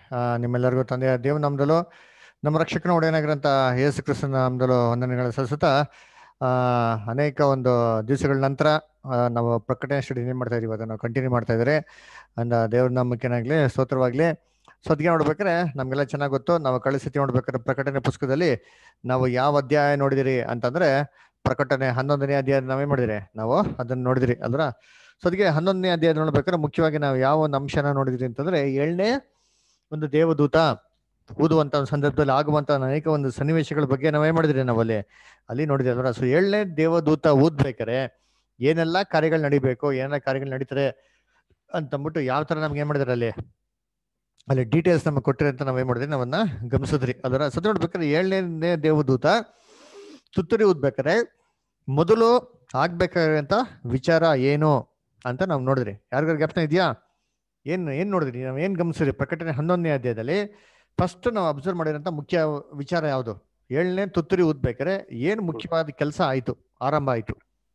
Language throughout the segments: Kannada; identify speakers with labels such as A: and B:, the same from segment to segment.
A: ನಿಮ್ಮೆಲ್ಲರಿಗೂ ತಂದೆಯ ದೇವ ನಾಮದಲ್ಲೂ ನಮ್ಮ ರಕ್ಷಕನ ಒಡೆಯನಾಗಿರಂತ ಯೇಸು ಕ್ರಿಸ್ತನ ನಾಮದಲ್ಲೂ ವಂದನೆಗಳ ಸಲ್ಲಿಸುತ್ತಾ ಅನೇಕ ಒಂದು ದಿವಸಗಳ ನಂತರ ನಾವು ಪ್ರಕಟಣೆ ಸ್ಟಡಿ ಏನ್ ಮಾಡ್ತಾ ಇದೀವಿ ಅದನ್ನು ಕಂಟಿನ್ಯೂ ಮಾಡ್ತಾ ಇದ್ದಾರೆ. ದೇವ್ರ ನಂಬಿಕೆನಾಗ್ಲಿ ಸ್ತೋತ್ರವಾಗ್ಲಿ. ಸೊ ಅದಕ್ಕೆ ನೋಡ್ಬೇಕಾದ್ರೆ ನಮ್ಗೆಲ್ಲ ಚೆನ್ನಾಗಿ ಗೊತ್ತು. ನಾವು ಕಳಿಸಿ ನೋಡ್ಬೇಕಾದ್ರೆ ಪ್ರಕಟಣೆ ಪುಸ್ತಕದಲ್ಲಿ ನಾವು ಯಾವ ಅಧ್ಯಾಯ ನೋಡಿದಿರಿ ಅಂತಂದ್ರೆ ಪ್ರಕಟಣೆ 11ನೇ ಅಧ್ಯಾಯ ನಾವೇನ್ ಮಾಡಿದಿರಿ, ನಾವು ಅದನ್ನ ನೋಡಿದಿರಿ ಅಲ್ರ. ಸೊ ಅದಕ್ಕೆ 11ನೇ ಅಧ್ಯಾಯ ನೋಡ್ಬೇಕಾದ್ರೆ ಮುಖ್ಯವಾಗಿ ನಾವು ಯಾವ ಒಂದು ಅಂಶನ ನೋಡಿದಿರಿ ಅಂತಂದ್ರೆ 7ನೇ ಒಂದು ದೇವದೂತ ಊದುವಂತ ಒಂದು ಸಂದರ್ಭದಲ್ಲಿ ಆಗುವಂತ ಅನೇಕ ಒಂದು ಸನ್ನಿವೇಶಗಳ ಬಗ್ಗೆ ನಾವೇನ್ ಮಾಡಿದ್ರಿ ನಾವು ಅಲ್ಲಿ ನೋಡಿದ್ರಿ ಅಲ್ರ. ಸೊ 7ನೇ ದೇವದೂತ ಊದ್ಬೇಕಾರೆ ಏನೆಲ್ಲಾ ಕಾರ್ಯಗಳು ನಡಿಬೇಕು, ಏನೆಲ್ಲ ಕಾರ್ಯಗಳು ನಡೀತಾರೆ ಅಂತಂದ್ಬಿಟ್ಟು ಯಾವ ತರ ನಮ್ಗೆ ಏನ್ ಮಾಡಿದಾರೆ ಅಲ್ಲಿ ಡೀಟೇಲ್ಸ್ ನಮಗೆ ಕೊಟ್ಟಿರಿ ಅಂತ ನಾವೇನ್ ಮಾಡಿದ್ರಿ ನಾವನ್ನ ಗಮನಿಸಿದ್ರಿ ಅದರ. ಸತಿ ನೋಡ್ಬೇಕಾದ್ರೆ 7ನೇ ದೇವದೂತ ತುತ್ತೂರಿ ಊದ್ಬೇಕಾರೆ ಮೊದಲು ಆಗ್ಬೇಕಾಗಿರೋಂಥ ವಿಚಾರ ಏನು ಅಂತ ನಾವು ನೋಡಿದ್ರಿ. ಯಾರಿಗಾರು ಜ್ಞಾಪನ ಇದೆಯಾ? ಏನ್ ನೋಡಿದ್ರಿ, ನಾವು ಏನ್ ಗಮನಿಸಿದ್ರಿ? ಪ್ರಕಟಣೆ 11ನೇ ಅಧ್ಯಾಯದಲ್ಲಿ ಫಸ್ಟ್ ನಾವು ಅಬ್ಸರ್ವ್ ಮಾಡಿರೋಂಥ ಮುಖ್ಯ ವಿಚಾರ ಯಾವುದು? 7ನೇ ತುತ್ತೂರಿ ಊದ್ಬೇಕಾರೆ ಏನ್ ಮುಖ್ಯವಾದ ಕೆಲಸ ಆಯ್ತು, ಆರಂಭ ಆಯ್ತು?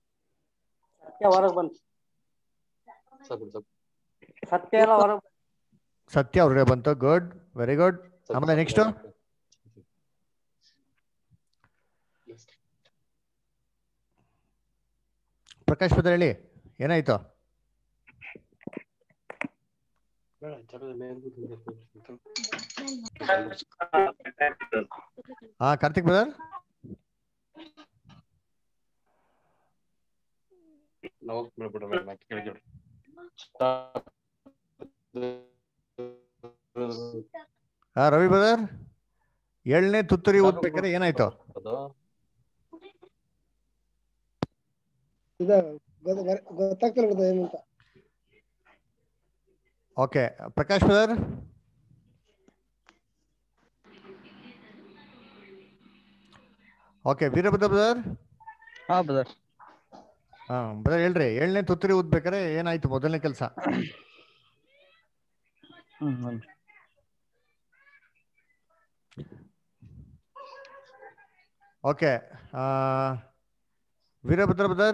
A: ಸತ್ಯ ಹೊರಗೆ ಬಂತು. Good, very good. ಆಮೇಲೆ ನೆಕ್ಸ್ಟ್ ಪ್ರಕಾಶ್ ಪದ ಹೇಳಿ, ಏನಾಯ್ತು? ಕಾರ್ತಿಕ್ ಬ್ರದರ್ ರವಿ ಬ್ರದರ್ 7ನೇ ತುತ್ತೂರಿ ಊದ್ಬೇಕಾರೆ ಏನಾಯ್ತು? Okay, Prakash brother. Okay, Veerabhadra brother.
B: Brother
A: brother ಹೇಳ್ರಿ, 7ನೇ ತುತ್ತೂರಿ ಊದ್ಬೇಕಾರೆ ಏನಾಯ್ತು ಮೊದಲನೇ ಕೆಲಸ? ಓಕೆ, ವೀರಭದ್ರ ಬ್ರದರ್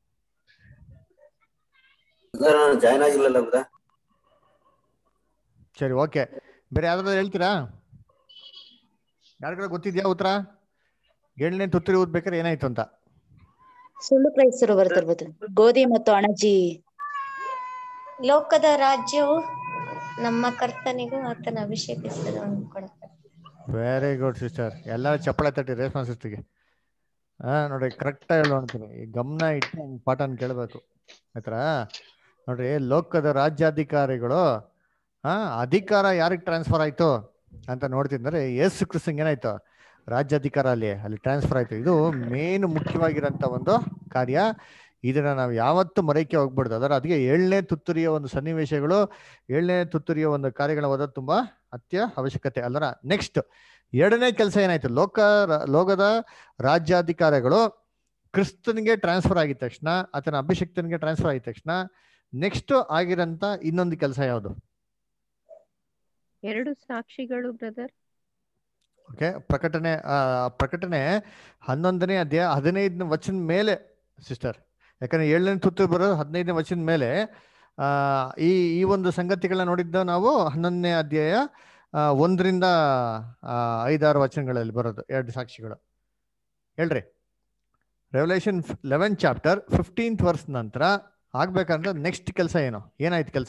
C: ಜಾಯ್ನ್ ಆಗಿಲ್ಲಲ್ಲ ಬ್ರದರ್.
A: ಸರಿ, ಓಕೆ. ಬೇರೆ ಯಾವ್ದಾದ್ರು ಹೇಳ್ತೀರಾ? ಯಾರಿಗಾರ ಗೊತ್ತಿದ್ಯಾ ಉತ್ತರ? 7ನೇ ತುತ್ತೂರಿ ಊದ್ಬೇಕಾರೆ ಏನಾಯ್ತು ಅಂತ?
D: ಸುಳ್ಳು ಕ್ರೈಸ್ತರು ಬರ್ತಿರ್ಬೋದು. ಗೋಧಿ ಮತ್ತು ಅಣಜಿ.
E: ಲೋಕದ ರಾಜ್ಯವು ನಮ್ಮ ಕರ್ತನಿಗೂ ಆತನ ಅಭಿಷೇಕಿಸಿದವನಿಗೂ ಕೊಡುತ್ತದೆ.
A: Very good sister. ಎಲ್ಲರೂ ಚಪ್ಪಳೆ ತಟ್ಟಿ ರೇಷ್ಮಾ ಸಿಸ್ಟರ್ಗೆ. ನೋಡ್ರಿ, ಕರೆಕ್ಟ್ ಆಗಿ ಹೇಳ್ತೀನಿ, ಗಮನ ಇಟ್ಟು ಪಾಠನ ಕೇಳಬೇಕು ಆಯ್ತಾ. ನೋಡ್ರಿ, ಲೋಕದ ರಾಜ್ಯಾಧಿಕಾರಿಗಳು ಅಧಿಕಾರ ಯಾರಿಗೆ ಟ್ರಾನ್ಸ್ಫರ್ ಆಯ್ತು ಅಂತ ನೋಡ್ತಿದ್ರೆ ಯೇಸು ಕ್ರಿಸ್ತಂಗೆ ಏನಾಯ್ತು? ರಾಜ್ಯಾಧಿಕಾರ ಅಲ್ಲಿ ಟ್ರಾನ್ಸ್ಫರ್ ಆಯ್ತು. ಇದು ಮೇನ್ ಮುಖ್ಯವಾಗಿರೋಂಥ ಒಂದು ಕಾರ್ಯ. ಇದನ್ನ ನಾವು ಯಾವತ್ತೂ ಮರೆಯಕ್ಕೆ ಹೋಗ್ಬಿಡ್ದು. ಅದರ ಅದಕ್ಕೆ 7ನೇ ತುತ್ತೂರಿಯ ಒಂದು ಸನ್ನಿವೇಶಗಳು, 7ನೇ ತುತ್ತೂರಿಯ ಒಂದು ಕಾರ್ಯಗಳ ಓದೋದು ತುಂಬಾ ಅವಶ್ಯಕತೆ ಅಲ್ಲರ. ನೆಕ್ಸ್ಟ್ 2ನೇ ಕೆಲಸ ಏನಾಯ್ತು? ಲೋಕದ ರಾಜ್ಯಾಧಿಕಾರಿಗಳು ಕ್ರಿಸ್ತನಿಗೆ ಟ್ರಾನ್ಸ್ಫರ್ ಆಗಿದ ತಕ್ಷಣ, ಆತನ ಅಭಿಷಕ್ತನಿಗೆ ಟ್ರಾನ್ಸ್ಫರ್ ಆಗಿದ ತಕ್ಷಣ ನೆಕ್ಸ್ಟ್ ಆಗಿರಂತ ಇನ್ನೊಂದು ಕೆಲಸ ಯಾವುದು?
F: 2 ಸಾಕ್ಷಿಗಳು ಬ್ರದರ್.
A: ಓಕೆ, ಪ್ರಕಟಣೆ 11ನೇ ಅಧ್ಯಾಯ 15ನೇ ವಚನ ಮೇಲೆ ಸಿಸ್ಟರ್. ಯಾಕಂದ್ರೆ 7ನೇ ತುತ್ತೂರಿ ಬರೋದು 15ನೇ ವಚನದ ಮೇಲೆ. ಈ ಒಂದು ಸಂಗತಿಗಳನ್ನ ನೋಡಿದ್ದ ನಾವು 11ನೇ ಅಧ್ಯಾಯ 1ರಿಂದ 5-6 ವಚನಗಳಲ್ಲಿ ಬರೋದು 2 ಸಾಕ್ಷಿಗಳು. ಹೇಳ್ರಿ, ರೆವಲ್ಯೂಷನ್ 11 ಚಾಪ್ಟರ್ 15th ವರ್ಸ್ ನಂತರ ಆಗ್ಬೇಕಂದ್ರೆ ನೆಕ್ಸ್ಟ್ ಕೆಲಸ ಏನಾಯ್ತು ಕೆಲಸ?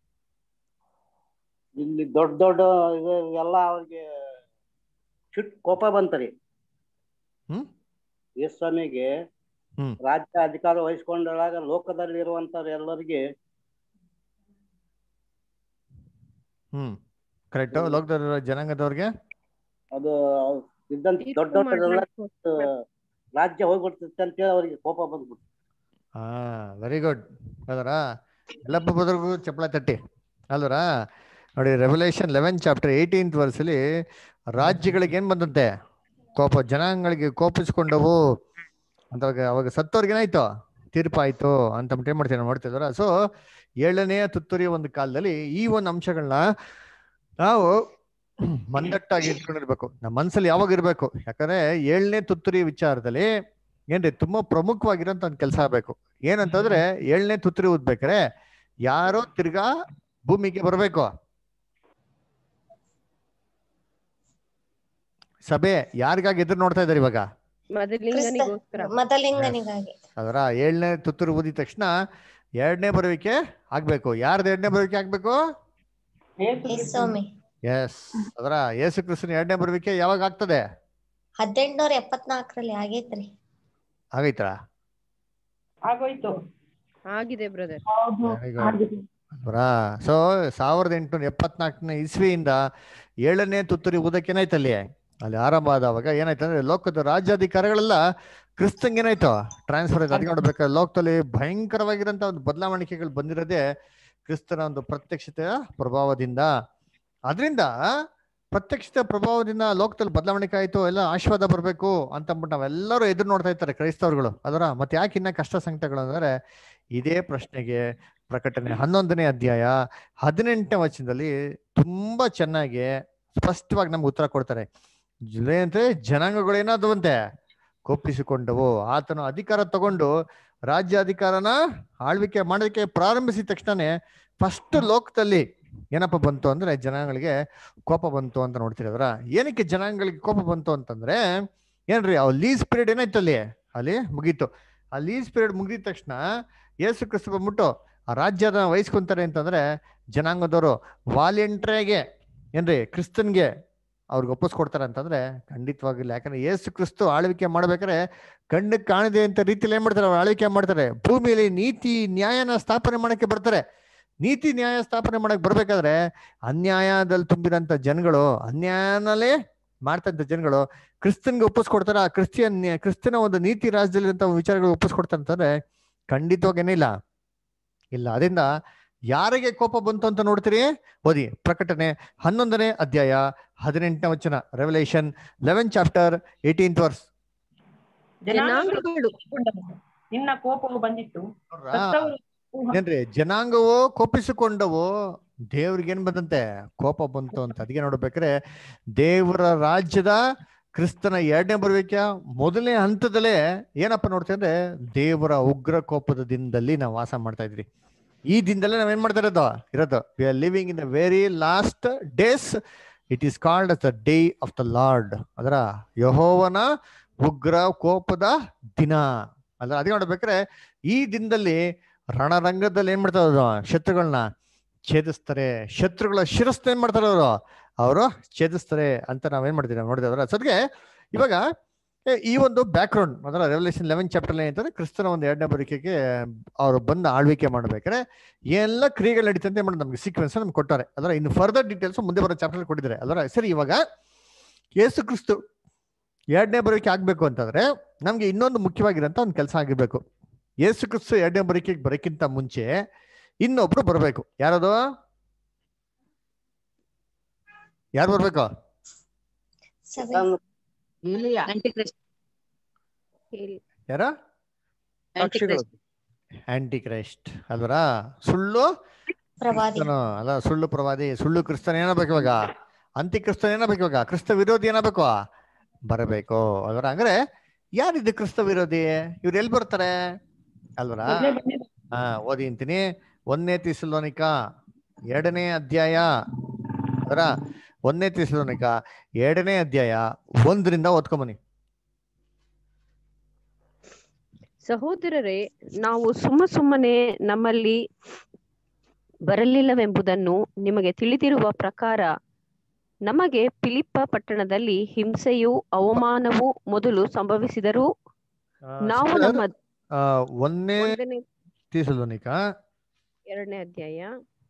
G: ಇಲ್ಲಿ ದೊಡ್ಡ ಎಲ್ಲ ಅವ್ರಿಗೆ ಕೋಪ ಬಂತರಿ. ಯೇಸುಸ್ವಾಮಿಗೆ ರಾಜ್ಯ ಅಧಿಕಾರ ವಹಿಸ್ಕೊಂಡಾಗ ಲೋಕದಲ್ಲಿ ಇರುವಂತವ್ರು ಎಲ್ಲರಿಗೆ
A: ಕರೆಕ್ಟ್, ಲೋಕದ ಜನಾಂಗದವ್ರಿಗೆ ಅದು
G: ಇದ್ದಂತ ದೊಡ್ಡ ರಾಜ್ಯ ಹೋಗ್ಬಿಡ್ತೈತೆ ಅಂತೇಳಿ ಅವ್ರಿಗೆ ಕೋಪ ಬಂದ್ಬಿಟ್ಟು.
A: ವೆರಿ ಗುಡ್ ಅದರ. ಎಲ್ಲಪ್ಪ ಬದ್ರಿಗೂ ಚಪ್ಪಳ ತಟ್ಟಿ ಅಲ್ವರ. ನೋಡಿ, ರೆವಲ್ಯೂಷನ್ 11 ಚಾಪ್ಟರ್ 18th ವರ್ಸಲ್ಲಿ ರಾಜ್ಯಗಳಿಗೆ ಏನ್ ಬಂದಂತೆ? ಕೋಪ. ಜನಾಂಗಗಳಿಗೆ ಕೋಪಿಸ್ಕೊಂಡವು ಅಂತ ಅವಾಗ ಸತ್ತವ್ರಿಗೆ ಏನಾಯ್ತು? ತೀರ್ಪಾಯ್ತು ಅಂತ ಏನ್ ಮಾಡ್ತೀವಿ ನೋಡ್ತಿದ್ರ. ಸೊ 7ನೇ ತುತ್ತೂರಿಯ ಒಂದು ಕಾಲದಲ್ಲಿ ಈ ಒಂದು ಅಂಶಗಳನ್ನ ನಾವು ಮಂದಟ್ಟಾಗಿ ಇಟ್ಕೊಂಡಿರ್ಬೇಕು, ನಮ್ಮ ಮನಸ್ಸಲ್ಲಿ ಯಾವಾಗ ಇರ್ಬೇಕು. ಯಾಕಂದ್ರೆ 7ನೇ ತುತ್ತೂರಿ ವಿಚಾರದಲ್ಲಿ ಏನ್ರಿ ತುಂಬಾ ಪ್ರಮುಖವಾಗಿರೋಂಥ ಒಂದು ಕೆಲಸ ಆಗ್ಬೇಕು. ಏನಂತಂದ್ರೆ 7ನೇ ತುತ್ತೂರಿ ಊದ್ಬೇಕಾರೆ ಯಾರೋ ತಿರ್ಗಾ ಭೂಮಿಗೆ ಬರ್ಬೇಕು. ಸಭೆ ಯಾರಿಗಾಗಿ ಎದುರು ನೋಡ್ತಾ ಇದ್ದಾರೆ ಇವಾಗ?
B: ಮೊದಲಿಂಗನಿಗೋಸ್ಕರ.
E: ಮೊದಲಿಂಗನಿಗಾಗಿ.
A: ಅದರ 7ನೇ ತುತ್ತೂರು ಊದಿದ ತಕ್ಷಣ 2ನೇ ಬರುವಿಕೆ ಆಗ್ಬೇಕು. ಯಾರ್ದು 2ನೇ ಬರುವಿಕೆ ಆಗ್ಬೇಕು?
E: ಯೇಸುಸ್ವಾಮಿ.
A: ಎಸ್, ಅದರ ಯೇಸು ಕ್ರಿಸ್ತನ 2ನೇ ಬರುವಿಕೆ ಯಾವಾಗ ಆಗ್ತದೆ?
E: 1874 ಆಗೈತ್ರಿ.
A: ಆಗೈತಾ?
F: ಆಗೋಯ್ತು.
B: ಆಗಿದೆ ಬ್ರದರ್.
A: ಸೊ 1874 ಇಸ್ವಿಯಿಂದ 7ನೇ ತುತ್ತೂರಿ ಊದಕ್ಕೆ ಏನಾಯ್ತಲ್ಲಿ ಅಲ್ಲಿ ಆರಂಭ ಆದವಾಗ ಏನಾಯ್ತಂದ್ರೆ ಲೋಕದ ರಾಜ್ಯಾಧಿಕಾರಗಳೆಲ್ಲ ಕ್ರಿಸ್ತಂಗೆ ಏನಾಯ್ತು ಟ್ರಾನ್ಸ್ಫರ್ ಆಯ್ತು. ಅದಕ್ಕೆ ನೋಡ್ಬೇಕಾದ್ರೆ ಲೋಕದಲ್ಲಿ ಭಯಂಕರವಾಗಿರಂತ ಒಂದು ಬದಲಾವಣೆಗಳು ಬಂದಿರೋದೇ ಕ್ರಿಸ್ತನ ಒಂದು ಪ್ರತ್ಯಕ್ಷತೆಯ ಪ್ರಭಾವದಿಂದ. ಅದರಿಂದ ಪ್ರತ್ಯಕ್ಷತೆ ಪ್ರಭಾವದಿಂದ ಲೋಕದಲ್ಲಿ ಬದಲಾವಣೆ ಆಯ್ತು, ಎಲ್ಲ ಆಶೀರ್ವಾದ ಬರಬೇಕು ಅಂತ ಅಂದ್ಬಿಟ್ಟು ನಾವೆಲ್ಲರೂ ಎದುರು ನೋಡ್ತಾ ಇರ್ತಾರೆ ಕ್ರೈಸ್ತವರುಗಳು. ಅದರ ಮತ್ತೆ ಯಾಕೆ ಇನ್ನ ಕಷ್ಟ ಸಂಕಟಗಳು ಅಂದ್ರೆ ಇದೇ ಪ್ರಶ್ನೆಗೆ ಪ್ರಕಟಣೆ 11ನೇ ಅಧ್ಯಾಯ 18ನೇ ವಚನದಲ್ಲಿ ತುಂಬಾ ಚೆನ್ನಾಗಿ ಸ್ಪಷ್ಟವಾಗಿ ನಮ್ಗೆ ಉತ್ತರ ಕೊಡ್ತಾರೆ. ಅಂದ್ರೆ ಜನಾಂಗಗಳೇನಾದವಂತೆ ಕೋಪಿಸಿಕೊಂಡವು. ಆತನು ಅಧಿಕಾರ ತಗೊಂಡು ರಾಜ್ಯಾಧಿಕಾರನ ಆಳ್ವಿಕೆ ಮಾಡೋದಕ್ಕೆ ಪ್ರಾರಂಭಿಸಿದ ತಕ್ಷಣನೇ ಫಸ್ಟ್ ಲೋಕದಲ್ಲಿ ಏನಪ್ಪ ಬಂತು ಅಂದ್ರೆ ಜನಾಂಗಗಳಿಗೆ ಕೋಪ ಬಂತು ಅಂತ ನೋಡ್ತಿರೋದ್ರ. ಏನಕ್ಕೆ ಜನಾಂಗಗಳಿಗೆ ಕೋಪ ಬಂತು ಅಂತಂದ್ರೆ ಏನ್ರಿ ಅವ್ ಲೀಸ್ ಪೀರಿಯಡ್ ಏನಾಯ್ತು ಅಲ್ಲಿ ಮುಗೀತು. ಆ ಲೀಸ್ ಪೀರಿಯಡ್ ಮುಗಿದ ತಕ್ಷಣ ಯೇಸು ಕ್ರಿಸ್ತ ಬಂದ್ಬಿಟ್ಟು ಆ ರಾಜ್ಯದ ವಹಿಸ್ಕೊಂತಾರೆ ಅಂತಂದ್ರೆ ಜನಾಂಗದವರು ವಾಲೆಂಟ್ರಿಗೆ ಏನ್ರಿ ಕ್ರಿಸ್ತನ್ಗೆ ಅವ್ರಿಗೆ ಒಪ್ಪಿಸ್ಕೊಡ್ತಾರೆ ಅಂತಂದ್ರೆ ಖಂಡಿತವಾಗಿಲ್ಲ. ಯಾಕಂದ್ರೆ ಯೇಸು ಕ್ರಿಸ್ತು ಆಳ್ವಿಕೆ ಮಾಡ್ಬೇಕಾದ್ರೆ ಕಣ್ಣಿಗೆ ಕಾಣದೆ ಅಂತ ರೀತಿಯಲ್ಲಿ ಏನ್ ಮಾಡ್ತಾರೆ, ಅವ್ರು ಆಳ್ವಿಕೆ ಮಾಡ್ತಾರೆ. ಭೂಮಿಯಲ್ಲಿ ನೀತಿ ನ್ಯಾಯನ ಸ್ಥಾಪನೆ ಮಾಡಕ್ಕೆ ಬರ್ತಾರೆ. ನೀತಿ ನ್ಯಾಯ ಸ್ಥಾಪನೆ ಮಾಡಕ್ ಬರ್ಬೇಕಾದ್ರೆ ಅನ್ಯಾಯದಲ್ಲಿ ತುಂಬಿರಂತ ಜನಗಳು, ಅನ್ಯಾಯನಲ್ಲೇ ಮಾಡ್ತಂತ ಜನಗಳು ಕ್ರಿಸ್ತನ್ಗೆ ಒಪ್ಪಿಸ್ಕೊಡ್ತಾರೆ. ಆ ಕ್ರಿಸ್ತನ ಒಂದು ನೀತಿ ರಾಜ್ಯದಲ್ಲಿರುವಂತ ವಿಚಾರಗಳು ಒಪ್ಪಿಸ್ಕೊಡ್ತಾರೆ ಅಂತಂದ್ರೆ ಖಂಡಿತವಾಗಿ ಏನಿಲ್ಲ ಇಲ್ಲ. ಅದರಿಂದ ಯಾರಿಗೆ ಕೋಪ ಬಂತು ಅಂತ ನೋಡ್ತೀರಿ, ಓದಿ ಪ್ರಕಟಣೆ 11ನೇ ಅಧ್ಯಾಯ 18ನೇ ವಚನ. Revelation 11 chapter 18th verse.
B: ಜನಾಂಗಗಳು
F: ನಿನ್ನ ಕೋಪವು ಬಂದಿತ್ತು.
A: ಏನ್ರಿ ಜನಾಂಗವು ಕೋಪಿಸಿಕೊಂಡವು, ದೇವ್ರಿಗೆ ಏನ್ ಬಂದಂತೆ ಕೋಪ ಬಂತು ಅಂತ. ಅದಕ್ಕೆ ನೋಡ್ಬೇಕ್ರೆ ದೇವರ ರಾಜ್ಯದ ಕ್ರಿಸ್ತನ 2ನೇ ಬರುವಿಕೆ ಮೊದಲನೇ ಹಂತದಲ್ಲೇ ಏನಪ್ಪ ನೋಡ್ತೀವಿ ಅಂದ್ರೆ ದೇವರ ಉಗ್ರ ಕೋಪದ ದಿನದಲ್ಲಿ ನಾವು ವಾಸ ಮಾಡ್ತಾ ಇದ್ರಿ. ಈ ದಿನದಲ್ಲೇ ನಾವೇನ್ ಮಾಡ್ತಾ ಇರೋದು we are living in the very last days. It is called as the day of the Lord. ಅದರ ಯೆಹೋವನ ಉಗ್ರ ಕೋಪದ ದಿನ ಅದ್ರ. ಅದಕ್ಕೆ ನೋಡ್ಬೇಕ್ರೆ ಈ ದಿನದಲ್ಲಿ ರಣರಂಗದಲ್ಲಿ ಏನ್ ಮಾಡ್ತಾರೆ, ಶತ್ರುಗಳನ್ನ ಛೇದಿಸ್ತಾರೆ. ಶತ್ರುಗಳ ಶಿರಸ್ನ ಏನ್ ಮಾಡ್ತಾರೆ ಅವರು ಛೇದಿಸ್ತಾರೆ ಅಂತ ನಾವೇನ್ ಮಾಡ್ತೀವಿ ನೋಡಿದವ್ರ. ಸದ್ಗೆ ಇವಾಗ ಈ ಒಂದು ಬ್ಯಾಕ್ ಗ್ರೌಂಡ್ ಅದರ ರೆವಲ್ಯೂಷನ್ 11 ಚಾಪ್ಟರ್ ಏನಂತಂದ್ರೆ ಕ್ರಿಸ್ತನ ಒಂದು 2ನೇ ಬರುವಿಕೆಗೆ ಅವರು ಬಂದು ಆಳ್ವಿಕೆ ಮಾಡ್ಬೇಕಾದ್ರೆ ಎಲ್ಲ ಕ್ರಿಯೆಗಳು ನಡೀತಂತೆ ಮಾಡಿ ನಮ್ಗೆ ಸೀಕ್ವೆನ್ಸ್ ನಮ್ಗೆ ಕೊಟ್ಟಾರೆ. ಅದರ ಇನ್ನು ಫರ್ದರ್ ಡೀಟೇಲ್ಸ್ ಮುಂದೆ ಬರೋ ಚಾಪ್ಟರ್ ಕೊಟ್ಟಿದ್ದಾರೆ. ಅದರ ಸರಿ, ಇವಾಗ ಯೇಸು ಕ್ರಿಸ್ತು 2ನೇ ಬರುವಿಕೆ ಆಗ್ಬೇಕು ಅಂತಂದ್ರೆ ನಮ್ಗೆ ಇನ್ನೊಂದು ಮುಖ್ಯವಾಗಿರೋಂಥ ಒಂದು ಕೆಲಸ ಆಗಿರ್ಬೇಕು. ಯೇಸು ಕ್ರಿಸ್ತು 2ನೇ ಬರುವಿಕೆಗೆ ಬರೋಕ್ಕಿಂತ ಮುಂಚೆ ಇನ್ನೊಬ್ರು ಬರಬೇಕು. ಯಾರು ಬರ್ಬೇಕು? ಯಾರ? ಆಂಟಿ ಕ್ರೈಸ್ಟ್ ಅಲ್ವರ? ಸುಳ್ಳು ಅಲ್ಲ, ಸುಳ್ಳು ಪ್ರವಾದಿ, ಸುಳ್ಳು ಕ್ರಿಸ್ತನ ಏನಾಗಬೇಕು ಇವಾಗ? ಅಂತಿ ಕ್ರಿಸ್ತನ ಏನಾಗಬೇಕು ಇವಾಗ? ಕ್ರಿಸ್ತ ವಿರೋಧಿ ಏನಾಗಬೇಕು? ಬರಬೇಕು ಅಲ್ವರ? ಅಂದ್ರೆ ಯಾರಿದ್ದು ಕ್ರಿಸ್ತ ವಿರೋಧಿ? ಇವ್ರು ಎಲ್ಲಿ ಬರ್ತಾರೆ ಅಲ್ವರ? ಓದಿ ಅಂತೀನಿ. 1ನೇ ಥೆಸಲೋನಿಕ 2ನೇ ಅಧ್ಯಾಯ ಅದರ 1ನೇ ಥೆಸಲೋನಿಕ 2ನೇ ಅಧ್ಯಾಯ 1ರಿಂದ ಓದ್ಕೊಂಬನಿ.
B: ಸಹೋದರರೇ, ನಾವು ಸುಮ್ಮನೆ ನಮ್ಮಲ್ಲಿ ಬರಲಿಲ್ಲವೆಂಬುದನ್ನು ನಿಮಗೆ ತಿಳಿದಿರುವ ಪ್ರಕಾರ ನಮಗೆ ಫಿಲಿಪ್ಪ ಪಟ್ಟಣದಲ್ಲಿ ಹಿಂಸೆಯೂ ಅವಮಾನವೂ ಮೊದಲು ಸಂಭವಿಸಿದರೂ ನಾವು ನಮ್ಮ
A: 1ನೇ ಥೆಸಲೋನಿಕ
B: 2ನೇ ಅಧ್ಯಾಯ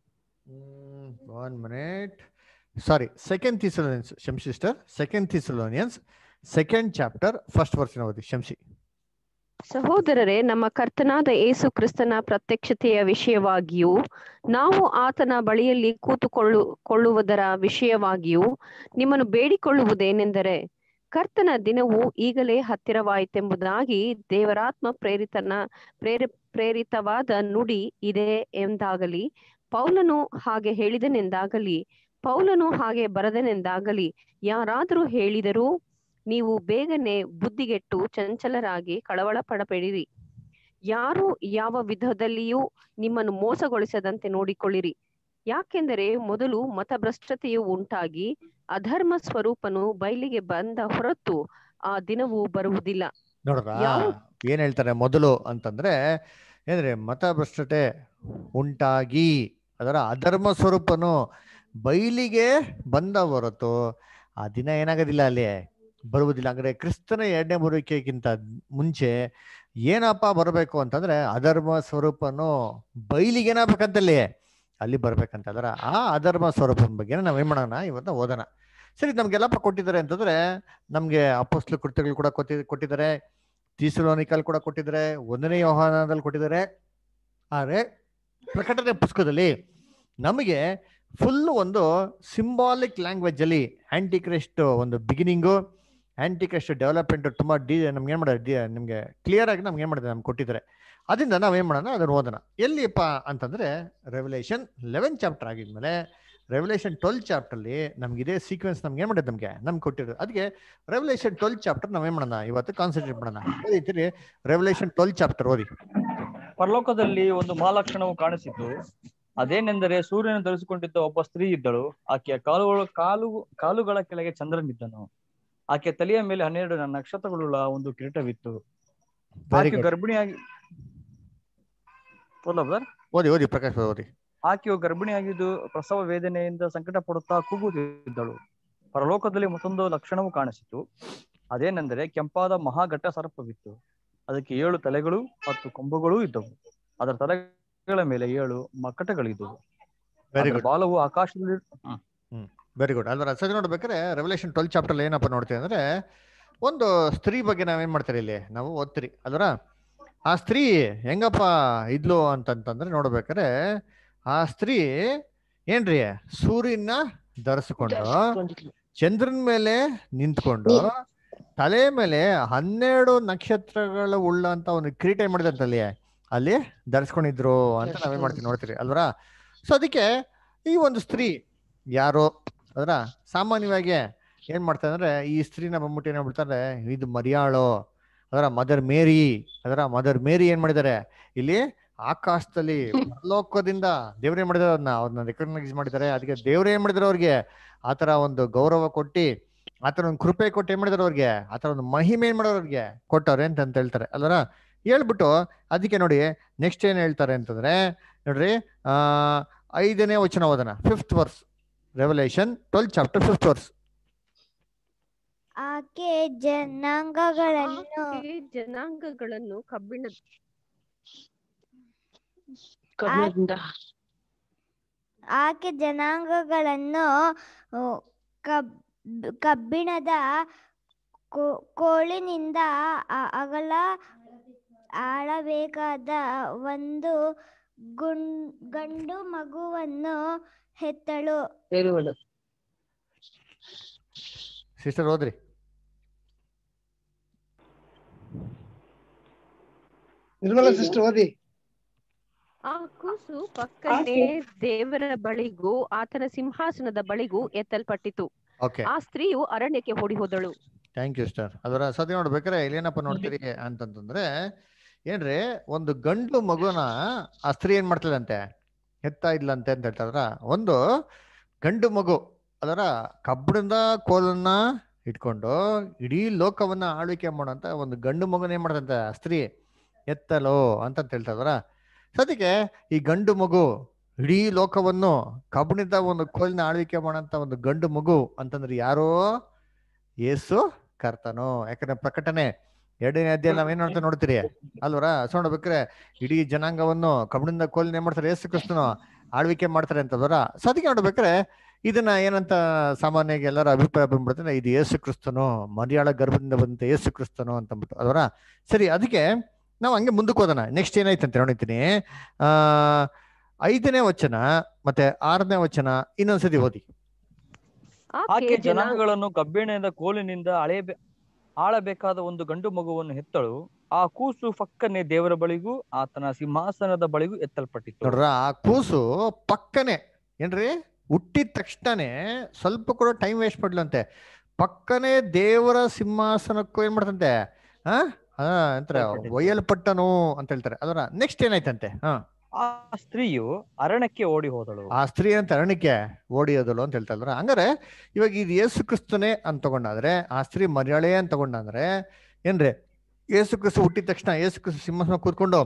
A: 1 minute ಸಾರಿ 2nd Thessalonians ಶಂಸಿ sister 2nd Thessalonians 2nd chapter 1st verse ಓದಿ ಶಂಸಿ.
B: ಸಹೋದರರೇ, ನಮ್ಮ ಕರ್ತನಾದ ಯೇಸು ಕ್ರಿಸ್ತನ ಪ್ರತ್ಯಕ್ಷತೆಯ ವಿಷಯವಾಗಿಯೂ ನಾವು ಆತನ ಬಳಿಯಲ್ಲಿ ಕೂತುಕೊಳ್ಳುವುದರ ವಿಷಯವಾಗಿಯೂ ನಿಮ್ಮನ್ನು ಬೇಡಿಕೊಳ್ಳುವುದೇನೆಂದರೆ, ಕರ್ತನ ದಿನವು ಈಗಲೇ ಹತ್ತಿರವಾಯಿತೆಂಬುದಾಗಿ ದೇವರಾತ್ಮ ಪ್ರೇರಿತವಾದ ನುಡಿ ಇದೆ ಎಂದಾಗಲಿ, ಪೌಲನು ಹಾಗೆ ಹೇಳಿದನೆಂದಾಗಲಿ, ಪೌಲನು ಹಾಗೆ ಬರದನೆಂದಾಗಲಿ ಯಾರಾದರೂ ಹೇಳಿದರೂ ನೀವು ಬೇಗನೆ ಬುದ್ಧಿಗೆಟ್ಟು ಚಂಚಲರಾಗಿ ಕಳವಳ ಪಡಬೇಡಿರಿ. ಯಾರು ಯಾವ ವಿಧದಲ್ಲಿಯೂ ನಿಮ್ಮನ್ನು ಮೋಸಗೊಳಿಸದಂತೆ ನೋಡಿಕೊಳ್ಳಿರಿ. ಯಾಕೆಂದರೆ ಮೊದಲು ಮತಭ್ರಷ್ಟತೆಯು ಉಂಟಾಗಿ ಅಧರ್ಮ ಸ್ವರೂಪನು ಬಯಲಿಗೆ ಬಂದ ಹೊರತು ಆ ದಿನವು ಬರುವುದಿಲ್ಲ.
A: ನೋಡ್ರ
B: ಯಾವ
A: ಏನ್ ಹೇಳ್ತಾರೆ ಮೊದಲು ಅಂತಂದ್ರೆ ಏನ್ರಿ ಮತಭ್ರಷ್ಟತೆ ಉಂಟಾಗಿ ಅದರ ಅಧರ್ಮ ಸ್ವರೂಪನು ಬಯಲಿಗೆ ಬಂದ ಹೊರತು ಆ ದಿನ ಏನಾಗೋದಿಲ್ಲ ಅಲ್ಲಿ ಬರುವುದಿಲ್ಲ. ಅಂದ್ರೆ ಕ್ರಿಸ್ತನ ಎರಡನೇ ಬರುವಿಕೆಗಿಂತ ಮುಂಚೆ ಏನಪ್ಪ ಬರಬೇಕು ಅಂತಂದ್ರೆ ಅಧರ್ಮ ಸ್ವರೂಪನು ಬಯಲಿಗೆ ಏನಾಗ್ಬೇಕಂತಲ್ಲಿ ಅಲ್ಲಿ ಬರ್ಬೇಕಂತ. ಅದರ ಆ ಅಧರ್ಮ ಸ್ವರೂಪದ ಬಗ್ಗೆ ನಾವೇನ್ ಮಾಡೋಣ ಇವತ್ತು ಓದೋಣ. ಸರಿ, ನಮ್ಗೆಲ್ಲಪ್ಪ ಕೊಟ್ಟಿದ್ದಾರೆ ಅಂತಂದ್ರೆ ನಮ್ಗೆ ಅಪೊಸ್ತಲ ಕೃತ್ಯಗಳು ಕೂಡ ಕೊಟ್ಟಿದ್ದಾರೆ, ಥೆಸಲೋನಿಕಲ್ ಕೂಡ ಕೊಟ್ಟಿದ್ದಾರೆ, 1ನೇ ಯೋಹಾನದಲ್ಲಿ ಕೊಟ್ಟಿದ್ದಾರೆ. ಆದ್ರೆ ಪ್ರಕಟಣೆ ಪುಸ್ತಕದಲ್ಲಿ ನಮಗೆ ಫುಲ್ ಒಂದು ಸಿಂಬಾಲಿಕ್ ಲ್ಯಾಂಗ್ವೇಜ್ ಅಲ್ಲಿ ಆಂಟಿ ಕ್ರೈಸ್ಟ್ ಒಂದು ಬಿಗಿನಿಂಗು, ಆಂಟಿ ಕ್ರೈಸ್ಟ್ ಡೆವಲಪ್ಮೆಂಟ್ ತುಂಬಾ ನಮ್ಗೆ ಏನ್ ಮಾಡಿದೆ, ನಿಮ್ಗೆ ಕ್ಲಿಯರ್ ಆಗಿ ನಮ್ಗೆ ಏನ್ ಮಾಡಿದೆ ನಮ್ಗೆ ಕೊಟ್ಟಿದ್ದಾರೆ. ಅದರಿಂದ ನಾವೇನ್ ಮಾಡೋಣ ಅದನ್ನ ಓದೋಣ. ಎಲ್ಲಿಪ್ಪ ಅಂತಂದ್ರೆ ರೆವಲ್ಯೂಷನ್ 11 ಚಾಪ್ಟರ್ ಆಗಿದ್ಮೇಲೆ ರೆವಲ್ಯೂಷನ್ 12 ಚಾಪ್ಟರ್ ಅಲ್ಲಿ ನಮ್ಗೆ ಇದೇ ಸೀಕ್ವೆನ್ಸ್ ನಮ್ಗೆ ಏನ್ ಮಾಡಿದೆ ನಮ್ಗೆ ಕೊಟ್ಟಿರೋದು. ಅದಕ್ಕೆ ರೆವಲ್ಯೂಷನ್ 12 ಚಾಪ್ಟರ್ ನಾವೇನ್ ಮಾಡೋಣ ಇವತ್ತು ಕಾನ್ಸಂಟ್ರೇಟ್ ಮಾಡೋಣ. ಓದಿತೀರಿ ರೆವಲ್ಯೂಷನ್ 12 ಚಾಪ್ಟರ್ ಓದಿ.
H: ಪರಲೋಕದಲ್ಲಿ ಒಂದು ಮಹಾಲಕ್ಷಣವು ಕಾಣಿಸಿತು. ಅದೇನೆಂದರೆ ಸೂರ್ಯನ ಧರಿಸಿಕೊಂಡಿದ್ದ ಒಬ್ಬ ಸ್ತ್ರೀ ಇದ್ದಳು. ಆಕೆಯ ಕಾಲುಗಳ ಕೆಳಗೆ ಚಂದ್ರನಿದ್ದನು. ಆಕೆಯ ತಲೆಯ ಮೇಲೆ 12 ನಕ್ಷತ್ರಗಳುಳ್ಳ ಒಂದು ಕಿರೀಟವಿತ್ತು. ಆಕೆ ಗರ್ಭಿಣಿಯಾಗಿ
A: ಓದಿ ಪ್ರಕಾಶ್ ಓದಿ.
H: ಆಕೆಯು ಗರ್ಭಿಣಿಯಾಗಿದ್ದು ಪ್ರಸವ ವೇದನೆಯಿಂದ ಸಂಕಟ ಪಡುತ್ತಾ ಕೂಗುತ್ತಿದ್ದಳು. ಪರಲೋಕದಲ್ಲಿ ಮತ್ತೊಂದು ಲಕ್ಷಣವು ಕಾಣಿಸಿತು. ಅದೇನೆಂದರೆ ಕೆಂಪಾದ ಮಹಾಘಟ್ಟ ಸರ್ಪವಿತ್ತು. ಅದಕ್ಕೆ 7 ತಲೆಗಳು 10 ಕೊಂಬುಗಳೂ ಇದ್ದವು. ಅದರ ತಲೆಗಳ ಮೇಲೆ 7 ಮಕಟಗಳಿದ್ದವು. ಬಾಲವು ಆಕಾಶದಲ್ಲಿ
A: ವೆರಿ ಗುಡ್. ಅಲ್ವಾ ಸರಿ, ನೋಡ್ಬೇಕಾದ್ರೆ ರೆವಲ್ಯೂಷನ್ 12 ಚಾಪ್ಟರ್ ಏನಪ್ಪ ನೋಡ್ತೀವಿ ಅಂದ್ರೆ ಒಂದು ಸ್ತ್ರೀ ಬಗ್ಗೆ ನಾವೇನ್ ಮಾಡ್ತೀರಿ ಇಲ್ಲಿ ನಾವು ಓದ್ತೀರಿ. ಅಲ್ವರ ಆ ಸ್ತ್ರೀ ಹೆಂಗಪ್ಪ ಇದ್ಲು ಅಂತಂತಂದ್ರೆ ನೋಡ್ಬೇಕಾದ್ರೆ ಆ ಸ್ತ್ರೀ ಏನ್ರಿ ಸೂರ್ಯನ ಧರಿಸಿಕೊಂಡು ಚಂದ್ರನ ಮೇಲೆ ನಿಂತ್ಕೊಂಡು ತಲೆ ಮೇಲೆ 12 ನಕ್ಷತ್ರಗಳ ಉಳ್ಳ ಅಂತ ಒಂದು ಕಿರೀಟ ಏನ್ ಮಾಡಿದಂತಲ್ಲಿ ಅಲ್ಲಿ ಧರಿಸ್ಕೊಂಡಿದ್ರು ಅಂತ ನಾವೇನ್ ಮಾಡ್ತೀವಿ ನೋಡ್ತೀರಿ ಅಲ್ವರ. ಸೊ ಅದಕ್ಕೆ ಈ ಒಂದು ಸ್ತ್ರೀ ಯಾರೋ ಅದರ ಸಾಮಾನ್ಯವಾಗಿ ಏನ್ ಮಾಡ್ತಾರೆ ಅಂದ್ರೆ ಈ ಸ್ತ್ರೀನ ಬಂದ್ಬಿಟ್ಟು ಏನ್ ಮಾಡ್ಬಿಡ್ತಾರೆ, ಇದು ಮರಿಯಾಳು ಅದರ ಮದರ್ ಮೇರಿ ಏನ್ ಮಾಡಿದ್ದಾರೆ ಇಲ್ಲಿ ಆಕಾಶದಲ್ಲಿ ಪರಲೋಕದಿಂದ ದೇವ್ರ ಏನ್ ಮಾಡಿದಾರೆ ಅವ್ರನ್ನ ರೆಕಗ್ನೈಸ್ ಮಾಡಿದ್ದಾರೆ. ಅದಕ್ಕೆ ದೇವ್ರ ಏನ್ ಮಾಡಿದಾರೆ ಅವ್ರಿಗೆ ಆತರ ಒಂದು ಗೌರವ ಕೊಟ್ಟಿ ಆತರ ಒಂದು ಕೃಪೆ ಕೊಟ್ಟು ಏನ್ ಮಾಡಿದಾರೆ ಅವ್ರಿಗೆ ಆತರ ಒಂದು ಮಹಿಮೆ ಏನ್ ಮಾಡೋರು ಅವ್ರಿಗೆ ಕೊಟ್ಟವ್ರೆ ಅಂತ ಹೇಳ್ತಾರೆ ಅಲ್ವರ. ಹೇಳ್ಬಿಟ್ಟು ಅದಕ್ಕೆ ನೋಡಿ ನೆಕ್ಸ್ಟ್ ಏನ್ ಹೇಳ್ತಾರೆ ಅಂತಂದ್ರೆ ನೋಡ್ರಿ 5ನೇ ವಚನ ಓದೋಣ. 5th verse, revolution 12 chapter 5th verse.
I: ಆಕೆ ಜನಾಂಗಗಳನ್ನು ಕಬ್ಬಿಣದ ಕೋಲಿನಿಂದ ಆಳಬೇಕಾದ ಒಂದು ಗಂಡು ಮಗುವನ್ನು ಹೆತ್ತಳು.
A: ಸಿಸ್ಟರ್ ಓದ್ರಿ.
J: ನಿರ್ಮಲಾ ಸಿಸ್ಟರ್ ಓದಿ.
B: ಆ ಕೂಸು ಪಕ್ಕನೆ ದೇವರ ಬಳಿಗೂ ಆತನ ಸಿಂಹಾಸನದ ಬಳಿಗೂ ಎತ್ತಲ್ಪಟ್ಟಿತು. ಆ ಸ್ತ್ರೀಯು ಅರಣ್ಯಕ್ಕೆ ಓಡಿ ಹೋದಳು.
A: Thank you sister. ಅದರ ಸದ್ಯ ನೋಡ್ಬೇಕಾರೆ ಇಲ್ಲೇನಪ್ಪ ನೋಡ್ತೀರಿ ಅಂತಂತಂದ್ರೆ ಏನ್ರಿ ಒಂದು ಗಂಡು ಮಗುನ ಆ ಸ್ತ್ರೀ ಏನ್ ಮಾಡ್ತದಂತೆ ಹೆತ್ತಾ ಇದ್ಲಂತೆ ಅಂತ ಹೇಳ್ತಾರ. ಒಂದು ಗಂಡು ಮಗು ಅದರ ಕಬ್ಬಿಣದ ಕೋಲನ್ನ ಇಟ್ಕೊಂಡು ಇಡೀ ಲೋಕವನ್ನ ಆಳ್ವಿಕೆ ಮಾಡೋಂತ ಒಂದು ಗಂಡು ಮಗುನ ಏನ್ ಮಾಡ್ತಂತೆ ಆ ಸ್ತ್ರೀ ಎತ್ತಲೋ ಅಂತ ಹೇಳ್ತಾರ. ಸದ್ಯಕ್ಕೆ ಈ ಗಂಡು ಮಗು ಇಡೀ ಲೋಕವನ್ನು ಕಬ್ಬಿಣದ ಒಂದು ಕೋಲಿನ ಆಳ್ವಿಕೆ ಮಾಡೋಂತ ಒಂದು ಗಂಡು ಮಗು ಅಂತಂದ್ರೆ ಯಾರೋ ಯೇಸು ಕರ್ತನು. ಯಾಕಂದ್ರೆ ಪ್ರಕಟಣೆ 2ನೇ ಅಧ್ಯಾಯ ನಾವೇನ್ ಅಂತ ನೋಡ್ತೀರಿ ಅಲ್ವರ. ನೋಡ್ಬೇಕ್ರೆ ಇಡೀ ಜನಾಂಗವನ್ನು ಕಬ್ಬಿಣದ ಕೋಲಿನ ಏನ್ ಮಾಡ್ತಾರೆ ಯೇಸು ಕ್ರಿಸ್ತನು ಆಳ್ವಿಕೆ ಮಾಡ್ತಾರೆ ಅಂತಂದ್ರ. ಸೊ ಅದಕ್ಕೆ ನೋಡ್ಬೇಕ್ರೆ ಇದನ್ನ ಏನಂತ ಸಾಮಾನ್ಯವಾಗಿ ಎಲ್ಲರ ಅಭಿಪ್ರಾಯ ಬಂದ್ಬಿಡ್ತಾರೆ, ಇದು ಯೇಸು ಕ್ರಿಸ್ತನು ಮರಿಯಾಳ ಗರ್ಭದಿಂದ ಬಂದ ಯೇಸು ಕ್ರಿಸ್ತನು ಅಂತಂದ್ಬಿಟ್ಟು ಅಲ್ವರ. ಸರಿ, ಅದಕ್ಕೆ ನಾವು ಹಂಗೆ ಮುಂದಕ್ಕೆ ಹೋದೋಣ. ನೆಕ್ಸ್ಟ್ ಏನಾಯ್ತಂತ ನೋಡಿತೀನಿ. 5ನೇ ವಚನ ಮತ್ತೆ 6ನೇ ವಚನ ಇನ್ನೊಂದ್ಸತಿ ಓದಿ.
H: ಆಕೆ ಜನಾಂಗಗಳನ್ನು ಕಬ್ಬಿಣದ ಕೋಲಿನಿಂದ ಆಳಬೇಕಾದ ಒಂದು ಗಂಡು ಮಗುವನ್ನು ಹೆತ್ತಳು. ಆ ಕೂಸು ಪಕ್ಕನೆ ದೇವರ ಬಳಿಗೂ ಆತನ ಸಿಂಹಾಸನದ ಬಳಿಗೂ ಎತ್ತಲ್ಪಟ್ಟಿತ್ತು.
A: ನೋಡ್ರ, ಆ ಕೂಸು ಪಕ್ಕನೆ ಏನ್ರಿ ಹುಟ್ಟಿದ ತಕ್ಷಣನೇ ಸ್ವಲ್ಪ ಕೂಡ ಟೈಮ್ ವೇಸ್ಟ್ ಮಾಡ್ಲಂತೆ, ಪಕ್ಕನೆ ದೇವರ ಸಿಂಹಾಸನಕ್ಕೂ ಏನ್ ಮಾಡ್ತಂತೆ ಅಂತಾರೆ ಒಯ್ಯಲ್ಪಟ್ಟನು ಅಂತ ಹೇಳ್ತಾರೆ. ಅದರ ನೆಕ್ಸ್ಟ್ ಏನಾಯ್ತಂತೆ?
H: ಆ ಸ್ತ್ರೀಯು ಅರಣ್ಯಕ್ಕೆ ಓಡಿ ಹೋದಳು.
A: ಆ ಸ್ತ್ರೀ ಅಂತ ಅರಣ್ಯಕ್ಕೆ ಓಡಿ ಹೋದಳು ಅಂತ ಹೇಳ್ತಾ ಇದ್ರ. ಹಂಗಾರೆ ಇವಾಗ ಇದು ಯೇಸು ಕ್ರಿಸ್ತನೇ ಅಂತ ತಗೊಂಡಾದ್ರೆ, ಆ ಸ್ತ್ರೀ ಮರ್ಯಾಳೆ ಅಂತ ತಗೊಂಡಾದ್ರೆ ಏನ್ರಿ, ಯೇಸು ಕ್ರಿಸ್ತು ಹುಟ್ಟಿದ ತಕ್ಷಣ ಯೇಸು ಕ್ರಿಸ್ತು ಸಿಂಹಾಸನ ಕೂತ್ಕೊಂಡು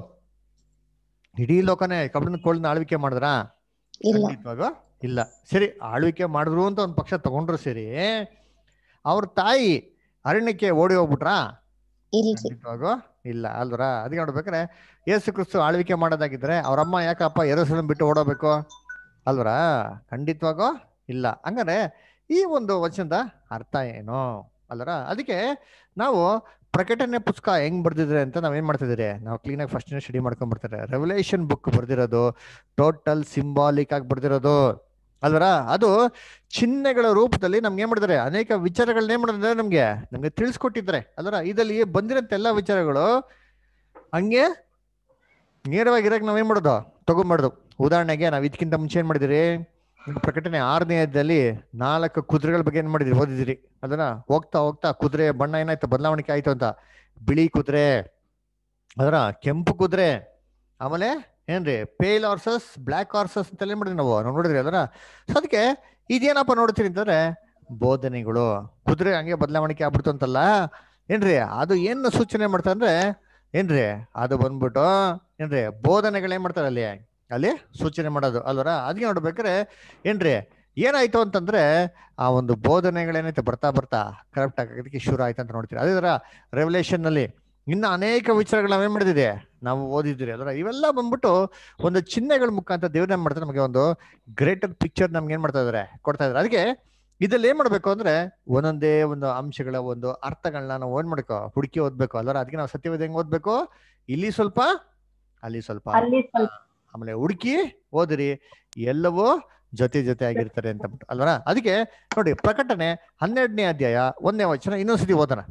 A: ಇಡೀ ಲೋಕನೇ ಕಬ್ಬಣ ಕೋಳನ್ನ ಆಳ್ವಿಕೆ ಮಾಡಿದ್ರ? ಖಂಡಿತವಾಗ ಇಲ್ಲ. ಸರಿ, ಆಳ್ವಿಕೆ ಮಾಡಿದ್ರು ಅಂತ ಒಂದ್ ಪಕ್ಷ ತಗೊಂಡ್ರು ಸರಿ, ಅವ್ರ ತಾಯಿ ಅರಣ್ಯಕ್ಕೆ ಓಡಿ ಹೋಗ್ಬಿಟ್ರಾ? ಖಂಡಿತವಾಗ ಇಲ್ಲ ಅಲ್ವರ. ಅದಕ್ಕೆ ನೋಡ್ಬೇಕಾರೆ ಯೇಸು ಕ್ರಿಸ್ತು ಆಳ್ವಿಕೆ ಮಾಡೋದಾಗಿದ್ರೆ ಅವ್ರಮ್ಮ ಯಾಕಪ್ಪ ಯೆರೂಸಲೇಮ್ ಬಿಟ್ಟು ಓಡೋಬೇಕು ಅಲ್ವರ? ಖಂಡಿತವಾಗೋ ಇಲ್ಲ. ಹಂಗಾರೆ ಈ ಒಂದು ವಚನದ ಅರ್ಥ ಏನು ಅಲ್ವರ? ಅದಕ್ಕೆ ನಾವು ಪ್ರಕಟಣೆ ಪುಸ್ತಕ ಹೆಂಗ್ ಬರ್ದಿದ್ರೆ ಅಂತ ನಾವೇನ್ ಮಾಡ್ತಿದ್ದೀರಿ, ನಾವು ಕ್ಲೀನಾಗಿ ಫಸ್ಟ್ ಸ್ಟಡಿ ಮಾಡ್ಕೊಂಡ್ ಬರ್ತಾರೆ. ರೆವಲ್ಯೂಷನ್ ಬುಕ್ ಬರ್ದಿರೋದು ಟೋಟಲ್ ಸಿಂಬಾಲಿಕ್ ಆಗಿ ಬರ್ದಿರೋದು ಅಲ್ವರ? ಅದು ಚಿಹ್ನೆಗಳ ರೂಪದಲ್ಲಿ ನಮ್ಗೆ ಏನ್ ಮಾಡಿದ್ದಾರೆ, ಅನೇಕ ವಿಚಾರಗಳನ್ನ ಏನ್ ಮಾಡಿದ್ರೆ ನಮ್ಗೆ ತಿಳಿಸ್ಕೊಟ್ಟಿದ್ದಾರೆ ಅಲ್ವರ? ಇದರಲ್ಲಿ ಬಂದಿರೋಂಥ ಎಲ್ಲಾ ವಿಚಾರಗಳು ಹಂಗೆ ನೇರವಾಗಿರಾಗ ನಾವೇನ್ ಮಾಡೋದು, ತಗೊಂಡ್ಬಾರ್ದು. ಉದಾಹರಣೆಗೆ ನಾವ್ ಇದಕ್ಕಿಂತ ಮುಂಚೆ ಏನ್ ಮಾಡಿದಿರಿ, ಪ್ರಕಟಣೆ 6ನೇ ಅಧ್ಯಾಯದಲ್ಲಿ 4 ಕುದುರೆಗಳ ಬಗ್ಗೆ ಏನ್ ಮಾಡಿದ್ರಿ, ಓದಿದಿರಿ. ಅದನ್ನ ಹೋಗ್ತಾ ಹೋಗ್ತಾ ಕುದುರೆ ಬಣ್ಣ ಏನಾಯ್ತು, ಬದಲಾವಣೆ ಆಯ್ತು ಅಂತ. ಬಿಳಿ ಕುದುರೆ, ಅದರ ಕೆಂಪು ಕುದುರೆ, ಆಮೇಲೆ ಏನ್ರಿ ಪೇಲ್ ಹಾರ್ಸಸ್, ಬ್ಲ್ಯಾಕ್ ಹಾರ್ಸಸ್ ಅಂತೆಲ್ಲ ಏನ್ ಮಾಡಿದ್ರಿ ನಾವು ನೋಡಿದ್ರಿ ಅದರ. ಸೊ ಅದಕ್ಕೆ ಇದೇನಪ್ಪ ನೋಡ್ತೀರಿ ಅಂತಂದ್ರೆ ಬೋಧನೆಗಳು. ಕುದುರೆ ಹಂಗೆ ಬದಲಾವಣೆ ಆಗ್ಬಿಡ್ತು ಅಂತಲ್ಲ ಏನ್ರಿ, ಅದು ಏನ್ ಸೂಚನೆ ಮಾಡ್ತಾರೆ ಅಂದ್ರೆ ಏನ್ರಿ, ಅದು ಬಂದ್ಬಿಟ್ಟು ಏನ್ರಿ ಬೋಧನೆಗಳು ಏನ್ ಮಾಡ್ತಾರೆ ಅಲ್ಲಿ ಸೂಚನೆ ಮಾಡೋದು ಅಲ್ವರ? ಅದಕ್ಕೆ ನೋಡ್ಬೇಕಾರೆ ಏನ್ರಿ ಏನಾಯ್ತು ಅಂತಂದ್ರೆ ಆ ಒಂದು ಬೋಧನೆಗಳೇನೈತೆ ಬರ್ತಾ ಬರ್ತಾ ಕರೆಕ್ಟ್ ಆಗೋದಕ್ಕೆ ಶುರು ಆಯ್ತು ಅಂತ ನೋಡ್ತೀರಿ. ಅದೇ ತರ ರೆವಲ್ಯೂಷನ್ ನಲ್ಲಿ ಇನ್ನು ಅನೇಕ ವಿಚಾರಗಳು ನಾವೇನ್ ಮಾಡಿದಿದೆ, ನಾವು ಓದಿದ್ದೀರಿ ಅಲ್ವರ? ಇವೆಲ್ಲ ಬಂದ್ಬಿಟ್ಟು ಒಂದು ಚಿಹ್ನೆಗಳ ಮುಖಾಂತರ ದೇವ್ರ ಏನ್ ಮಾಡ್ತಾರೆ, ನಮಗೆ ಒಂದು ಗ್ರೇಟರ್ ಪಿಕ್ಚರ್ ನಮ್ಗೆ ಏನ್ ಮಾಡ್ತಾ ಇದಾರೆ, ಕೊಡ್ತಾ ಇದಾರೆ. ಅದಕ್ಕೆ ಇದ್ರಲ್ಲಿ ಏನ್ ಮಾಡ್ಬೇಕು ಅಂದ್ರೆ ಒಂದೊಂದೇ ಒಂದು ಅಂಶಗಳ ಒಂದು ಅರ್ಥಗಳನ್ನ ನಾವು ಏನ್ ಮಾಡ್ಕೋ ಹುಡುಕಿ ಓದ್ಬೇಕು ಅಲ್ವರ? ಅದಕ್ಕೆ ನಾವು ಸತ್ಯವೇದ ಹೆಂಗ್ ಓದ್ಬೇಕು, ಇಲ್ಲಿ ಸ್ವಲ್ಪ ಅಲ್ಲಿ ಸ್ವಲ್ಪ ಆಮೇಲೆ ಹುಡುಕಿ ಓದಿರಿ, ಎಲ್ಲವೂ ಜೊತೆ ಜೊತೆ ಆಗಿರ್ತಾರೆ ಅಂತ ಬಿಟ್ಟು ಅಲ್ವರ? ಅದಕ್ಕೆ ನೋಡಿ ಪ್ರಕಟಣೆ 12ನೇ ಅಧ್ಯಾಯ 1ನೇ ವಚನ ಇನ್ನೊಂದ್ಸತಿ ಓದೋಣ.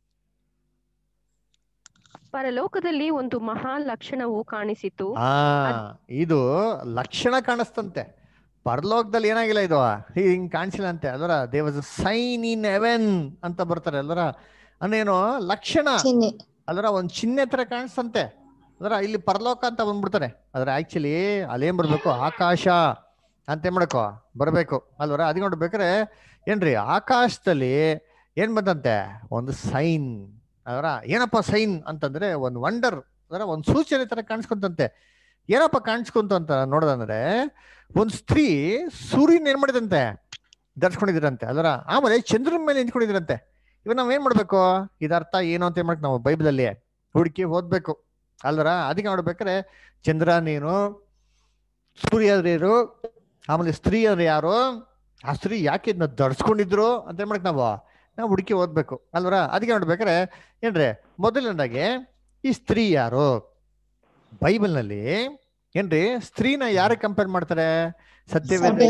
B: ಪರಲೋಕದಲ್ಲಿ ಒಂದು ಮಹಾ ಲಕ್ಷಣವು ಕಾಣಿಸಿತು.
A: ಇದು ಲಕ್ಷಣ ಕಾಣಿಸ್ತಂತೆ. ಪರಲೋಕದಲ್ಲಿ ಏನಾಗಿಲ್ಲ, ಇದು ಹಿಂಗ್ ಕಾಣಿಸಿಲ್ಲ ಅಂತೆ ಅಲ್ವರ? There was a sign in heaven ಅಂತ ಬರ್ತಾರೆ ಅಲ್ವರ? ಅಂದ್ರೇನು ಲಕ್ಷಣ ಅಲ್ವರ? ಒಂದ್ ಚಿಹ್ನೆ ತರ ಕಾಣಿಸ್ತಂತೆ ಅಲ್ವರ? ಇಲ್ಲಿ ಪರಲೋಕ ಅಂತ ಬಂದ್ಬಿಡ್ತಾರೆ. ಆದ್ರೆ ಆಕ್ಚುಲಿ ಅಲ್ಲೇನ್ ಬರ್ಬೇಕು, ಆಕಾಶ ಅಂತ ಏನ್ ಮಾಡಬೇಕು ಬರ್ಬೇಕು ಅಲ್ವರ? ಅದಕ್ಕೆ ನೋಡ್ಬೇಕಾರೆ ಏನ್ರಿ ಆಕಾಶದಲ್ಲಿ ಏನ್ ಬಂದಂತೆ, ಒಂದು ಸೈನ್ ಅಲ್ವರ? ಏನಪ್ಪ ಸೈನ್ ಅಂತಂದ್ರೆ ಒಂದು ವಂಡರ್ ಅದರ ಒಂದು ಸೂಚನೆ ತರ ಕಾಣಿಸ್ಕೊಂತಂತೆ. ಏನಪ್ಪ ಕಾಣಿಸ್ಕೊಂತ ಅಂತ ನೋಡೋದಂದ್ರೆ ಒಂದ್ ಸ್ತ್ರೀ ಸೂರ್ಯನ ಏನ್ ಮಾಡಿದಂತೆ ಧರಿಸ್ಕೊಂಡಿದ್ರಂತೆ ಅಲ್ವರ? ಆಮೇಲೆ ಚಂದ್ರನ ಮೇಲೆ ನಿಂತ್ಕೊಂಡಿದ್ರಂತೆ. ಇವಾಗ ನಾವ್ ಏನ್ ಮಾಡ್ಬೇಕು, ಇದರ್ಥ ಏನು ಅಂತ ಏನ್ ಮಾಡಕ್ ನಾವು ಬೈಬಲಲ್ಲಿ ಹುಡುಕಿ ಓದ್ಬೇಕು ಅಲ್ವರ? ಅದಕ್ಕೆ ನೋಡ್ಬೇಕಾರೆ ಚಂದ್ರ ನೀನು, ಸೂರ್ಯ ಯಾರು, ಆಮೇಲೆ ಸ್ತ್ರೀ ಅಂದ್ರೆ ಯಾರು, ಆ ಸ್ತ್ರೀ ಯಾಕೆ ಇದನ್ನ ಧರಿಸ್ಕೊಂಡಿದ್ರು ಅಂತ ಏನ್ ಮಾಡಕ್ ನಾವು ಹುಡುಕಿ ಓದ್ಬೇಕು ಅಲ್ವರ? ಅದಕ್ಕೆ ನೋಡ್ಬೇಕಾರೆ ಏನ್ರಿ ಮೊದಲನೇದಾಗಿ ಈ ಸ್ತ್ರೀ ಯಾರು, ಬೈಬಲ್ ನಲ್ಲಿ ಏನ್ರಿ ಸ್ತ್ರೀನ ಯಾರು ಕಂಪೇರ್ ಮಾಡ್ತಾರೆ, ಸತ್ಯವೇದ.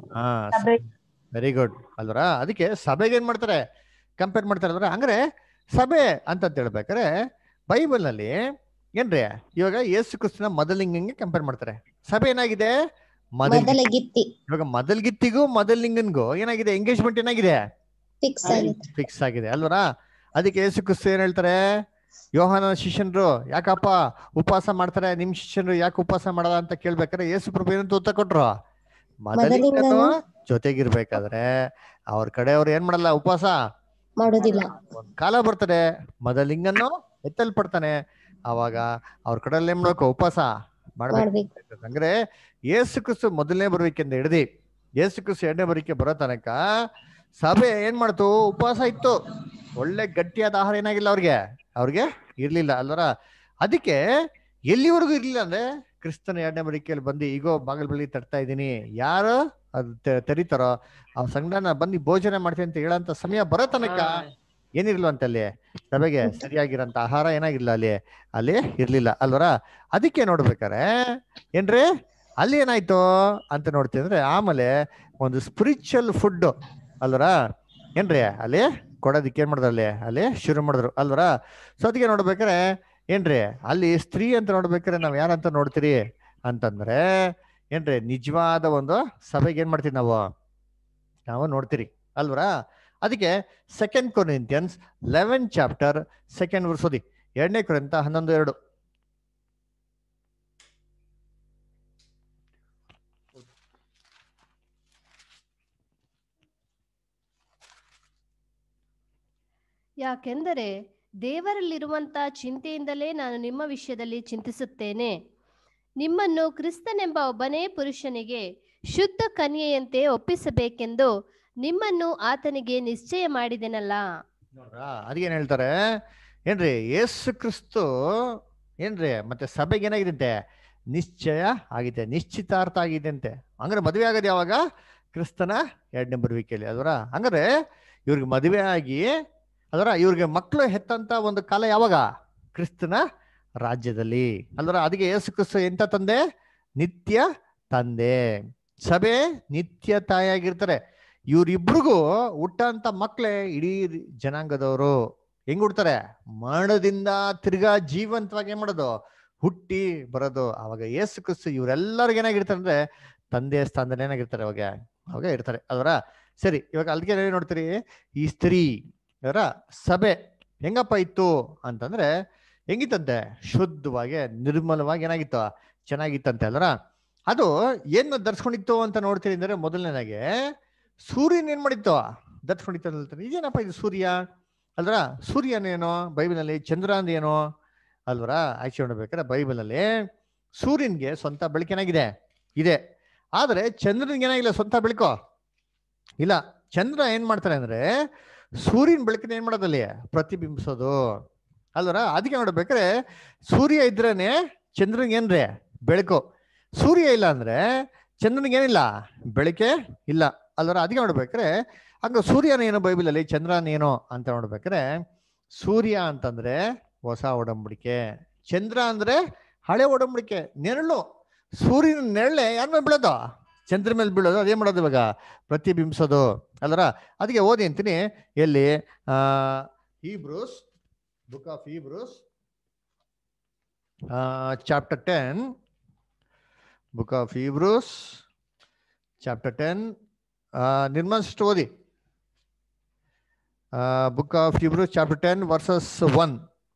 A: ವೆರಿ ಗುಡ್ ಅಲ್ವರ? ಅದಕ್ಕೆ ಸಭೆಗೆ ಏನ್ ಮಾಡ್ತಾರೆ, ಕಂಪೇರ್ ಮಾಡ್ತಾರೆ ಅಲ್ವರ? ಹಂಗಾರೆ ಸಭೆ ಅಂತ ಹೇಳ್ಬೇಕಾರೆ ಬೈಬಲ್ ನಲ್ಲಿ ಏನ್ರಿ ಇವಾಗ ಯೇಸು ಕ್ರಿಸ್ತನ ಮೊದಲಿಂಗಂಗೆ ಕಂಪೇರ್ ಮಾಡ್ತಾರೆ. ಸಭೆ ಏನಾಗಿದೆ, ಇವಾಗ ಮೊದಲ್ಗಿತ್ತಿಗೂ ಮೊದಲಿಂಗನ್ಗೂ ಏನಾಗಿದೆ, ಎಂಗೇಜ್ಮೆಂಟ್ ಏನಾಗಿದೆ, ಫಿಕ್ಸ್ ಆಗಿದೆ ಅಲ್ವರ? ಅದಕ್ಕೆ ಯೇಸು ಕ್ರಿಸ್ತ ಏನ್ ಹೇಳ್ತಾರೆ, ಯೋಹಾನನ ಶಿಷ್ಯನ್ರು ಯಾಕಪ್ಪ ಉಪವಾಸ ಮಾಡ್ತಾರೆ, ನಿಮ್ ಶಿಷ್ಯನ್ರು ಯಾಕೆ ಉಪವಾಸ ಮಾಡಲ್ಲ ಅಂತ ಕೇಳ್ಬೇಕಾರೆ ಯೇಸು ಪ್ರಭು ಏನಂತ ಉತ್ತರ ಕೊಟ್ರು, ಮೊದಲಿಂಗನು ಜೊತೆಗಿರ್ಬೇಕಾದ್ರೆ ಅವ್ರ ಕಡೆ ಅವ್ರು ಏನ್ ಮಾಡಲ್ಲ, ಉಪವಾಸ ಮಾಡೋದಿಲ್ಲ. ಒಂದ್ ಕಾಲ ಬರ್ತದೆ ಮೊದಲಿಂಗನು ಎತ್ತಲ್ಪಡ್ತಾನೆ, ಅವಾಗ ಅವ್ರ ಕಡೆಯಲ್ಲಿ ಏನ್ ಮಾಡ್ಬೇಕು, ಉಪವಾಸ ಮಾಡ್ಬೇಕು. ಅಂದ್ರೆ ಯೇಸು ಕ್ರಿಸ್ತು ಮೊದಲನೇ ಬರುವಿಕೆಂದ ಹಿಡ್ದಿ ಯೇಸು ಕ್ರಿಸ್ತು 2ನೇ ಬರುವಿಕೆ ಬರೋ ತನಕ ಸಭೆ ಏನ್ ಮಾಡ್ತು, ಉಪವಾಸ ಇತ್ತು. ಒಳ್ಳೆ ಗಟ್ಟಿಯಾದ ಆಹಾರ ಏನಾಗಿಲ್ಲ ಅವ್ರಿಗೆ ಇರ್ಲಿಲ್ಲ ಅಲ್ವರ? ಅದಕ್ಕೆ ಎಲ್ಲಿವರೆಗೂ ಇರ್ಲಿಲ್ಲ ಅಂದ್ರೆ ಕ್ರಿಸ್ತನ 2ನೇ ಬರುವಿಕೆಯಲ್ಲಿ ಬಂದು ಈಗೋ ಬಾಗಿಲು ಬಳಿ ತಟ್ತಾ ಇದ್ದೀನಿ, ಯಾರು ಅದು ತೆರೀತಾರೋ ಆ ಸಂಘನ ಬಂದು ಭೋಜನ ಮಾಡ್ತೀನಿ ಅಂತ ಹೇಳಂತ ಸಮಯ ಬರೋ ತನಕ ಏನಿರ್ಲಿಲ್ಲ ಅಲ್ಲಿ ಸಭೆಗೆ ಸರಿಯಾಗಿರಂತ ಆಹಾರ ಏನಾಗಿರ್ಲಿಲ್ಲ ಅಲ್ಲಿ ಇರ್ಲಿಲ್ಲ ಅಲ್ವರ? ಅದಕ್ಕೆ ನೋಡ್ಬೇಕಾರೆ ಏನ್ರಿ ಅಲ್ಲಿ ಏನಾಯ್ತು ಅಂತ ನೋಡ್ತೀವಿ ಅಂದ್ರೆ ಆಮೇಲೆ ಒಂದು ಸ್ಪಿರಿಚುವಲ್ ಫುಡ್ ಅಲ್ವರ ಏನ್ರಿ ಅಲ್ಲಿ ಕೊಡೋದಿಕ್ಕೆ ಏನ್ ಮಾಡಿದ್ರು, ಅಲ್ಲಿ ಶುರು ಮಾಡಿದ್ರು ಅಲ್ವರ? ಸೊ ಅದಕ್ಕೆ ನೋಡ್ಬೇಕಾರೆ ಏನ್ರಿ ಅಲ್ಲಿ ಸ್ತ್ರೀ ಅಂತ ನೋಡ್ಬೇಕಾರೆ ನಾವ್ ಯಾರಂತ ನೋಡ್ತೀರಿ ಅಂತಂದ್ರೆ ಏನ್ರಿ ನಿಜವಾದ ಒಂದು ಸಭೆಗೆ ಏನ್ ಮಾಡ್ತೀವಿ ನಾವು ನೋಡ್ತೀರಿ ಅಲ್ವರ? ಅದಕ್ಕೆ 2 ಕೊರಿಂಥಿಯನ್ಸ್ 11 ಚಾಪ್ಟರ್ 2nd ವರ್ಸ್ ಓದಿ. 2 ಕೊರಿಂಥ 11:2.
K: ಯಾಕೆಂದರೆ ದೇವರಲ್ಲಿರುವಂಥ ಚಿಂತೆಯಿಂದಲೇ ನಾನು ನಿಮ್ಮ ವಿಷಯದಲ್ಲಿ ಚಿಂತಿಸುತ್ತೇನೆ. ನಿಮ್ಮನ್ನು ಕ್ರಿಸ್ತನೆಂಬ ಒಬ್ಬನೇ ಪುರುಷನಿಗೆ ಶುದ್ಧ ಕನ್ಯೆಯಂತೆ ಒಪ್ಪಿಸಬೇಕೆಂದು ನಿಮ್ಮನ್ನು ಆತನಿಗೆ ನಿಶ್ಚಯ ಮಾಡಿದೆನಲ್ಲ.
A: ಅದಕ್ಕೇನು ಹೇಳ್ತಾರೆ ಏನ್ರಿ, ಯೇಸು ಕ್ರಿಸ್ತು ಏನ್ರಿ ಮತ್ತೆ ಸಭೆಗೆ ಏನಾಗಿದಂತೆ, ನಿಶ್ಚಯ ಆಗಿದೆ, ನಿಶ್ಚಿತಾರ್ಥ ಆಗಿದೆ ಅಂತೆ. ಹಂಗಾರೆ ಮದುವೆ ಆಗೋದು ಯಾವಾಗ? ಕ್ರಿಸ್ತನ ಎರಡನೇ ಬರುವಿಕೆಯಲ್ಲಿ. ಅದರ ಹಂಗಾರೆ ಇವ್ರಿಗೆ ಮದುವೆ ಆಗಿ ಇವ್ರಿಗೆ ಮಕ್ಕಳು ಹೆತ್ತಂತ ಒಂದು ಕಾಲ ಯಾವಾಗ? ಕ್ರಿಸ್ತನ ರಾಜ್ಯದಲ್ಲಿ. ಅಲ್ವರ ಅದಕ್ಕೆ ಯೇಸು ಕ್ರಿಸ್ತು ಎಂತ ತಂದೆ? ನಿತ್ಯ ತಂದೆ. ಸಭೆ ನಿತ್ಯ ತಾಯಿಯಾಗಿರ್ತಾರೆ. ಇವ್ರಿಬ್ರಿಗೂ ಹುಟ್ಟಂತ ಮಕ್ಕಳೇ ಇಡೀ ಜನಾಂಗದವರು. ಹೆಂಗ್ ಹುಡ್ತಾರೆ? ಮರಣದಿಂದ ತಿರ್ಗಾ ಜೀವಂತವಾಗಿ ಏನ್ ಮಾಡೋದು? ಹುಟ್ಟಿ ಬರೋದು. ಅವಾಗ ಯೇಸು ಕ್ರಿಸ್ತು ಇವ್ರೆಲ್ಲರಿಗೂ ಏನಾಗಿರ್ತಾರೆ ಅಂದ್ರೆ ತಂದೆಯ ಸ್ಥಾನದಲ್ಲಿ ಏನಾಗಿರ್ತಾರೆ ಅವಾಗ ಇರ್ತಾರೆ. ಅದರ ಸರಿ, ಇವಾಗ ಅಲ್ಲಿಗೆ ನೋಡ್ತೀರಿ, ಈ ಸ್ತ್ರೀ ಅವರ ಸಭೆ ಹೆಂಗಪ್ಪ ಇತ್ತು ಅಂತಂದ್ರೆ ಹೆಂಗಿತ್ತಂತೆ? ಶುದ್ಧವಾಗಿ ನಿರ್ಮಲವಾಗಿ ಏನಾಗಿತ್ತು? ಚೆನ್ನಾಗಿತ್ತಂತೆ. ಅಲ್ವರ ಅದು ಏನು ಧರಿಸ್ಕೊಂಡಿತ್ತು ಅಂತ ನೋಡ್ತೀರಿ ಅಂದ್ರೆ, ಮೊದಲನೇದಾಗೆ ಸೂರ್ಯನ ಏನ್ ಮಾಡಿತ್ತು? ಧರಿಸ್ಕೊಂಡಿತ್ತು ಅಂತ ಹೇಳ್ತಾರೆ. ಇದೇನಪ್ಪ ಇದು ಸೂರ್ಯ ಅಲ್ವರ? ಸೂರ್ಯನೇನೋ ಬೈಬಲ್ನಲ್ಲಿ, ಚಂದ್ರ ಅಂದೇನೋ ಅಲ್ವರ? ಆಯ್ಕೆ ನೋಡ್ಬೇಕಾದ್ರೆ ಬೈಬಲಲ್ಲಿ ಸೂರ್ಯನ್ಗೆ ಸ್ವಂತ ಬೆಳಕೇನಾಗಿದೆ ಇದೆ, ಆದ್ರೆ ಚಂದ್ರನ್ಗೆ ಏನಾಗಿಲ್ಲ ಸ್ವಂತ ಬೆಳಕು ಇಲ್ಲ. ಚಂದ್ರ ಏನ್ ಮಾಡ್ತಾರೆ ಅಂದ್ರೆ ಸೂರ್ಯನ ಬೆಳಕನ್ನ ಏನ್ ಮಾಡೋದಲ್ಲಿ ಪ್ರತಿಬಿಂಬಿಸೋದು ಅಲ್ವರ? ಅದಕ್ಕೆ ನೋಡ್ಬೇಕಾದ್ರೆ ಸೂರ್ಯ ಇದ್ರೇನೆ ಚಂದ್ರನ್ಗೆ ಏನ್ರಿ ಬೆಳಕು, ಸೂರ್ಯ ಇಲ್ಲ ಅಂದ್ರೆ ಚಂದ್ರನಿಗೆ ಏನಿಲ್ಲ ಬೆಳಕೆ ಇಲ್ಲ ಅಲ್ವರ? ಅದಕ್ಕೆ ನೋಡ್ಬೇಕಾದ್ರೆ ಹಂಗ ಸೂರ್ಯನೇನೋ ಬೈಬಲಲ್ಲಿ, ಚಂದ್ರನೇನೋ ಅಂತ ನೋಡ್ಬೇಕಾದ್ರೆ ಸೂರ್ಯ ಅಂತಂದ್ರೆ ಹೊಸ ಒಡಂಬಡಿಕೆ, ಚಂದ್ರ ಅಂದ್ರೆ ಹಳೆ ಒಡಂಬಡಿಕೆ. ನೆರಳು, ಸೂರ್ಯನ ನೆರಳೆ ಯಾರ ಮೇಲೆ ಬೀಳೋದು? ಚಂದ್ರ ಮೇಲೆ ಬೀಳೋದು. ಅದೇನ್ ಮಾಡೋದು ಇವಾಗ? ಪ್ರತಿಬಿಂಬಿಸೋದು ಅಲ್ವರ? ಅದಕ್ಕೆ ಓದಿ ಅಂತೀನಿ. ಎಲ್ಲಿ? Hebrews, book of Hebrews chapter 10, book of Hebrews chapter 10. Nirmal sister ಓದಿ. Book of Hebrews chapter 10 verses 1.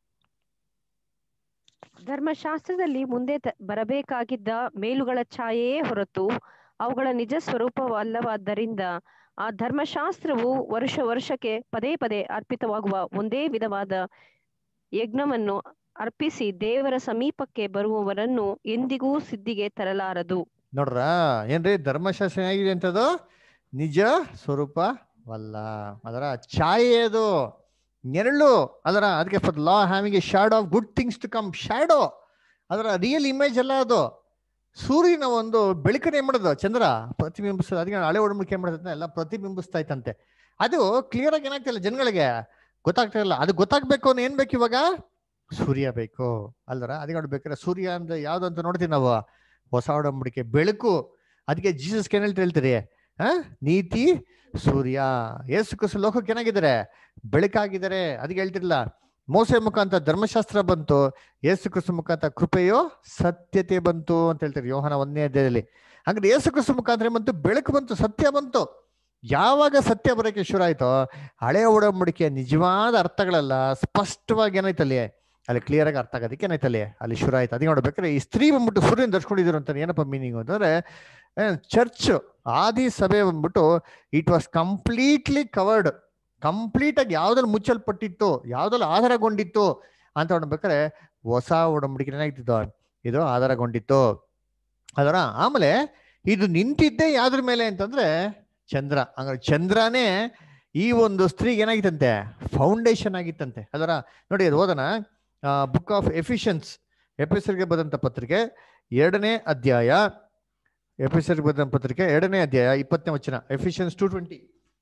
B: ಧರ್ಮಶಾಸ್ತ್ರದಲ್ಲಿ ಮುಂದೆ ಬರಬೇಕಾಗಿದ್ದ ಮೇಲುಗಳ ಛಾಯೆಯೇ ಹೊರತು ಅವುಗಳ ನಿಜ ಸ್ವರೂಪವಲ್ಲವಾದ್ದರಿಂದ ಆ ಧರ್ಮಶಾಸ್ತ್ರವು ವರ್ಷಕ್ಕೆ ಪದೇ ಪದೇ ಅರ್ಪಿತವಾಗುವ ಒಂದೇ ವಿಧವಾದ ಯಜ್ಞವನ್ನು ಅರ್ಪಿಸಿ ದೇವರ ಸಮೀಪಕ್ಕೆ ಬರುವವರನ್ನು ಎಂದಿಗೂ ಸಿದ್ಧಿಗೆ ತರಲಾರದು.
A: ನೋಡ್ರ ಏನ್ರಿ? ಧರ್ಮಶಾಸ್ತ್ರ ಏನಾಗಿದೆ ಅಂತದು? ನಿಜ ಸ್ವರೂಪವಲ್ಲ, ಅದರ ಛಾಯೆ, ಅದು ನೆರಳು. ಅದರ ಅದಕ್ಕೆ for law having a shadow of good things to come. Shadow ಅದರ ರಿಯಲ್ ಇಮೇಜ್ ಅಲ್ಲ ಅದು. ಸೂರ್ಯನ ಒಂದು ಬೆಳಕನ್ನ ಏನ್ ಮಾಡೋದು? ಚಂದ್ರ ಪ್ರತಿಬಿಂಬಿಸೋದು. ಅದಕ್ಕೆ ಹಳೆ ಒಡಂಬಡಿಕೆ ಏನ್ ಮಾಡೋದಂತೆ? ಎಲ್ಲ ಪ್ರತಿಬಿಂಬಿಸ್ತಾ ಇತ್ತಂತೆ. ಅದು ಕ್ಲಿಯರ್ ಆಗಿ ಏನಾಗ್ತಿಲ್ಲ, ಜನಗಳಿಗೆ ಗೊತ್ತಾಗ್ತಾ ಇಲ್ಲ. ಅದು ಗೊತ್ತಾಗ್ಬೇಕು ಅಂದ್ರೆ ಏನ್ ಬೇಕು ಇವಾಗ? ಸೂರ್ಯ ಬೇಕು ಅಲ್ವರ? ಅದಕ್ಕೆ ನೋಡ್ಬೇಕಾದ್ರೆ ಸೂರ್ಯ ಅಂದ್ರೆ ಯಾವ್ದು ಅಂತ ನೋಡ್ತೀವಿ ನಾವು? ಹೊಸ ಒಡಂಬಡಿಕೆ ಬೆಳಕು. ಅದಕ್ಕೆ ಜೀಸಸ್ ಏನ್ ಹೇಳ್ತೀರಿ? ನೀತಿ ಸೂರ್ಯ. ಯೇಸು ಕ್ರಿಸ್ತ ಲೋಕಕ್ಕೆ ಏನಾಗಿದ್ದಾರೆ? ಬೆಳಕಾಗಿದ್ದಾರೆ. ಅದಕ್ಕೆ ಹೇಳ್ತಿರ್ಲಿಲ್ಲ, ಮೋಸೆ ಮುಖಾಂತರ ಧರ್ಮಶಾಸ್ತ್ರ ಬಂತು, ಯೇಸು ಕ್ರಿಸ್ತ ಮುಖಾಂತರ ಕೃಪೆಯೋ ಸತ್ಯತೆ ಬಂತು ಅಂತ ಹೇಳ್ತಾರೆ ಯೋಹಾನ 1ನೇ ಅಧ್ಯಾಯದಲ್ಲಿ. ಹಾಗಾದ್ರೆ ಯೇಸು ಕ್ರಿಸ್ತ ಮುಖಾಂತರ ಬಂತು, ಬೆಳಕು ಬಂತು, ಸತ್ಯ ಬಂತು. ಯಾವಾಗ ಸತ್ಯ ಬರೋಕೆ ಶುರು ಆಯ್ತೋ ಹಳೆಯ ಒಡಂಬಡಿಕೆಯ ನಿಜವಾದ ಅರ್ಥಗಳೆಲ್ಲ ಸ್ಪಷ್ಟವಾಗಿ ಏನಾಯ್ತಲ್ಲಿ ಅಲ್ಲಿ ಕ್ಲಿಯರ್ ಆಗಿ ಅರ್ಥ ಆಗೋದಕ್ಕೆ ಏನಾಯ್ತಲ್ಲಿ ಅಲ್ಲಿ ಶುರು ಆಯ್ತು. ಅದಕ್ಕೆ ನೋಡ್ಬೇಕಾದ್ರೆ ಈ ಸ್ತ್ರೀ ಬಂದ್ಬಿಟ್ಟು ಸೂರ್ಯನ ಧರಿಸ್ಕೊಂಡಿದ್ರು ಅಂತ ಏನಪ್ಪ ಮೀನಿಂಗ್ ಅಂತಂದ್ರೆ, ಚರ್ಚ್ ಆದಿ ಸಭೆ ಬಂದ್ಬಿಟ್ಟು it was completely covered, complete ಆಗಿ ಯಾವ್ದ್ರಲ್ಲಿ ಮುಚ್ಚಲ್ಪಟ್ಟಿತ್ತು, ಯಾವ್ದ್ರಲ್ಲಿ ಆಧಾರಗೊಂಡಿತ್ತು ಅಂತ ನೋಡ್ಬೇಕಾದ್ರೆ ಹೊಸ ಒಡಂಬಡಿಕೆ ಏನಾಗ್ತಿತ್ತು? ಇದು ಆಧಾರಗೊಂಡಿತ್ತು ಅದರ. ಆಮೇಲೆ ಇದು ನಿಂತಿದ್ದೆ ಯಾವ್ದ್ರ ಮೇಲೆ ಅಂತಂದ್ರೆ ಚಂದ್ರ. ಹಂಗಾರೆ ಚಂದ್ರನೇ ಈ ಒಂದು ಸ್ತ್ರೀಗೆ ಏನಾಗಿತ್ತಂತೆ? ಫೌಂಡೇಶನ್ ಆಗಿತ್ತಂತೆ. ಅದರ ನೋಡಿ, ಅದು ಓದೋಣ. ಬುಕ್ ಆಫ್ ಎಫಿಷಿಯನ್ಸ್, ಎಫೆಸರಿಗೆ ಬರೆದಂತ ಪತ್ರಿಕೆ 2ನೇ ಅಧ್ಯಾಯ, ಎಫೆಸರಿಗೆ ಬರೆದಂತ ಪತ್ರಿಕೆ 2ನೇ ಅಧ್ಯಾಯ 20ನೇ ವಚನ. ಎಫಿಷಿಯನ್ಸ್ 2:20.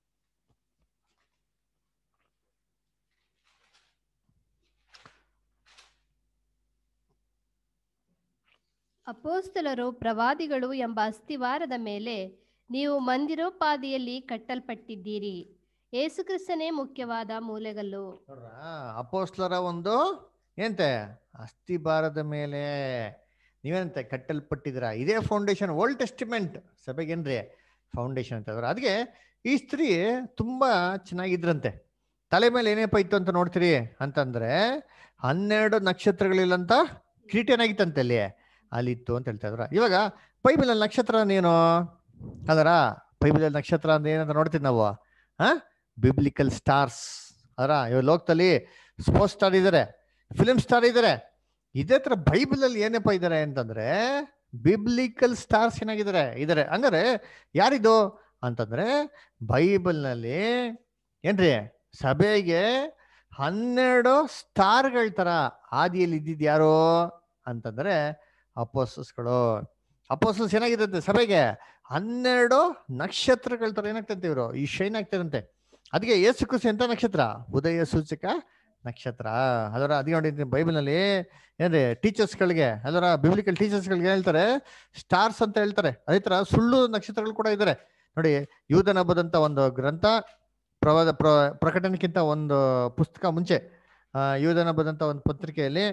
K: ಅಪೋಸ್ತಲರು ಪ್ರವಾದಿಗಳು ಎಂಬ ಅಸ್ತಿವಾರದ ಮೇಲೆ ನೀವು ಮಂದಿರೋಪಾದಿಯಲ್ಲಿ ಕಟ್ಟಲ್ಪಟ್ಟಿದ್ದೀರಿ. ಯೇಸುಕ್ರಿಸ್ತನೇ ಮುಖ್ಯವಾದ ಮೂಲೆಗಲ್ಲು.
A: ಅಪೋಸ್ತಲರ ಒಂದು ಏನಂತೆ? ಅಸ್ತಿಭಾರದ ಮೇಲೆ ನೀವೇನಂತೆ ಕಟ್ಟಲ್ಪಟ್ಟಿದ್ರ. ಇದೇ ಫೌಂಡೇಶನ್. ಓಲ್ಡ್ ಟೆಸ್ಟಿಮೆಂಟ್ ಸಭೆಗೇನ್ರಿ ಫೌಂಡೇಶನ್ ಅಂತ. ಅದಕ್ಕೆ ಈ ಸ್ತ್ರೀ ತುಂಬಾ ಚೆನ್ನಾಗಿದ್ರಂತೆ. ತಲೆ ಮೇಲೆ ಏನಪ್ಪ ಇತ್ತು ಅಂತ ನೋಡ್ತೀರಿ ಅಂತಂದ್ರೆ 12 ನಕ್ಷತ್ರಗಳಿಲ್ಲಂತ ಕಿರೀಟ ಏನಾಗಿತ್ತಂತೆ ಅಲ್ಲಿ ಇತ್ತು ಅಂತ ಹೇಳ್ತಾ ಇದ್ರ. ಇವಾಗ ಬೈಬಲಲ್ಲಿ ನಕ್ಷತ್ರ ಏನು ಅದರ? ಬೈಬಲಲ್ಲಿ ನಕ್ಷತ್ರ ಅಂದ್ರೆ ಏನಂತ ನೋಡ್ತೀವಿ ನಾವು? ಬಿಬ್ಲಿಕಲ್ ಸ್ಟಾರ್ಸ್ ಅದರ ಇವಾಗ ಲೋಕದಲ್ಲಿ ಸ್ಪೋರ್ಟ್ಸ್ ಸ್ಟಾರ್ ಇದ್ದಾರೆ, ಫಿಲ್ಮ್ ಸ್ಟಾರ್ ಇದ್ದಾರೆ. ಇದೇ ತರ ಬೈಬಲ್ ಅಲ್ಲಿ ಏನಪ್ಪ ಇದ್ದಾರೆ ಅಂತಂದ್ರೆ ಬಿಬ್ಲಿಕಲ್ ಸ್ಟಾರ್ಸ್ ಏನಾಗಿದ್ದಾರೆ ಇದಾರೆ. ಹಂಗಾರೆ ಯಾರಿದು ಅಂತಂದ್ರೆ ಬೈಬಲ್ ನಲ್ಲಿ ಏನ್ರಿ ಸಭೆಗೆ 12 ಸ್ಟಾರ್ಗಳ ತರ ಆದಿಯಲ್ಲಿ ಇದ್ದಿದ್ ಯಾರು ಅಂತಂದ್ರೆ ಅಪೋಸ್ತಲರು. ಅಪೋಸ್ತಲರು ಏನಾಗಿರುತ್ತೆ ಸಭೆಗೆ 12 ನಕ್ಷತ್ರಗಳ ತರ ಏನಾಗ್ತಂತೆ, ಇವರು ಈ ಶೈನ್ ಆಗ್ತಾರಂತೆ. ಅದಕ್ಕೆ ಯೇಸು ಕ್ರಿಸ್ತ ಎಂತ ನಕ್ಷತ್ರ, ಉದಯ ಸೂಚಕ ನಕ್ಷತ್ರ. ಅದರ ಅದಕ್ಕೆ ನೋಡಿ ಬೈಬಲ್ ನಲ್ಲಿ ಏನ್ರಿ ಟೀಚರ್ಸ್ಗಳಿಗೆ, ಅದರ ಬಿಬ್ಲಿಕಲ್ ಟೀಚರ್ಸ್ಗಳಿಗೆ ಹೇಳ್ತಾರೆ ಸ್ಟಾರ್ಸ್ ಅಂತ ಹೇಳ್ತಾರೆ. ಅದೇ ತರ ಸುಳ್ಳು ನಕ್ಷತ್ರಗಳು ಕೂಡ ಇದ್ದಾರೆ ನೋಡಿ. ಯೂದನ ಹಬ್ಬದಂತ ಒಂದು ಗ್ರಂಥ ಪ್ರಕಟಣೆಗಿಂತ ಒಂದು ಪುಸ್ತಕ ಮುಂಚೆ ಯೂದನ ಹಬ್ಬದಂತ ಒಂದು ಪತ್ರಿಕೆಯಲ್ಲಿ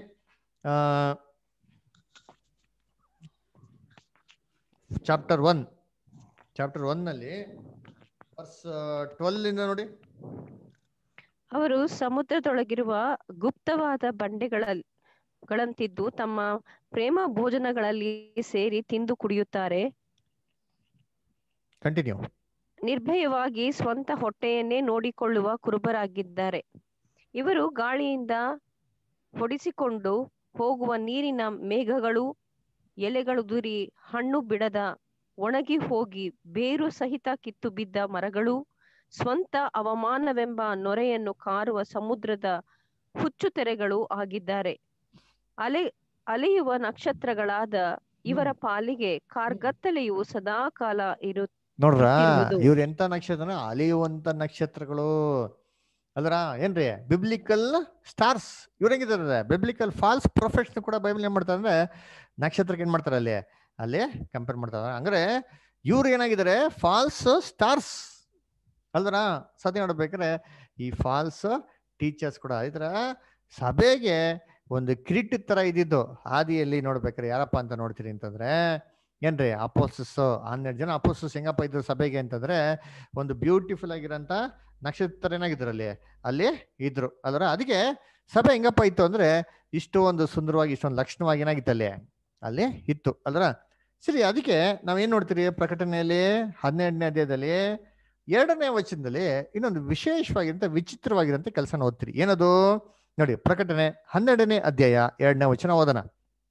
A: ಚಾಪ್ಟರ್ 1 ನಲ್ಲಿ ವರ್ಸ್ 12 ಇಂದ ನೋಡಿ.
B: ಅವರು ಸಮುದ್ರದೊಳಗಿರುವ ಗುಪ್ತವಾದ ಬಂಡೆಗಳಂತಿದ್ದು ತಮ್ಮ ಪ್ರೇಮ ಭೋಜನಗಳಲ್ಲಿ ಸೇರಿ ತಿಂದು ಕುಡಿಯುತ್ತಾರೆ.
A: ಕಂಟಿನ್ಯೂ.
B: ನಿರ್ಭಯವಾಗಿ ಸ್ವಂತ ಹೊಟ್ಟೆಯನ್ನೇ ನೋಡಿಕೊಳ್ಳುವ ಕುರುಬರಾಗಿದ್ದಾರೆ. ಇವರು ಗಾಳಿಯಿಂದ ಹೊಡಿಸಿಕೊಂಡು ಹೋಗುವ ನೀರಿನ ಮೇಘಗಳು, ಎಲೆಗಳುದುರಿ ಹಣ್ಣು ಬಿಡದ ಒಣಗಿ ಹೋಗಿ ಬೇರು ಸಹಿತ ಕಿತ್ತು ಬಿದ್ದ ಮರಗಳು, ಸ್ವಂತ ಅವಮಾನವೆಂಬ ನೊರೆಯನ್ನು ಕಾರುವ ಸಮುದ್ರದ ಹುಚ್ಚುತೆರೆಗಳು ಆಗಿದ್ದಾರೆ. ಅಲೆಯುವ ನಕ್ಷತ್ರಗಳಾದ ಇವರ ಪಾಲಿಗೆ ಕಾರ್ಗತ್ತಲೆಯು ಸದಾ ಕಾಲ
A: ನೋಡ್ರ ಇವ್ರ ಎಂತ ನಕ್ಷತ್ರ, ಅಲೆಯುವಂತ ನಕ್ಷತ್ರಗಳು ಅಲ್ರ ಏನ್ರಿ ಬಿಬ್ಲಿಕಲ್ ಸ್ಟಾರ್ಸ್. ಇವ್ರ ಹೆಂಗಿದ್ದಾರೆ ಬಿಬ್ಲಿಕಲ್ ಫಾಲ್ಸ್ ಪ್ರೊಫೆಟ್ಸ್ ಕೂಡ ಬೈಬಲ್ ಏನ್ ಮಾಡ್ತಾರೆ ಅಂದ್ರೆ ನಕ್ಷತ್ರಕ್ಕೆ ಏನ್ ಮಾಡ್ತಾರೆ ಅಲ್ಲಿ ಕಂಪೇರ್ ಮಾಡ್ತಾರೆ. ಅಂದ್ರೆ ಇವ್ರು ಏನಾಗಿದ್ದಾರೆ ಫಾಲ್ಸ್ ಸ್ಟಾರ್ಸ್ ಅಲ್ದ್ರ. ಸತ್ಯ ನೋಡ್ಬೇಕಾದ್ರೆ ಈ ಫಾಲ್ಸ್ ಟೀಚರ್ಸ್ ಕೂಡ ಈ ತರ ಸಭೆಗೆ ಒಂದು ಕಿರೀಟ ತರ ಇದ್ದಿದ್ದು ಆದಿಯಲ್ಲಿ ನೋಡ್ಬೇಕಾರೆ ಯಾರಪ್ಪ ಅಂತ ನೋಡ್ತೀರಿ ಅಂತಂದ್ರೆ ಏನ್ರಿ ಅಪೋಸ್ತಲಸ್. 12 ಜನ ಅಪೋಸ್ತಲಸ್ ಹೆಂಗಪ್ಪ ಇದ್ರು ಸಭೆಗೆ ಅಂತಂದ್ರೆ ಒಂದು ಬ್ಯೂಟಿಫುಲ್ ಆಗಿರೋಂಥ ನಕ್ಷತ್ರ ಏನಾಗಿದ್ರು ಅಲ್ಲಿ ಇದ್ರು ಅಲ್ರ. ಅದಕ್ಕೆ ಸಭೆ ಹೆಂಗಪ್ಪ ಇತ್ತು ಅಂದ್ರೆ ಇಷ್ಟು ಒಂದು ಸುಂದರವಾಗಿ ಇಷ್ಟೊಂದು ಲಕ್ಷಣವಾಗಿ ಏನಾಗಿತ್ತು ಅಲ್ಲಿ ಇತ್ತು ಅಲ್ರ. ಸರಿ, ಅದಕ್ಕೆ ನಾವೇನ್ ನೋಡ್ತೀರಿ ಪ್ರಕಟಣೆಯಲ್ಲಿ 12ನೇ ಅಧ್ಯಾಯದಲ್ಲಿ 2ನೇ ವಚನದಲ್ಲಿ ಇನ್ನೊಂದು ವಿಶೇಷವಾಗಿರಂತ ವಿಚಿತ್ರವಾಗಿರಂತ ಕೆಲಸ ಓದ್ತೀರಿ. ಏನದು ನೋಡಿ, ಪ್ರಕಟಣೆ 12ನೇ ಅಧ್ಯಾಯ 2ನೇ ವಚನ ಓದೋಣ.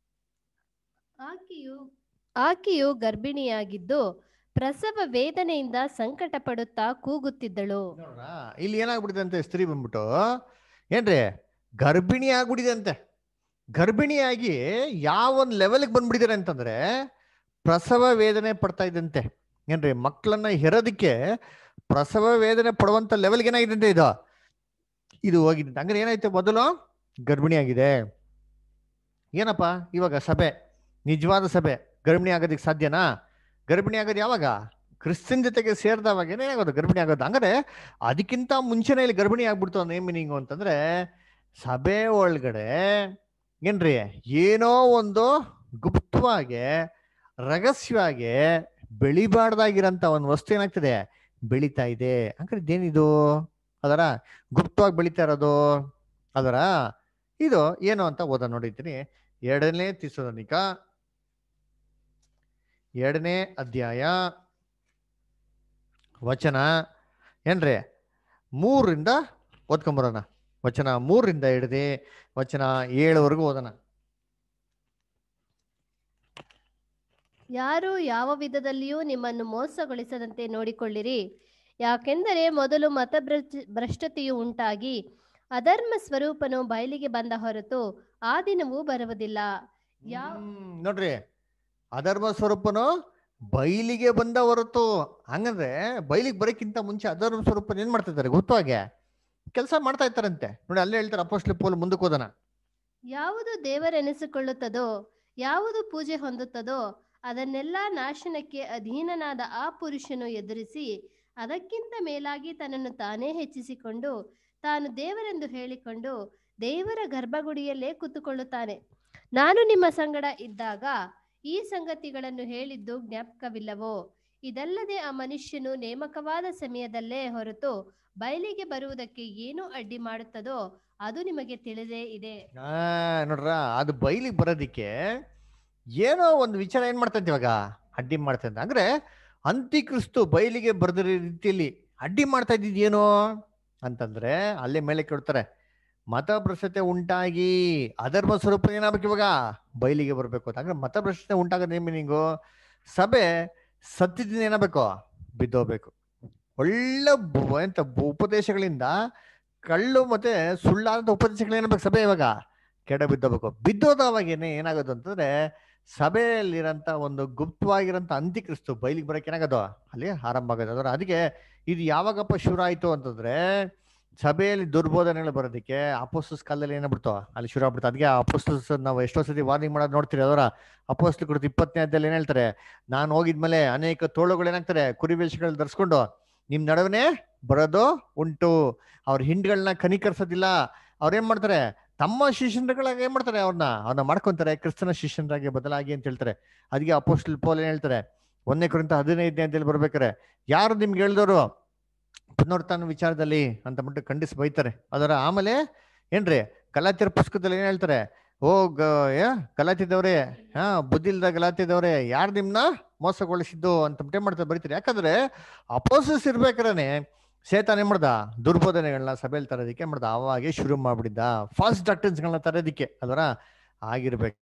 K: ಆಕೆಯು ಗರ್ಭಿಣಿಯಾಗಿದ್ದು ಪ್ರಸವ ವೇದನೆಯಿಂದ ಸಂಕಟ ಪಡುತ್ತಾ ಕೂಗುತ್ತಿದ್ದಳು.
A: ಇಲ್ಲಿ ಏನಾಗ್ಬಿಟ್ಟಿದೆ ಸ್ತ್ರೀ ಬಂದ್ಬಿಟ್ಟು ಏನ್ರಿ ಗರ್ಭಿಣಿ ಆಗ್ಬಿಟ್ಟಿದೆ ಅಂತೆ. ಗರ್ಭಿಣಿಯಾಗಿ ಯಾವ ಒಂದು ಲೆವೆಲ್ಗೆ ಬಂದ್ಬಿಟ್ಟಿದ್ದಾರೆ ಅಂತಂದ್ರೆ ಪ್ರಸವ ವೇದನೆ ಪಡ್ತಾ ಇದ್ದಂತೆ. ಏನ್ರಿ ಮಕ್ಕಳನ್ನ ಹೆರೋದಕ್ಕೆ ಪ್ರಸವ ವೇದನೆ ಪಡುವಂತ ಲೆವೆಲ್ಗೆ ಏನಾಗಿದೆ ಇದು ಹೋಗಿದೆ. ಹಂಗಾರೆ ಏನಾಯ್ತು, ಮೊದಲು ಗರ್ಭಿಣಿ ಆಗಿದೆ. ಏನಪ್ಪಾ ಇವಾಗ ಸಭೆ, ನಿಜವಾದ ಸಭೆ ಗರ್ಭಿಣಿ ಆಗೋದಕ್ಕೆ ಸಾಧ್ಯನಾ? ಗರ್ಭಿಣಿ ಆಗೋದು ಯಾವಾಗ? ಕ್ರಿಸ್ತನ್ ಜೊತೆಗೆ ಸೇರಿದವಾಗ ಏನಾಗೋದು ಗರ್ಭಿಣಿ ಆಗೋದು. ಹಂಗಾರೆ ಅದಕ್ಕಿಂತ ಮುಂಚೆನೇ ಇಲ್ಲಿ ಗರ್ಭಿಣಿ ಆಗ್ಬಿಡ್ತು ಅನ್ನೋ ಮೀನಿಂಗು ಅಂತಂದ್ರೆ ಸಭೆ ಒಳಗಡೆ ಏನ್ರಿ ಏನೋ ಒಂದು ಗುಪ್ತವಾಗಿ ರಹಸ್ಯವಾಗಿ ಬೆಳಿಬಾರ್ದಾಗಿರಂತ ಒಂದು ವಸ್ತು ಏನಾಗ್ತದೆ ಬೆಳೀತಾ ಇದೆ. ಹಂಗಾರೆ ಇದೇನಿದು ಅದರ ಗುಪ್ತವಾಗಿ ಬೆಳೀತಾ ಇರೋದು ಅದರ ಇದು ಏನು ಅಂತ ಓದ ನೋಡಿದ್ದೀನಿ. 2ನೇ ಥೆಸಲೋನಿಕ 2ನೇ ಅಧ್ಯಾಯ ವಚನ ಏನ್ರಿ 3ರಿಂದ ಓದ್ಕೊಂಬರೋಣ. ವಚನ 3ರಿಂದ ಹಿಡಿದು ವಚನ 7ವರೆಗೂ ಓದೋಣ.
K: ಯಾರು ಯಾವ ವಿಧದಲ್ಲಿಯೂ ನಿಮ್ಮನ್ನು ಮೋಸಗೊಳಿಸದಂತೆ ನೋಡಿಕೊಳ್ಳಿರಿ. ಯಾಕೆಂದರೆ ಮೊದಲು ಭ್ರಷ್ಟತೆಯು ಉಂಟಾಗಿ ಅಧರ್ಮ ಸ್ವರೂಪನು ಬಯಲಿಗೆ ಬಂದ ಹೊರತು ಆ ದಿನವೂ ಬರುವುದಿಲ್ಲ.
A: ನೋಡ್ರಿ, ಅಧರ್ಮ ಸ್ವರೂಪನು ಬಯಲಿಗೆ ಬಂದ ಹೊರತು. ಹಂಗಂದ್ರೆ ಬಯಲಿಗೆ ಬರೋಕ್ಕಿಂತ ಮುಂಚೆ ಅಧರ್ಮ ಸ್ವರೂಪನ ಏನ್ ಮಾಡ್ತಾ ಇದ್ದಾರೆ ಗೊತ್ತಾಗೆ ಕೆಲಸ ಮಾಡ್ತಾ ಇರ್ತಾರಂತೆ. ನೋಡಿ ಅಲ್ಲೇ ಹೇಳ್ತಾರೆ ಅಪೊಸ್ತಲ ಪೌಲ ಮುಂದಕ್ಕೆ ಹೋದನ.
K: ಯಾವುದು ದೇವರೆನಿಸಿಕೊಳ್ಳುತ್ತದೋ, ಯಾವುದು ಪೂಜೆ ಹೊಂದುತ್ತದೋ ಅದನ್ನೆಲ್ಲ ನಾಶನಕ್ಕೆ ಅಧೀನನಾದ ಆ ಪುರುಷನು ಎದುರಿಸಿ ಅದಕ್ಕಿಂತ ಮೇಲಾಗಿ ತನ್ನನ್ನು ತಾನೇ ಹೆಚ್ಚಿಸಿಕೊಂಡು ತಾನು ದೇವರೆಂದು ಹೇಳಿಕೊಂಡು ದೇವರ ಗರ್ಭಗುಡಿಯಲ್ಲೇ ಕೂತುಕೊಳ್ಳುತ್ತಾನೆ. ನಾನು ನಿಮ್ಮ ಸಂಗಡ ಇದ್ದಾಗ ಈ ಸಂಗತಿಗಳನ್ನು ಹೇಳಿದ್ದು ಜ್ಞಾಪಕವಿಲ್ಲವೋ? ಇದಲ್ಲದೆ ಆ ಮನುಷ್ಯನು ನೇಮಕವಾದ ಸಮಯದಲ್ಲೇ ಹೊರತು ಬಯಲಿಗೆ ಬರುವುದಕ್ಕೆ ಏನು ಅಡ್ಡಿ ಮಾಡುತ್ತದೋ ಅದು ನಿಮಗೆ ತಿಳಿದೇ ಇದೆ.
A: ನೋಡ್ರ, ಅದು ಬಯಲಿಗೆ ಬರೋದಿಕ್ಕೆ ಏನೋ ಒಂದು ವಿಚಾರ ಏನ್ ಮಾಡ್ತಂತೆ ಇವಾಗ ಅಡ್ಡಿ ಮಾಡ್ತಂತ. ಅಂದ್ರೆ ಅಂತ್ಯಕ್ರಿಸ್ತು ಬಯಲಿಗೆ ಬರೆದ ರೀತಿಯಲ್ಲಿ ಅಡ್ಡಿ ಮಾಡ್ತಾ ಇದ್ದಿದ್ ಏನು ಅಂತಂದ್ರೆ ಅಲ್ಲೇ ಮೇಲೆ ಕೊಡ್ತಾರೆ, ಮತಭ್ರಷ್ಟತೆ ಉಂಟಾಗಿ ಅಧರ್ಮ ಸ್ವರೂಪ ಏನಾಗಬೇಕು ಇವಾಗ ಬಯಲಿಗೆ ಬರ್ಬೇಕು ಅಂತ. ಅಂದ್ರೆ ಮತಭ್ರಷ್ಟತೆ ಉಂಟಾಗೋದೇ ಮೀನಿಂಗು ಸಭೆ ಸತ್ಯದಿಂದ ಏನಾಗಬೇಕು ಬಿದ್ದೋಗ್ಬೇಕು. ಒಳ್ಳೆ ಎಂತ ಉಪದೇಶಗಳಿಂದ ಕಳ್ಳು ಮತ್ತೆ ಸುಳ್ಳಾದ ಉಪದೇಶಗಳೇನಾಗಬೇಕು ಸಭೆ ಇವಾಗ ಕೆಡ ಬಿದ್ದೋಗ್ಬೇಕು. ಬಿದ್ದೋದವಾಗೇನೆ ಏನಾಗೋದು ಅಂತಂದ್ರೆ ಸಭೆಯಲ್ಲಿರಂತ ಒಂದು ಗುಪ್ತವಾಗಿರೋಂಥ ಅಂತ್ಯಕ್ರಿಸ್ತು ಬಯಲಿಗೆ ಬರೋಕೆ ಏನಾಗೋದು ಅಲ್ಲಿ ಆರಂಭ ಆಗೋದು. ಅದರ ಅದಕ್ಕೆ ಇದು ಯಾವಾಗಪ್ಪ ಶುರು ಆಯ್ತು ಅಂತಂದ್ರೆ ಸಭೆಯಲ್ಲಿ ದುರ್ಬೋಧನೆಗಳು ಬರೋದಕ್ಕೆ ಅಪೋಸ್ತಲರ ಕಾಲದಲ್ಲಿ ಏನಾಗ್ಬಿಡ್ತು ಅಲ್ಲಿ ಶುರು ಆಗ್ಬಿಡ್ತು. ಅದಕ್ಕೆ ಅಪೋಸ್ತಲರು ನಾವು ಎಷ್ಟೋ ಸತಿ ವಾರ್ನಿಂಗ್ ಮಾಡೋದು ನೋಡ್ತೀರಿ. ಅದರ ಅಪೋಸ್ತಲರ ಕುರಿತು 20ನೇ ಅಧ್ಯಾಯದಲ್ಲಿ ಏನ್ ಹೇಳ್ತಾರೆ, ನಾನು ಹೋಗಿದ್ಮೇಲೆ ಅನೇಕ ತೋಳುಗಳು ಏನಾಗ್ತಾರೆ ಕುರಿವೇಷಗಳು ಧರಿಸ್ಕೊಂಡು ನಿಮ್ ನಡುವನೆ ಬರೋದು ಉಂಟು, ಅವ್ರ ಹಿಂಡ್ಗಳನ್ನ ಕನಿಕರಿಸೋದಿಲ್ಲ, ಅವ್ರೇನ್ ಮಾಡ್ತಾರೆ ತಮ್ಮ ಶಿಷ್ಯರಾಗಿ ಏನ್ ಮಾಡ್ತಾರೆ ಅವ್ರನ್ನ ಮಾಡ್ಕೊಂತಾರೆ ಕ್ರಿಸ್ತನ ಶಿಷ್ಯರಾಗಿ ಬದಲಾಗಿ ಅಂತ ಹೇಳ್ತಾರೆ. ಅದಕ್ಕೆ ಅಪೋಸ್ತಲ ಪೌಲ್ ಏನ್ ಹೇಳ್ತಾರೆ 1 ಕೊರಿಂಥ 15ನೇ ಅಧ್ಯಾಯದಲ್ಲಿ ಬರ್ಬೇಕಾರೆ, ಯಾರು ನಿಮ್ಗೆ ಹೇಳ್ದವರು ಪುನರುತ್ಥಾನ ವಿಚಾರದಲ್ಲಿ ಅಂತ ಬಿಟ್ಟು ಖಂಡಿಸಿ ಬೈತಾರೆ. ಅದರ ಆಮೇಲೆ ಏನ್ರಿ ಗಲಾತ್ಯರ ಪುಸ್ತಕದಲ್ಲಿ ಏನ್ ಹೇಳ್ತಾರೆ, ಓ ಗಲಾತ್ಯದವ್ರೆ, ಬುದ್ಧಿ ಇಲ್ದ ಗಲಾತ್ಯದವ್ರೆ, ಯಾರು ನಿಮ್ನ ಮೋಸಗೊಳಿಸಿದ್ದು ಅಂತ ಬಿಟ್ಟು ಮಾಡ್ತಾರೆ ಬರೀತಾರೆ. ಯಾಕಂದ್ರೆ ಅಪೋಸ್ತಲರು ಇರ್ಬೇಕಾದ್ರೆ ಸೇತಾನ್ ಏನ್ ಮಾಡ್ದ ದುರ್ಬೋಧನೆಗಳನ್ನ ಸಭೆಯಲ್ಲಿ ತರೋದಿಕ್ಕೆ ಮಾಡ್ದ, ಅವಾಗೆ ಶುರು ಮಾಡ್ಬಿಟ್ಟಿದ್ದ ಫಾಲ್ಸ್ ಡಾಕ್ಟರ್ಸ್ಗಳನ್ನ ತರೋದಿಕ್ಕೆ. ಅದರ ಆಗಿರ್ಬೇಕು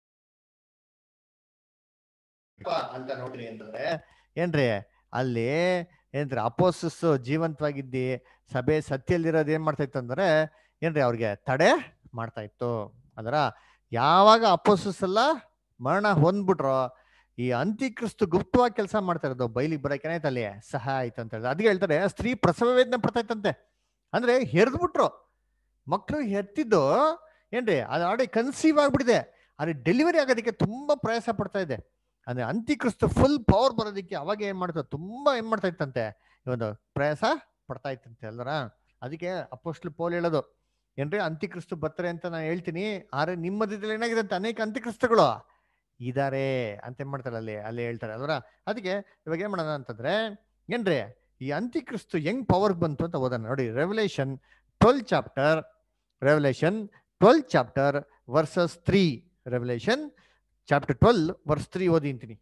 A: ಅಂತ ನೋಡ್ರಿ ಅಂತಂದ್ರೆ ಏನ್ರಿ ಅಲ್ಲಿ ಏನ್ರಿ ಅಪೋಸ್ತಲರು ಜೀವಂತವಾಗಿದ್ದಿ ಸಭೆ ಸತ್ಯಲ್ಲಿರೋದು ಏನ್ ಮಾಡ್ತಾ ಇತ್ತು ಅಂದ್ರೆ ಏನ್ರಿ ಅವ್ರಿಗೆ ತಡೆ ಮಾಡ್ತಾ ಇತ್ತು. ಅದರ ಯಾವಾಗ ಅಪೋಸ್ತಲರೆಲ್ಲ ಮರಣ ಹೊಂದ್ಬಿಟ್ರೋ ಈ ಅಂತ್ಯಕ್ರಿಸ್ತು ಗುಪ್ತವಾಗಿ ಕೆಲಸ ಮಾಡ್ತಾ ಇರೋದು ಬಯಲಿಗೆ ಬರೋಕೆ ಏನಾಯ್ತು ಅಲ್ಲಿ ಸಹಾಯ ಆಯ್ತು ಅಂತ ಹೇಳಿದ್ರೆ. ಅದಕ್ಕೆ ಹೇಳ್ತಾರೆ ಸ್ತ್ರೀ ಪ್ರಸವ ವೇದನೆ ಪಡ್ತಾ ಇತ್ತಂತೆ. ಅಂದ್ರೆ ಹೆರ್ದ್ಬಿಟ್ರು ಮಕ್ಕಳು ಹೆತ್ತಿದ್ದು ಏನ್ರಿ ಅದು ಆಲ್ರೆಡಿ ಕನ್ಸೀವ್ ಆಗ್ಬಿಟ್ಟಿದೆ, ಆದ್ರೆ ಡೆಲಿವರಿ ಆಗೋದಕ್ಕೆ ತುಂಬಾ ಪ್ರಯಾಸ ಪಡ್ತಾ ಇದೆ. ಅಂದ್ರೆ ಅಂತ್ಯಕ್ರಿಸ್ತು ಫುಲ್ ಪವರ್ ಬರೋದಕ್ಕೆ ಅವಾಗ ಏನ್ ಮಾಡ್ತಾರೆ ತುಂಬಾ ಏನ್ ಮಾಡ್ತಾ ಇತ್ತಂತೆ ಒಂದು ಪ್ರಯಾಸ ಪಡ್ತಾ ಇತ್ತಂತೆ ಅಲ್ವರ. ಅದಕ್ಕೆ ಅಪೊಸ್ತಲ ಪೌಲ್ ಹೇಳೋದು ಏನ್ರಿ ಅಂತ್ಯಕ್ರಿಸ್ತು ಬರ್ತಾರೆ ಅಂತ ನಾನು ಹೇಳ್ತೀನಿ, ಆದ್ರೆ ನಿಮ್ಮ ಮಧ್ಯದಲ್ಲಿ ಏನಾಗಿದೆ ಅಂತ ಅನೇಕ ಅಂತ್ಯಕ್ರಿಸ್ತಗಳು ಇದಾರೆ ಅಂತ ಏನ್ ಮಾಡ್ತಾರೆ ಅಲ್ಲಿ ಹೇಳ್ತಾರೆ ಅಲ್ವರ. ಅದಕ್ಕೆ ಇವಾಗ ಏನ್ ಮಾಡೋಣ ಅಂತಂದ್ರೆ ಏನ್ರಿ ಈ ಅಂತ್ಯಕ್ರಿಸ್ತು ಹೆಂಗ್ ಪವರ್ ಬಂತು ಅಂತ ಓದೋಣ ನೋಡಿ. Revelation 12 chapter verses 3. Revelation chapter 12 verse 3 ಓದಿಂತೀನಿ.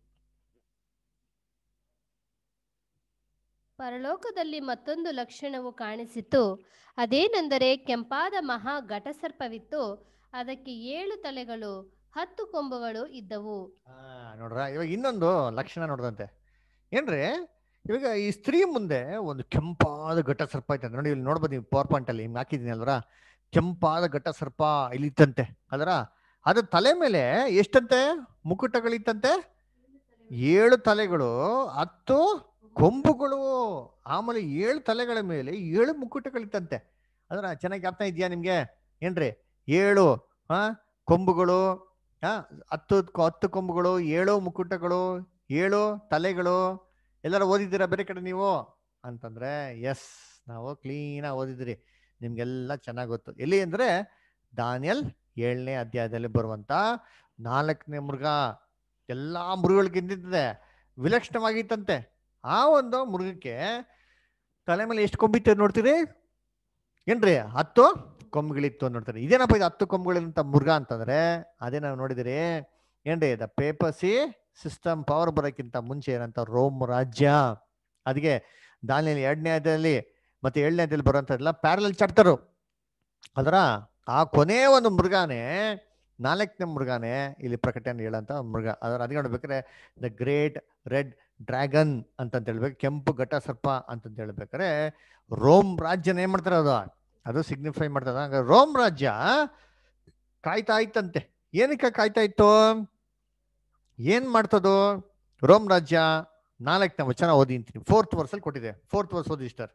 K: ಪರಲೋಕದಲ್ಲಿ ಮತ್ತೊಂದು ಲಕ್ಷಣವು ಕಾಣಿಸಿತು, ಅದೇನೆಂದರೆ ಕೆಂಪಾದ ಮಹಾ ಘಟಸರ್ಪವಿತ್ತು, ಅದಕ್ಕೆ 7 ತಲೆಗಳು 10 ಕೊಂಬುಗಳು ಇದ್ದವು.
A: ನೋಡ್ರ ಇವಾಗ ಇನ್ನೊಂದು ಲಕ್ಷಣ ನೋಡ್ದಂತೆ ಏನ್ರಿ, ಇವಾಗ ಈ ಸ್ತ್ರೀ ಮುಂದೆ ಒಂದು ಕೆಂಪಾದ ಘಟ ಸರ್ಪ ಐತೆ ನೋಡಿ, ಇಲ್ಲಿ ನೋಡ್ಬೋದು ನೀವು ಪವರ್ ಪಾಯಿಂಟ್ ಅಲ್ಲಿ ಹಿಂಗ್ ಹಾಕಿದೀನಿ ಅಲ್ವರ. ಕೆಂಪಾದ ಘಟ ಸರ್ಪ ಇಲ್ಲಿತ್ತಂತೆ ಅಲ್ವರ. ಅದ್ರ ತಲೆ ಮೇಲೆ ಎಷ್ಟಂತೆ ಮುಕುಟಗಳಿತ್ತಂತೆ, 7 ತಲೆಗಳು 10 ಕೊಂಬುಗಳು, ಆಮೇಲೆ 7 ತಲೆಗಳ ಮೇಲೆ 7 ಮುಕುಟಗಳಿತ್ತಂತೆ. ಅದರ ಚೆನ್ನಾಗಿ ಅರ್ಥ ಇದೆಯಾ ನಿಮ್ಗೆ ಏನ್ರಿ? 7 ಕೊಂಬುಗಳು, 10 ಕೊಂಬುಗಳು, 7 ಮುಕುಟಗಳು, 7 ತಲೆಗಳು. ಎಲ್ಲರೂ ಓದಿದ್ದೀರಾ ಬೇರೆ ಕಡೆ ನೀವು ಅಂತಂದ್ರೆ? ಎಸ್, ನಾವು ಕ್ಲೀನಾಗಿ ಓದಿದ್ರಿ, ನಿಮ್ಗೆಲ್ಲ ಚೆನ್ನಾಗಿ ಗೊತ್ತು. ಎಲ್ಲಿ ಅಂದ್ರೆ ದಾನಿಯಲ್ 7ನೇ ಅಧ್ಯಾಯದಲ್ಲಿ ಬರುವಂತ 4ನೇ ಮೃಗ ಎಲ್ಲಾ ಮೃಗಗಳಿಗಿಂತಿದೆ ವಿಲಕ್ಷಣವಾಗಿತ್ತಂತೆ. ಆ ಒಂದು ಮೃಗಕ್ಕೆ ತಲೆ ಮೇಲೆ ಎಷ್ಟು ಕೊಂಬಿತ್ತು ನೋಡ್ತೀರಿ ಏನ್ರಿ? 10 ಕೊಂಬುಗಳಿತ್ತು ನೋಡ್ತಾರೆ. ಇದೇನಪ್ಪ ಇದು 10 ಕೊಂಬುಗಳಿಂತ ಮೃಗ ಅಂತಂದ್ರೆ ಅದೇ ನಾವು ನೋಡಿದಿರಿ ಏನ್ರಿ, ದ ಪೇಪಸಿ ಸಿಸ್ಟಮ್ ಪವರ್ ಬರೋಕ್ಕಿಂತ ಮುಂಚೆ ಏನಂತ ರೋಮ್ ರಾಜ್ಯ. ಅದಕ್ಕೆ ದಾನಿಯಲ್ 2ನೇ ಅಧ್ಯಾಯದಲ್ಲಿ ಮತ್ತೆ 7ನೇ ಅಧ್ಯಾಯದಲ್ಲಿ ಬರುವಂತದ್ದೆಲ್ಲ ಪ್ಯಾರಲಲ್ ಚಾಪ್ಟರು. ಅದರ ಆ ಕೊನೆ ಒಂದು ಮೃಗನೇ 4ನೇ ಮೃಗನೇ ಇಲ್ಲಿ ಪ್ರಕಟಣೆ ಹೇಳಂತ ಮೃಗ. ಅದರ ಅದಕ್ಕೆ ನೋಡ್ಬೇಕಾದ್ರೆ ದ ಗ್ರೇಟ್ ರೆಡ್ ಡ್ರ್ಯಾಗನ್ ಅಂತಂತ ಹೇಳ್ಬೇಕು, ಕೆಂಪು ಘಟ ಸರ್ಪ ಅಂತಂತ ಹೇಳ್ಬೇಕಾರೆ ರೋಮ್ ರಾಜ್ಯನ ಏನ್ ಮಾಡ್ತಾರೆ ಅದು ಸಿಗ್ನಿಫೈ ಮಾಡ್ತದ. ಹಂಗ ರೋಮ್ ರಾಜ್ಯ ಕಾಯ್ತಾ ಇತ್ತಂತೆ. ಏನಕ್ಕೆ ಕಾಯ್ತಾ ಇತ್ತು? ಏನ್ ಮಾಡ್ತದೋ ರೋಮ್ ರಾಜ್ಯ? 4ನೇ ವಚನ ಓದಿಂತೀನಿ, 4th ವರ್ಸಲ್ಲಿ ಕೊಟ್ಟಿದೆ. 4th ವರ್ಸ್ ಓದಿ ಸ್ಟಾರ್.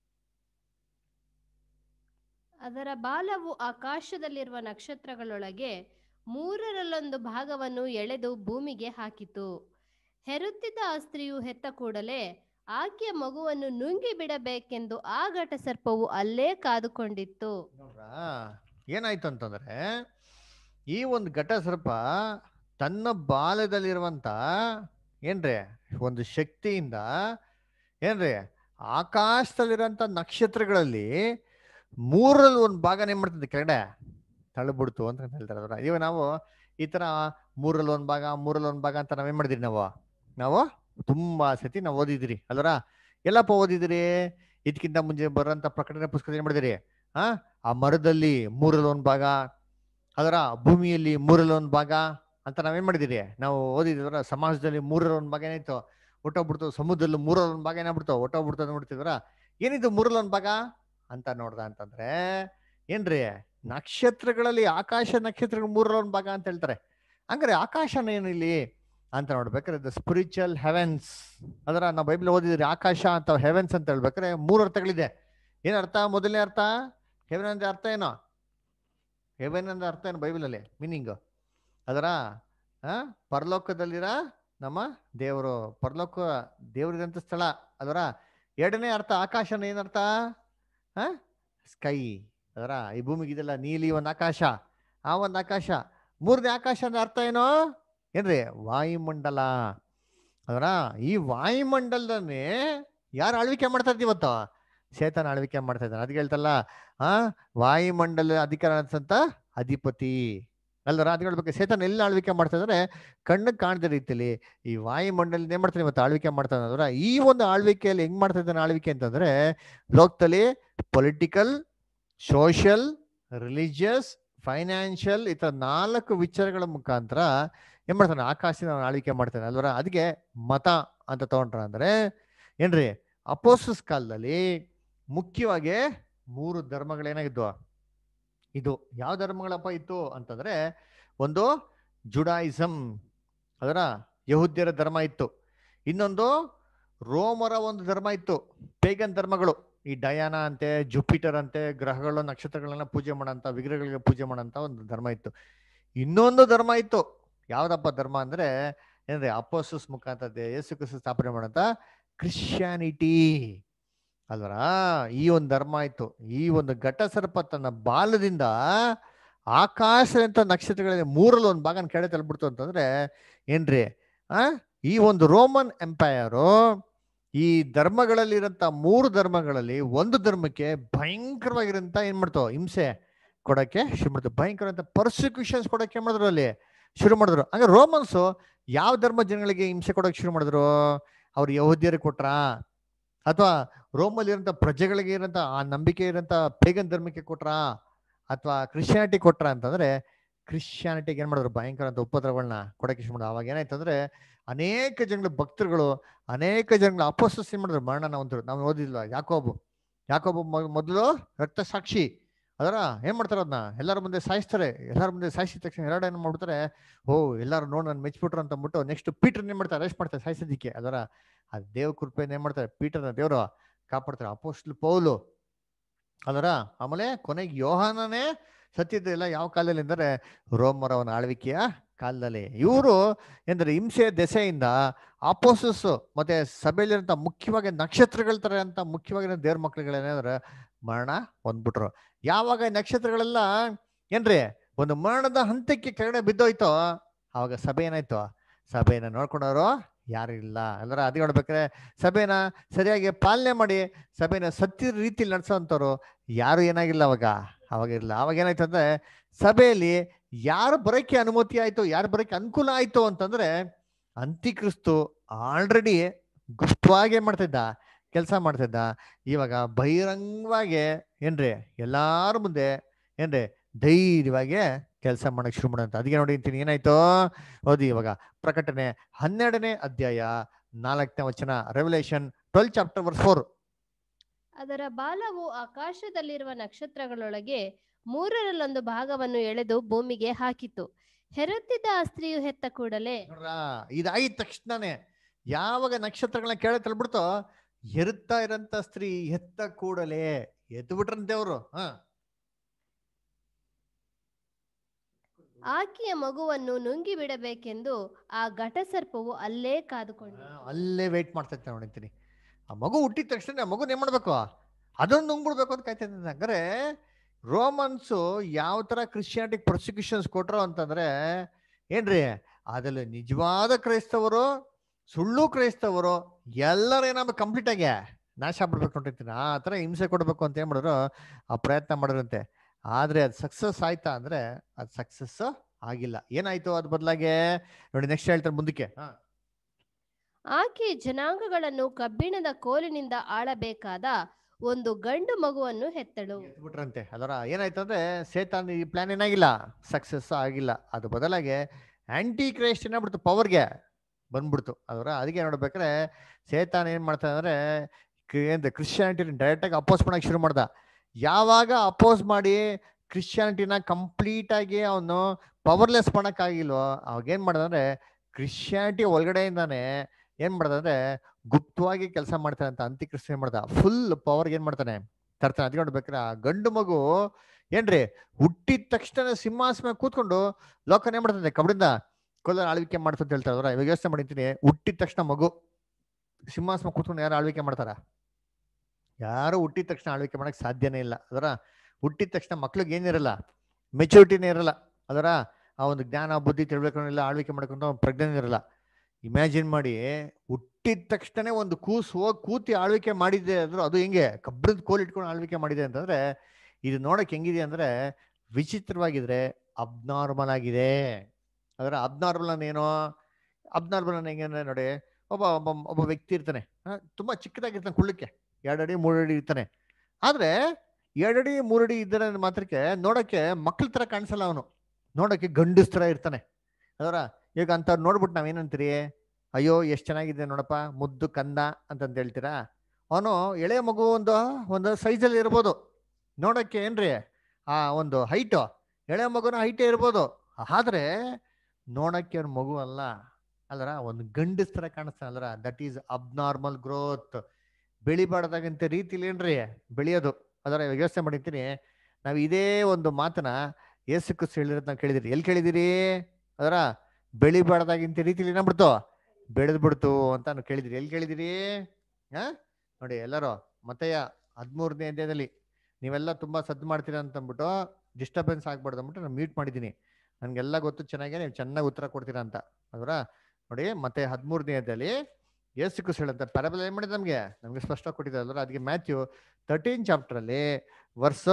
K: ಅದರ ಬಾಲವು ಆಕಾಶದಲ್ಲಿರುವ ನಕ್ಷತ್ರಗಳೊಳಗೆ 1/3 ಭಾಗವನ್ನು ಎಳೆದು ಭೂಮಿಗೆ ಹಾಕಿತು. ಹೆರುತ್ತಿದ್ದ ಆ ಸ್ತ್ರೀಯು ಹೆತ್ತ ಕೂಡಲೇ ಆಕೆಯ ಮಗುವನ್ನು ನುಂಗಿ ಬಿಡಬೇಕೆಂದು ಆ ಘಟ ಸರ್ಪವು ಅಲ್ಲೇ ಕಾದುಕೊಂಡಿತ್ತು.
A: ಏನಾಯ್ತು ಅಂತಂದ್ರೆ ಈ ಒಂದು ಘಟ ಸರ್ಪ ತನ್ನ ಬಾಲದಲ್ಲಿರುವಂತ ಏನ್ರಿ ಒಂದು ಶಕ್ತಿಯಿಂದ ಏನ್ರಿ ಆಕಾಶದಲ್ಲಿರುವಂತ ನಕ್ಷತ್ರಗಳಲ್ಲಿ 1/3 ಭಾಗನ ಏನ್ ಮಾಡ್ತದೆ ಕೆಳಗಡೆ ತಳ್ಳಿಬಿಡ್ತು ಅಂತ ಹೇಳ್ತಾರೆ. ಅದರ ಇವಾಗ ನಾವು ಈ ತರ 1/3 ಭಾಗ ಅಂತ ನಾವೇನ್ ಮಾಡಿದಿರಿ, ನಾವು ತುಂಬಾ ಸತಿ ನಾವು ಓದಿದಿರಿ ಅಲ್ವರ. ಎಲ್ಲಪ್ಪ ಓದಿದಿರಿ? ಇದಕ್ಕಿಂತ ಮುಂಚೆ ಬರೋಂಥ ಪ್ರಕಟಣೆ ಪುಸ್ತಕ ಏನ್ ಮಾಡಿದಿರಿ? ಆ ಮರದಲ್ಲಿ 1/3 ಭಾಗ, ಅದರ ಭೂಮಿಯಲ್ಲಿ 1/3 ಭಾಗ ಅಂತ ನಾವೇನ್ ಮಾಡಿದಿರಿ? ನಾವು ಓದಿದ್ರ ಸಮಾಜದಲ್ಲಿ 1/3 ಭಾಗ ಏನಾಯ್ತು ಹೊಟ್ಟೋಗ್ಬಿಡ್ತು, ಸಮುದ್ರದಲ್ಲಿ 1/3 ಭಾಗ ಏನಾಗ್ಬಿಡ್ತಾವ ಹೊಟ್ಟೋಗ್ಬಿಡ್ತದೆ ನೋಡ್ತಿದ್ರ. ಏನಿದು 1/3 ಭಾಗ ಅಂತ ನೋಡ್ದ ಅಂತಂದ್ರೆ ಏನ್ರಿ? ನಕ್ಷತ್ರಗಳಲ್ಲಿ ಆಕಾಶ ನಕ್ಷತ್ರಗಳು 1/3 ಭಾಗ ಅಂತ ಹೇಳ್ತಾರೆ. ಹಂಗಾರೆ ಆಕಾಶನ ಏನಿಲ್ಲಿ ಅಂತ ನೋಡ್ಬೇಕಾದ್ರೆ ದ ಸ್ಪಿರಿಚುವಲ್ ಹೆವೆನ್ಸ್, ಅದರ ನಾವು ಬೈಬಲ್ ಓದಿದ್ರಿ ಆಕಾಶ ಅಂತ ಹೆವೆನ್ಸ್ ಅಂತ ಹೇಳ್ಬೇಕಾದ್ರೆ 3 ಅರ್ಥಗಳಿದೆ. ಏನರ್ಥ? ಮೊದಲನೇ ಅರ್ಥ ಹೆವೆನ್ ಅಂದ್ರೆ ಅರ್ಥ ಏನೋ? ಹೆವೆನ್ ಅಂದ್ರೆ ಅರ್ಥ ಏನು ಬೈಬಲಲ್ಲಿ ಮೀನಿಂಗ್? ಅದರ ಪರಲೋಕದಲ್ಲಿರ ನಮ್ಮ ದೇವರು, ಪರಲೋಕ ದೇವರಿದಂತ ಸ್ಥಳ. ಅದರ ಎರಡನೇ ಅರ್ಥ ಆಕಾಶನ ಏನರ್ಥ? ಸ್ಕೈ. ಅದರ ಈ ಭೂಮಿಗಿದೆಲ್ಲ ನೀಲಿ ಒಂದು ಆಕಾಶ, ಆ ಒಂದು ಆಕಾಶ. ಮೂರನೇ ಆಕಾಶ ಅಂದ್ರೆ ಅರ್ಥ ಏನೋ ಏನ್ರಿ? ವಾಯುಮಂಡಲ. ಅದರ ಈ ವಾಯುಮಂಡಲದನ್ನೇ ಯಾರು ಆಳ್ವಿಕೆ ಮಾಡ್ತಾ ಇದ್ದೀವಿ ಇವತ್ತು? ಸೇತನ ಆಳ್ವಿಕೆ ಮಾಡ್ತಾ ಇದ್ದಾನೆ. ಅದಕ್ಕೆ ಹೇಳ್ತಲ್ಲ ವಾಯುಮಂಡಲ ಅಧಿಕಾರ ಅಂತ ಅಧಿಪತಿ ಅಲ್ದರ. ಅದು ಹೇಳ್ಬೇಕು, ಸೇತನ ಎಲ್ಲಿ ಆಳ್ವಿಕೆ ಮಾಡ್ತಾ ಇದಾರೆ? ಕಣ್ಣಿಗೆ ಕಾಣದ ರೀತಿಯಲ್ಲಿ ಈ ವಾಯುಮಂಡಲ ಏನ್ ಮಾಡ್ತಾನೆ ಇವತ್ತು ಆಳ್ವಿಕೆ ಮಾಡ್ತಾನೆ. ಅಂದ್ರೆ ಈ ಒಂದು ಆಳ್ವಿಕೆಯಲ್ಲಿ ಹೆಂಗ್ ಮಾಡ್ತಾ ಇದ್ದಾನೆ ಆಳ್ವಿಕೆ ಅಂತಂದ್ರೆ, ಲೋಕದಲ್ಲಿ ಪೊಲಿಟಿಕಲ್, ಸೋಷಿಯಲ್, ರಿಲಿಜಿಯಸ್, ಫೈನಾನ್ಷಿಯಲ್ ಈ ತರ 4 ವಿಚಾರಗಳ ಮುಖಾಂತರ ಏನ್ ಮಾಡ್ತಾನೆ? ಆಕಾಶನ ಆಳ್ವಿಕೆ ಮಾಡ್ತಾನೆ ಅಲ್ವರ. ಅದಕ್ಕೆ ಮತ ಅಂತ ತಗೊಂಡ್ರ ಅಂದ್ರೆ ಏನ್ರಿ? ಅಪೋಸ್ತಲರ ಕಾಲದಲ್ಲಿ ಮುಖ್ಯವಾಗಿ 3 ಧರ್ಮಗಳೇನಾಗಿದ್ವು? ಇದು ಯಾವ ಧರ್ಮಗಳಪ್ಪ ಇತ್ತು ಅಂತಂದ್ರೆ, ಒಂದು ಜುಡಾಯಿಸಮ್, ಅದರ ಯಹೂದ್ಯರ ಧರ್ಮ ಇತ್ತು. ಇನ್ನೊಂದು ರೋಮರ ಒಂದು ಧರ್ಮ ಇತ್ತು, ಪೇಗನ್ ಧರ್ಮಗಳು. ಈ ಡಯಾನ ಅಂತೆ, ಜುಪಿಟರ್ ಅಂತೆ, ಗ್ರಹಗಳು ನಕ್ಷತ್ರಗಳನ್ನ ಪೂಜೆ ಮಾಡೋಂಥ, ವಿಗ್ರಹಗಳಿಗೆ ಪೂಜೆ ಮಾಡೋಂಥ ಒಂದು ಧರ್ಮ ಇತ್ತು. ಇನ್ನೊಂದು ಧರ್ಮ ಇತ್ತು. ಯಾವ್ದಪ್ಪ ಧರ್ಮ ಅಂದ್ರೆ ಏನ್ರಿ? ಅಪೋಸ್ತಲರ ಮುಖಾಂತರ ಯೇಸು ಕ್ರಿಸ್ತ ಸ್ಥಾಪನೆ ಮಾಡೋಂಥ ಕ್ರಿಶ್ಚಿಯಾನಿಟಿ ಅಲ್ವರ. ಈ ಒಂದು ಧರ್ಮ ಇತ್ತು. ಈ ಒಂದು ಘಟ ಸರ್ಪ ತನ್ನ ಬಾಲದಿಂದ ಆಕಾಶದಂತ ನಕ್ಷತ್ರಗಳಲ್ಲಿ 1/3 ಭಾಗನ ಕೆಳಗೆ ತಳ್ಬಿಡ್ತು ಅಂತಂದ್ರೆ ಏನ್ರಿ? ಈ ಒಂದು ರೋಮನ್ ಎಂಪೈರು ಈ ಧರ್ಮಗಳಲ್ಲಿರಂತ 3 ಧರ್ಮಗಳಲ್ಲಿ ಒಂದು ಧರ್ಮಕ್ಕೆ ಭಯಂಕರವಾಗಿರಂತ ಏನ್ ಮಾಡ್ತು? ಹಿಂಸೆ ಕೊಡಕ್ಕೆ ಶುರು ಮಾಡ್ತು. ಭಯಂಕರ ಪರ್ಸಿಕ್ಯೂಷನ್ಸ್ ಕೊಡಕ್ಕೆ ಏನ್ ಮಾಡಿದ್ರು? ಅಲ್ಲಿ ಶುರು ಮಾಡಿದ್ರು. ಹಂಗ ರೋಮನ್ಸು ಯಾವ ಧರ್ಮ ಜನಗಳಿಗೆ ಹಿಂಸೆ ಕೊಡಕ್ಕೆ ಶುರು ಮಾಡಿದ್ರು? ಅವ್ರು ಯಹೂದ್ಯರಿಗೆ ಕೊಟ್ರ, ಅಥವಾ ರೋಮಲ್ಲಿ ಇರೋಂಥ ಪ್ರಜೆಗಳಿಗೆ ಇರೋಂಥ ಆ ನಂಬಿಕೆ ಇರೋಂಥ ಪೇಗನ್ ಧರ್ಮಕ್ಕೆ ಕೊಟ್ರ, ಅಥವಾ ಕ್ರಿಶ್ಚಿಯಾನಿಟಿ ಕೊಟ್ರ ಅಂತಂದ್ರೆ ಕ್ರಿಶ್ಚಿಯಾನಿಟಿಗೆ ಏನ್ ಮಾಡಿದ್ರು? ಭಯಂಕರ ಅಂತ ಉಪದ್ರವಗಳನ್ನ ಕೊಡಕ್ಕೆ ಶುರು ಮಾಡಿದ್ರು. ಅವಾಗ ಏನಾಯ್ತಂದ್ರೆ ಅನೇಕ ಜನಗಳ ಭಕ್ತರುಗಳು, ಅನೇಕ ಜನಗಳ ಅಪೋಸ್ತಲರು ಏನ್ ಮಾಡಿದ್ರು? ಮರಣನ ಹೊಂದ್ರು. ನಾವು ಓದಿಲ್ವಾ? ಯಾಕೋಬ ಮೊದಲು ರಕ್ತ ಸಾಕ್ಷಿ. ಅದರ ಏನ್ ಮಾಡ್ತಾರೆ? ಅದನ್ನ ಎಲ್ಲರ ಮುಂದೆ ಸಾಯಿಸ್ತಾರೆ. ಎಲ್ಲರ ಮುಂದೆ ಸಾಯಿಸಿದ ತಕ್ಷಣ ಎರಡು ಏನ್ ಮಾಡ್ಬಿಡ್ತಾರೆ? ಎಲ್ಲಾರು ನೋಡಿ ನಾನು ಮೆಚ್ಚಿಬಿಟ್ರು ಅಂತ ಅಂದ್ಬಿಟ್ಟು ನೆಕ್ಸ್ಟ್ ಪೀಟರ್ ಏನ್ ಮಾಡ್ತಾರೆ? ಅರೆಸ್ಟ್ ಮಾಡ್ತಾರೆ ಸಾಯಿಸೋದಿಕ್ಕೆ. ಅದರ ಆ ದೇವ ಕೃಪೆಯನ್ನು ಏನ್ ಮಾಡ್ತಾರೆ? ಪೀಟರ್ನ ದೇವರು ಕಾಪಾಡ್ತಾರೆ. ಅಪೊಸ್ತಲ ಪೌಲು ಅದರ ಆಮೇಲೆ ಕೊನೆಗೆ ಯೋಹಾನನೇ ಸತ್ತಿದ್ದೆಲ್ಲ ಯಾವ ಕಾಲದಲ್ಲಿ ಅಂದರೆ ರೋಮರವನ ಆಳ್ವಿಕೆಯ ಕಾಲದಲ್ಲಿ. ಇವರು ಎಂದ್ರೆ ಹಿಂಸೆ ದೆಸೆಯಿಂದ ಅಪೊಸ್ತಲರು ಮತ್ತೆ ಸಭೆಯಲ್ಲಿರಂತ ಮುಖ್ಯವಾಗಿ ನಕ್ಷತ್ರಗಳ ತರ ಅಂತ ಮುಖ್ಯವಾಗಿ ದೇವ್ರ ಮಕ್ಳುಗಳೇನಾದ್ರೆ ಮರಣ ಹೊಂದ್ಬಿಟ್ರು. ಯಾವಾಗ ನಕ್ಷತ್ರಗಳೆಲ್ಲ ಏನ್ರಿ ಒಂದು ಮರಣದ ಹಂತಕ್ಕೆ ಕೆಳಗಡೆ ಬಿದ್ದೋಯ್ತೋ ಅವಾಗ ಸಭೆ ಏನಾಯ್ತು? ಸಭೆನ ನೋಡ್ಕೊಂಡವರು ಯಾರು ಇಲ್ಲ. ಅಂದ್ರೆ ಅದು ಹೇಳ್ಬೇಕಾದ್ರೆ ಸಭೆನ ಸರಿಯಾಗಿ ಪಾಲನೆ ಮಾಡಿ ಸಭೆನ ಸತ್ಯ ರೀತಿಯಲ್ಲಿ ನಡೆಸೋಂಥವ್ರು ಯಾರು ಏನಾಗಿಲ್ಲ ಅವಾಗ ಇರಲ್ಲ. ಅವಾಗ ಏನಾಯ್ತು ಅಂದ್ರೆ ಸಭೆಯಲ್ಲಿ ಯಾರು ಬರೋಕ್ಕೆ ಅನುಮತಿ ಆಯ್ತು, ಯಾರು ಬರೋಕ್ಕೆ ಅನುಕೂಲ ಆಯ್ತು ಅಂತಂದ್ರೆ ಅಂತಿಕ್ರಿಸ್ತು ಆಲ್ರೆಡಿ ಗುಪ್ತವಾಗಿ ಏನ್ ಮಾಡ್ತಿದ್ದ? ಕೆಲಸ ಮಾಡ್ತಿದ್ದ. ಇವಾಗ ಬಹಿರಂಗವಾಗಿ ಏನ್ರಿ ಎಲ್ಲಾರ ಮುಂದೆ ಏನ್ರಿ ಧೈರ್ಯವಾಗಿ ಕೆಲಸ ಮಾಡಕ್ ಶುರು ಮಾಡಂತ. ಅದಕ್ಕೆ ನೋಡಿ ಅಂತೀನಿ ಏನಾಯ್ತು ಓದಿ ಇವಾಗ ಪ್ರಕಟಣೆ 12ನೇ ಅಧ್ಯಾಯ 4ನೇ ವಚನ, ರೆವಲ್ಯೂಷನ್ 12 ಚಾಪ್ಟರ್ ವರ್ಸ್ 4.
K: ಅದರ ಬಾಲವು ಆಕಾಶದಲ್ಲಿರುವ ನಕ್ಷತ್ರಗಳೊಳಗೆ 1/3 ಭಾಗವನ್ನು ಎಳೆದು ಭೂಮಿಗೆ ಹಾಕಿತು. ಹೆರುತ್ತಿದ್ದ ಆ ಸ್ತ್ರೀಯು ಹೆತ್ತ ಕೂಡಲೇ
A: ಇದಾಗಿದ ತಕ್ಷಣನೇ ಯಾವಾಗ ನಕ್ಷತ್ರಗಳನ್ನ ಕೆಳ ತಳ್ಬಿಡ್ತೋ ಹೆರುತ್ತಾ ಇರಂತ ಸ್ತ್ರೀ ಹೆತ್ತ ಕೂಡಲೇ ಎದ್ದು ಬಿಟ್ರಂತೆ ಅವರು.
K: ಆಕೆಯ ಮಗುವನ್ನು ನುಂಗಿ ಬಿಡಬೇಕೆಂದು ಆ ಘಟಸರ್ಪವು ಅಲ್ಲೇ ಕಾದುಕೊಂಡು
A: ಅಲ್ಲೇ ವೇಟ್ ಮಾಡ್ತಾ ಇರ್ತಾನೆ ನೋಡಿರ್ತೀನಿ. ಆ ಮಗು ಹುಟ್ಟಿದ ತಕ್ಷಣ ಆ ಮಗುನ ಏನ್ ಮಾಡ್ಬೇಕು? ಅದನ್ನು ನುಂಗ್ಬಿಡ್ಬೇಕು ಅಂತ ಕಾಯ್ತಾ ಇದ್ದೀನಿ. ಹಂಗಾರೆ ರೋಮನ್ಸು ಯಾವ ತರ ಕ್ರಿಶ್ಚಿಯಾನಿಟಿ ಪ್ರಾಸಿಕ್ಯೂಷನ್ಸ್ ಕೊಟ್ರು ಅಂತಂದ್ರೆ ಏನ್ರಿ ಅದ್ರಲ್ಲಿ ನಿಜವಾದ ಕ್ರೈಸ್ತವರು, ಸುಳ್ಳು ಕ್ರೈಸ್ತವರು ಎಲ್ಲರೂ ಏನಾದ್ರು ಕಂಪ್ಲೀಟ್ ಆಗಿ ನಾಶ ಆಗ್ಬಿಡ್ಬೇಕು ನೋಡಿರ್ತೀನಿ. ಆ ತರ ಹಿಂಸೆ ಕೊಡ್ಬೇಕು ಅಂತ ಏನ್ ಮಾಡಿದ್ರು? ಆ ಪ್ರಯತ್ನ ಮಾಡಿದ್ರಂತೆ. ಆದ್ರೆ ಅದು ಸಕ್ಸಸ್ ಆಯ್ತಾ ಅಂದ್ರೆ ಅದು ಸಕ್ಸಸ್ ಆಗಿಲ್ಲ. ಏನಾಯ್ತು ಅದ್ ಬದಲಾಗೆ ನೋಡಿ ನೆಕ್ಸ್ಟ್ ಹೇಳ್ತಾರೆ ಮುಂದಕ್ಕೆ.
K: ಆಕೆ ಜನಾಂಗಗಳನ್ನು ಕಬ್ಬಿಣದ ಕೋಲಿನಿಂದ ಆಳಬೇಕಾದ ಒಂದು ಗಂಡು ಮಗುವನ್ನು ಹೆತ್ತಳು.
A: ಬಿಟ್ರಂತೆ ಅದರ ಏನಾಯ್ತು ಅಂದ್ರೆ ಸೇತಾನ್ ಈ ಪ್ಲಾನ್ ಏನಾಗಿಲ್ಲ, ಸಕ್ಸಸ್ ಆಗಿಲ್ಲ. ಅದು ಬದಲಾಗಿ ಆಂಟಿ ಕ್ರೈಸ್ಟ್ ಏನಾಗ್ಬಿಡ್ತು, ಪವರ್ಗೆ ಬಂದ್ಬಿಡ್ತು. ಅದರ ಅದಕ್ಕೆ ನೋಡ್ಬೇಕಾದ್ರೆ ಸೇತಾನ್ ಏನ್ ಮಾಡ್ತಾನೆ ಅಂದ್ರೆ ಕ್ರಿಶ್ಚಿಯಾನಿಟಿ ಡೈರೆಕ್ಟ್ ಆಗಿ ಅಪೋಸ್ ಮಾಡಕ್ ಶುರು ಮಾಡ್ದ. ಯಾವಾಗ ಅಪೋಸ್ ಮಾಡಿ ಕ್ರಿಶ್ಚಿಯಾನಿಟಿನ ಕಂಪ್ಲೀಟ್ ಆಗಿ ಅವನು ಪವರ್ಲೆಸ್ ಮಾಡಕ್ಕಾಗಿಲ್ವೋ ಅವಾಗ ಏನ್ ಮಾಡ್ದಂದ್ರೆ ಕ್ರಿಶ್ಚಿಯಾನಿಟಿ ಒಳಗಡೆಯಿಂದಾನೆ ಏನ್ ಮಾಡ್ದಂದ್ರೆ ಗುಪ್ತವಾಗಿ ಕೆಲಸ ಮಾಡ್ತಾನೆ ಅಂತ ಅಂತ್ಯಕ್ರಿಸ್ತ ಏನ್ ಮಾಡ್ದ, ಫುಲ್ ಪವರ್ಗೆ ಏನ್ ಮಾಡ್ತಾನೆ ತರ್ತಾನೆ. ಅದ್ ನೋಡ್ಬೇಕ್ರೆ ಆ ಗಂಡು ಮಗು ಏನ್ರಿ ಹುಟ್ಟಿದ ತಕ್ಷಣ ಸಿಂಹಾಸನ ಕೂತ್ಕೊಂಡು ಲೋಕನ ಏನ್ ಮಾಡ್ತದೆ ಕಬಡಿಂದ ಕೊಲ್ಲ ಆಳ್ವಿಕೆ ಮಾಡ್ತಂತ ಹೇಳ್ತಾರೆ. ಇವಾಗ ಯೋಚನೆ ಮಾಡಿರ್ತೀನಿ, ಹುಟ್ಟಿದ ತಕ್ಷಣ ಮಗು ಸಿಂಹಾಸನ ಕೂತ್ಕೊಂಡು ಯಾರು ಆಳ್ವಿಕೆ ಮಾಡ್ತಾರ? ಯಾರು ಹುಟ್ಟಿದ ತಕ್ಷಣ ಆಳ್ವಿಕೆ ಮಾಡಕ್ ಸಾಧ್ಯನೇ ಇಲ್ಲ. ಅದರ ಹುಟ್ಟಿದ ತಕ್ಷಣ ಮಕ್ಳಿಗೆ ಏನಿರಲ್ಲ, ಮೆಚುರಿಟಿನೇ ಇರಲ್ಲ. ಅದರ ಆ ಒಂದು ಜ್ಞಾನ ಬುದ್ಧಿ ತಿಳ್ಬೇಕಲ್ಲ, ಆಳ್ವಿಕೆ ಮಾಡ್ಕೊಂಡು ಪ್ರಜ್ಞೆ ಇರಲ್ಲ. ಇಮ್ಯಾಜಿನ್ ಮಾಡಿ, ಹುಟ್ಟಿದ ತಕ್ಷಣ ಒಂದು ಕೂಸು ಹೋಗಿ ಕೂತಿ ಆಳ್ವಿಕೆ ಮಾಡಿದೆ ಅಂದ್ರೆ ಅದು ಹೆಂಗೆ ಕಬ್ಬಿಣದ ಕೋಲ್ ಇಟ್ಕೊಂಡು ಆಳ್ವಿಕೆ ಮಾಡಿದೆ ಅಂತಂದ್ರೆ ಇದು ನೋಡಕ್ ಹೆಂಗಿದೆ ಅಂದ್ರೆ ವಿಚಿತ್ರವಾಗಿದ್ರೆ ಅಬ್ನಾರ್ಮಲ್ ಆಗಿದೆ. ಅದರ ಅಬ್ನಾರ್ಮಲ್ ಏನೋ, ಅಬ್ನಾರ್ಮಲ್ ಹೆಂಗೆ ನೋಡಿ, ಒಬ್ಬ ವ್ಯಕ್ತಿ ಇರ್ತಾನೆ, ತುಂಬಾ ಚಿಕ್ಕದಾಗಿರ್ತಾನೆ, ಕುಳ್ಳಕ್ಕೆ 2 ಅಡಿ 3 ಅಡಿ ಇರ್ತಾನೆ. ಆದ್ರೆ 2 ಅಡಿ 3 ಅಡಿ ಇದ್ದರೆ ಮಾತ್ರಕ್ಕೆ ನೋಡಕ್ಕೆ ಮಕ್ಳ ತರ ಕಾಣಿಸಲ್ಲ, ಅವನು ನೋಡಕ್ಕೆ ಗಂಡಸ್ ತರ ಇರ್ತಾನೆ. ಅದರ ಈಗ ಅಂತವ್ರು ನೋಡ್ಬಿಟ್ಟು ನಾವೇನಂತೀರಿ, ಅಯ್ಯೋ ಎಷ್ಟು ಚೆನ್ನಾಗಿದೆ ನೋಡಪ್ಪ ಮುದ್ದು ಕಂದ ಅಂತಂತ ಹೇಳ್ತೀರಾ. ಅವನು ಎಳೆ ಮಗು ಒಂದು ಸೈಜಲ್ಲಿ ಇರ್ಬೋದು, ನೋಡಕ್ಕೆ ಏನ್ರಿ ಆ ಒಂದು ಹೈಟು ಎಳೆ ಮಗುನ ಹೈಟೇ ಇರ್ಬೋದು, ಆದ್ರೆ ನೋಡಕ್ಕೆ ಅವ್ನ ಮಗು ಅಲ್ಲ, ಅಲ್ಲರ ಒಂದು ಗಂಡಸ್ ತರ ಕಾಣಿಸ್ತಾನೆ. ಅಲ್ಲರ ದಟ್ ಈಸ್ ಅಬ್ನಾರ್ಮಲ್ ಗ್ರೋತ್. ಬೆಳಿಬಾರ್ದಾಗಂತ ರೀತಿಲಿ ಏನ್ರಿ ಬೆಳೆಯೋದು. ಅದರ ಯೋಚನೆ ಮಾಡಿರ್ತೀನಿ, ನಾವು ಇದೇ ಒಂದು ಮಾತನ್ನ ಯೇಸು ಕ್ರಿಸ್ತ ಹೇಳಿರೋದು ನಾವು ಕೇಳಿದಿರಿ. ಎಲ್ಲಿ ಕೇಳಿದಿರಿ? ಅದರ ಬೆಳಿಬಾರ್ದಾಗಿಂತ ರೀತಿಲಿ ಏನಾಗ್ಬಿಡ್ತು, ಬೆಳೆದ್ಬಿಡ್ತು ಅಂತ ನಾವು ಕೇಳಿದಿರಿ. ಎಲ್ಲಿ ಕೇಳಿದಿರಿ? ನೋಡಿ ಎಲ್ಲರೂ ಮತ್ತೆಯ 13ನೇ ಅಧ್ಯಾಯದಲ್ಲಿ ನೀವೆಲ್ಲ ತುಂಬಾ ಸದ್ದು ಮಾಡ್ತೀರಾ ಅಂತ ಅಂದ್ಬಿಟ್ಟು ಡಿಸ್ಟರ್ಬೆನ್ಸ್ ಆಗ್ಬಾರ್ದು ಅಂದ್ಬಿಟ್ಟು ನಾನು ಮ್ಯೂಟ್ ಮಾಡಿದ್ದೀನಿ. ನನ್ಗೆಲ್ಲ ಗೊತ್ತು ಚೆನ್ನಾಗಿ, ನೀವು ಚೆನ್ನಾಗಿ ಉತ್ತರ ಕೊಡ್ತೀರಾ ಅಂತ. ಅದರ ನೋಡಿ ಮತ್ತೆ 13ನೇ ಅಧ್ಯಾಯದಲ್ಲಿ ಯೇಸು ಕ್ರಿಸ್ತ ಹೇಳಂತ ಪ್ಯಾರಬಲ್ ಏನ್ ಮಾಡಿದ ನಮ್ಗೆ ಸ್ಪಷ್ಟ ಕೊಟ್ಟಿದ್ದಾರೆ. ಅಲ್ವ ಅದಕ್ಕೆ ಮ್ಯಾಥ್ಯೂ 13 ಚಾಪ್ಟರ್ ಅಲ್ಲಿ ವರ್ಸ್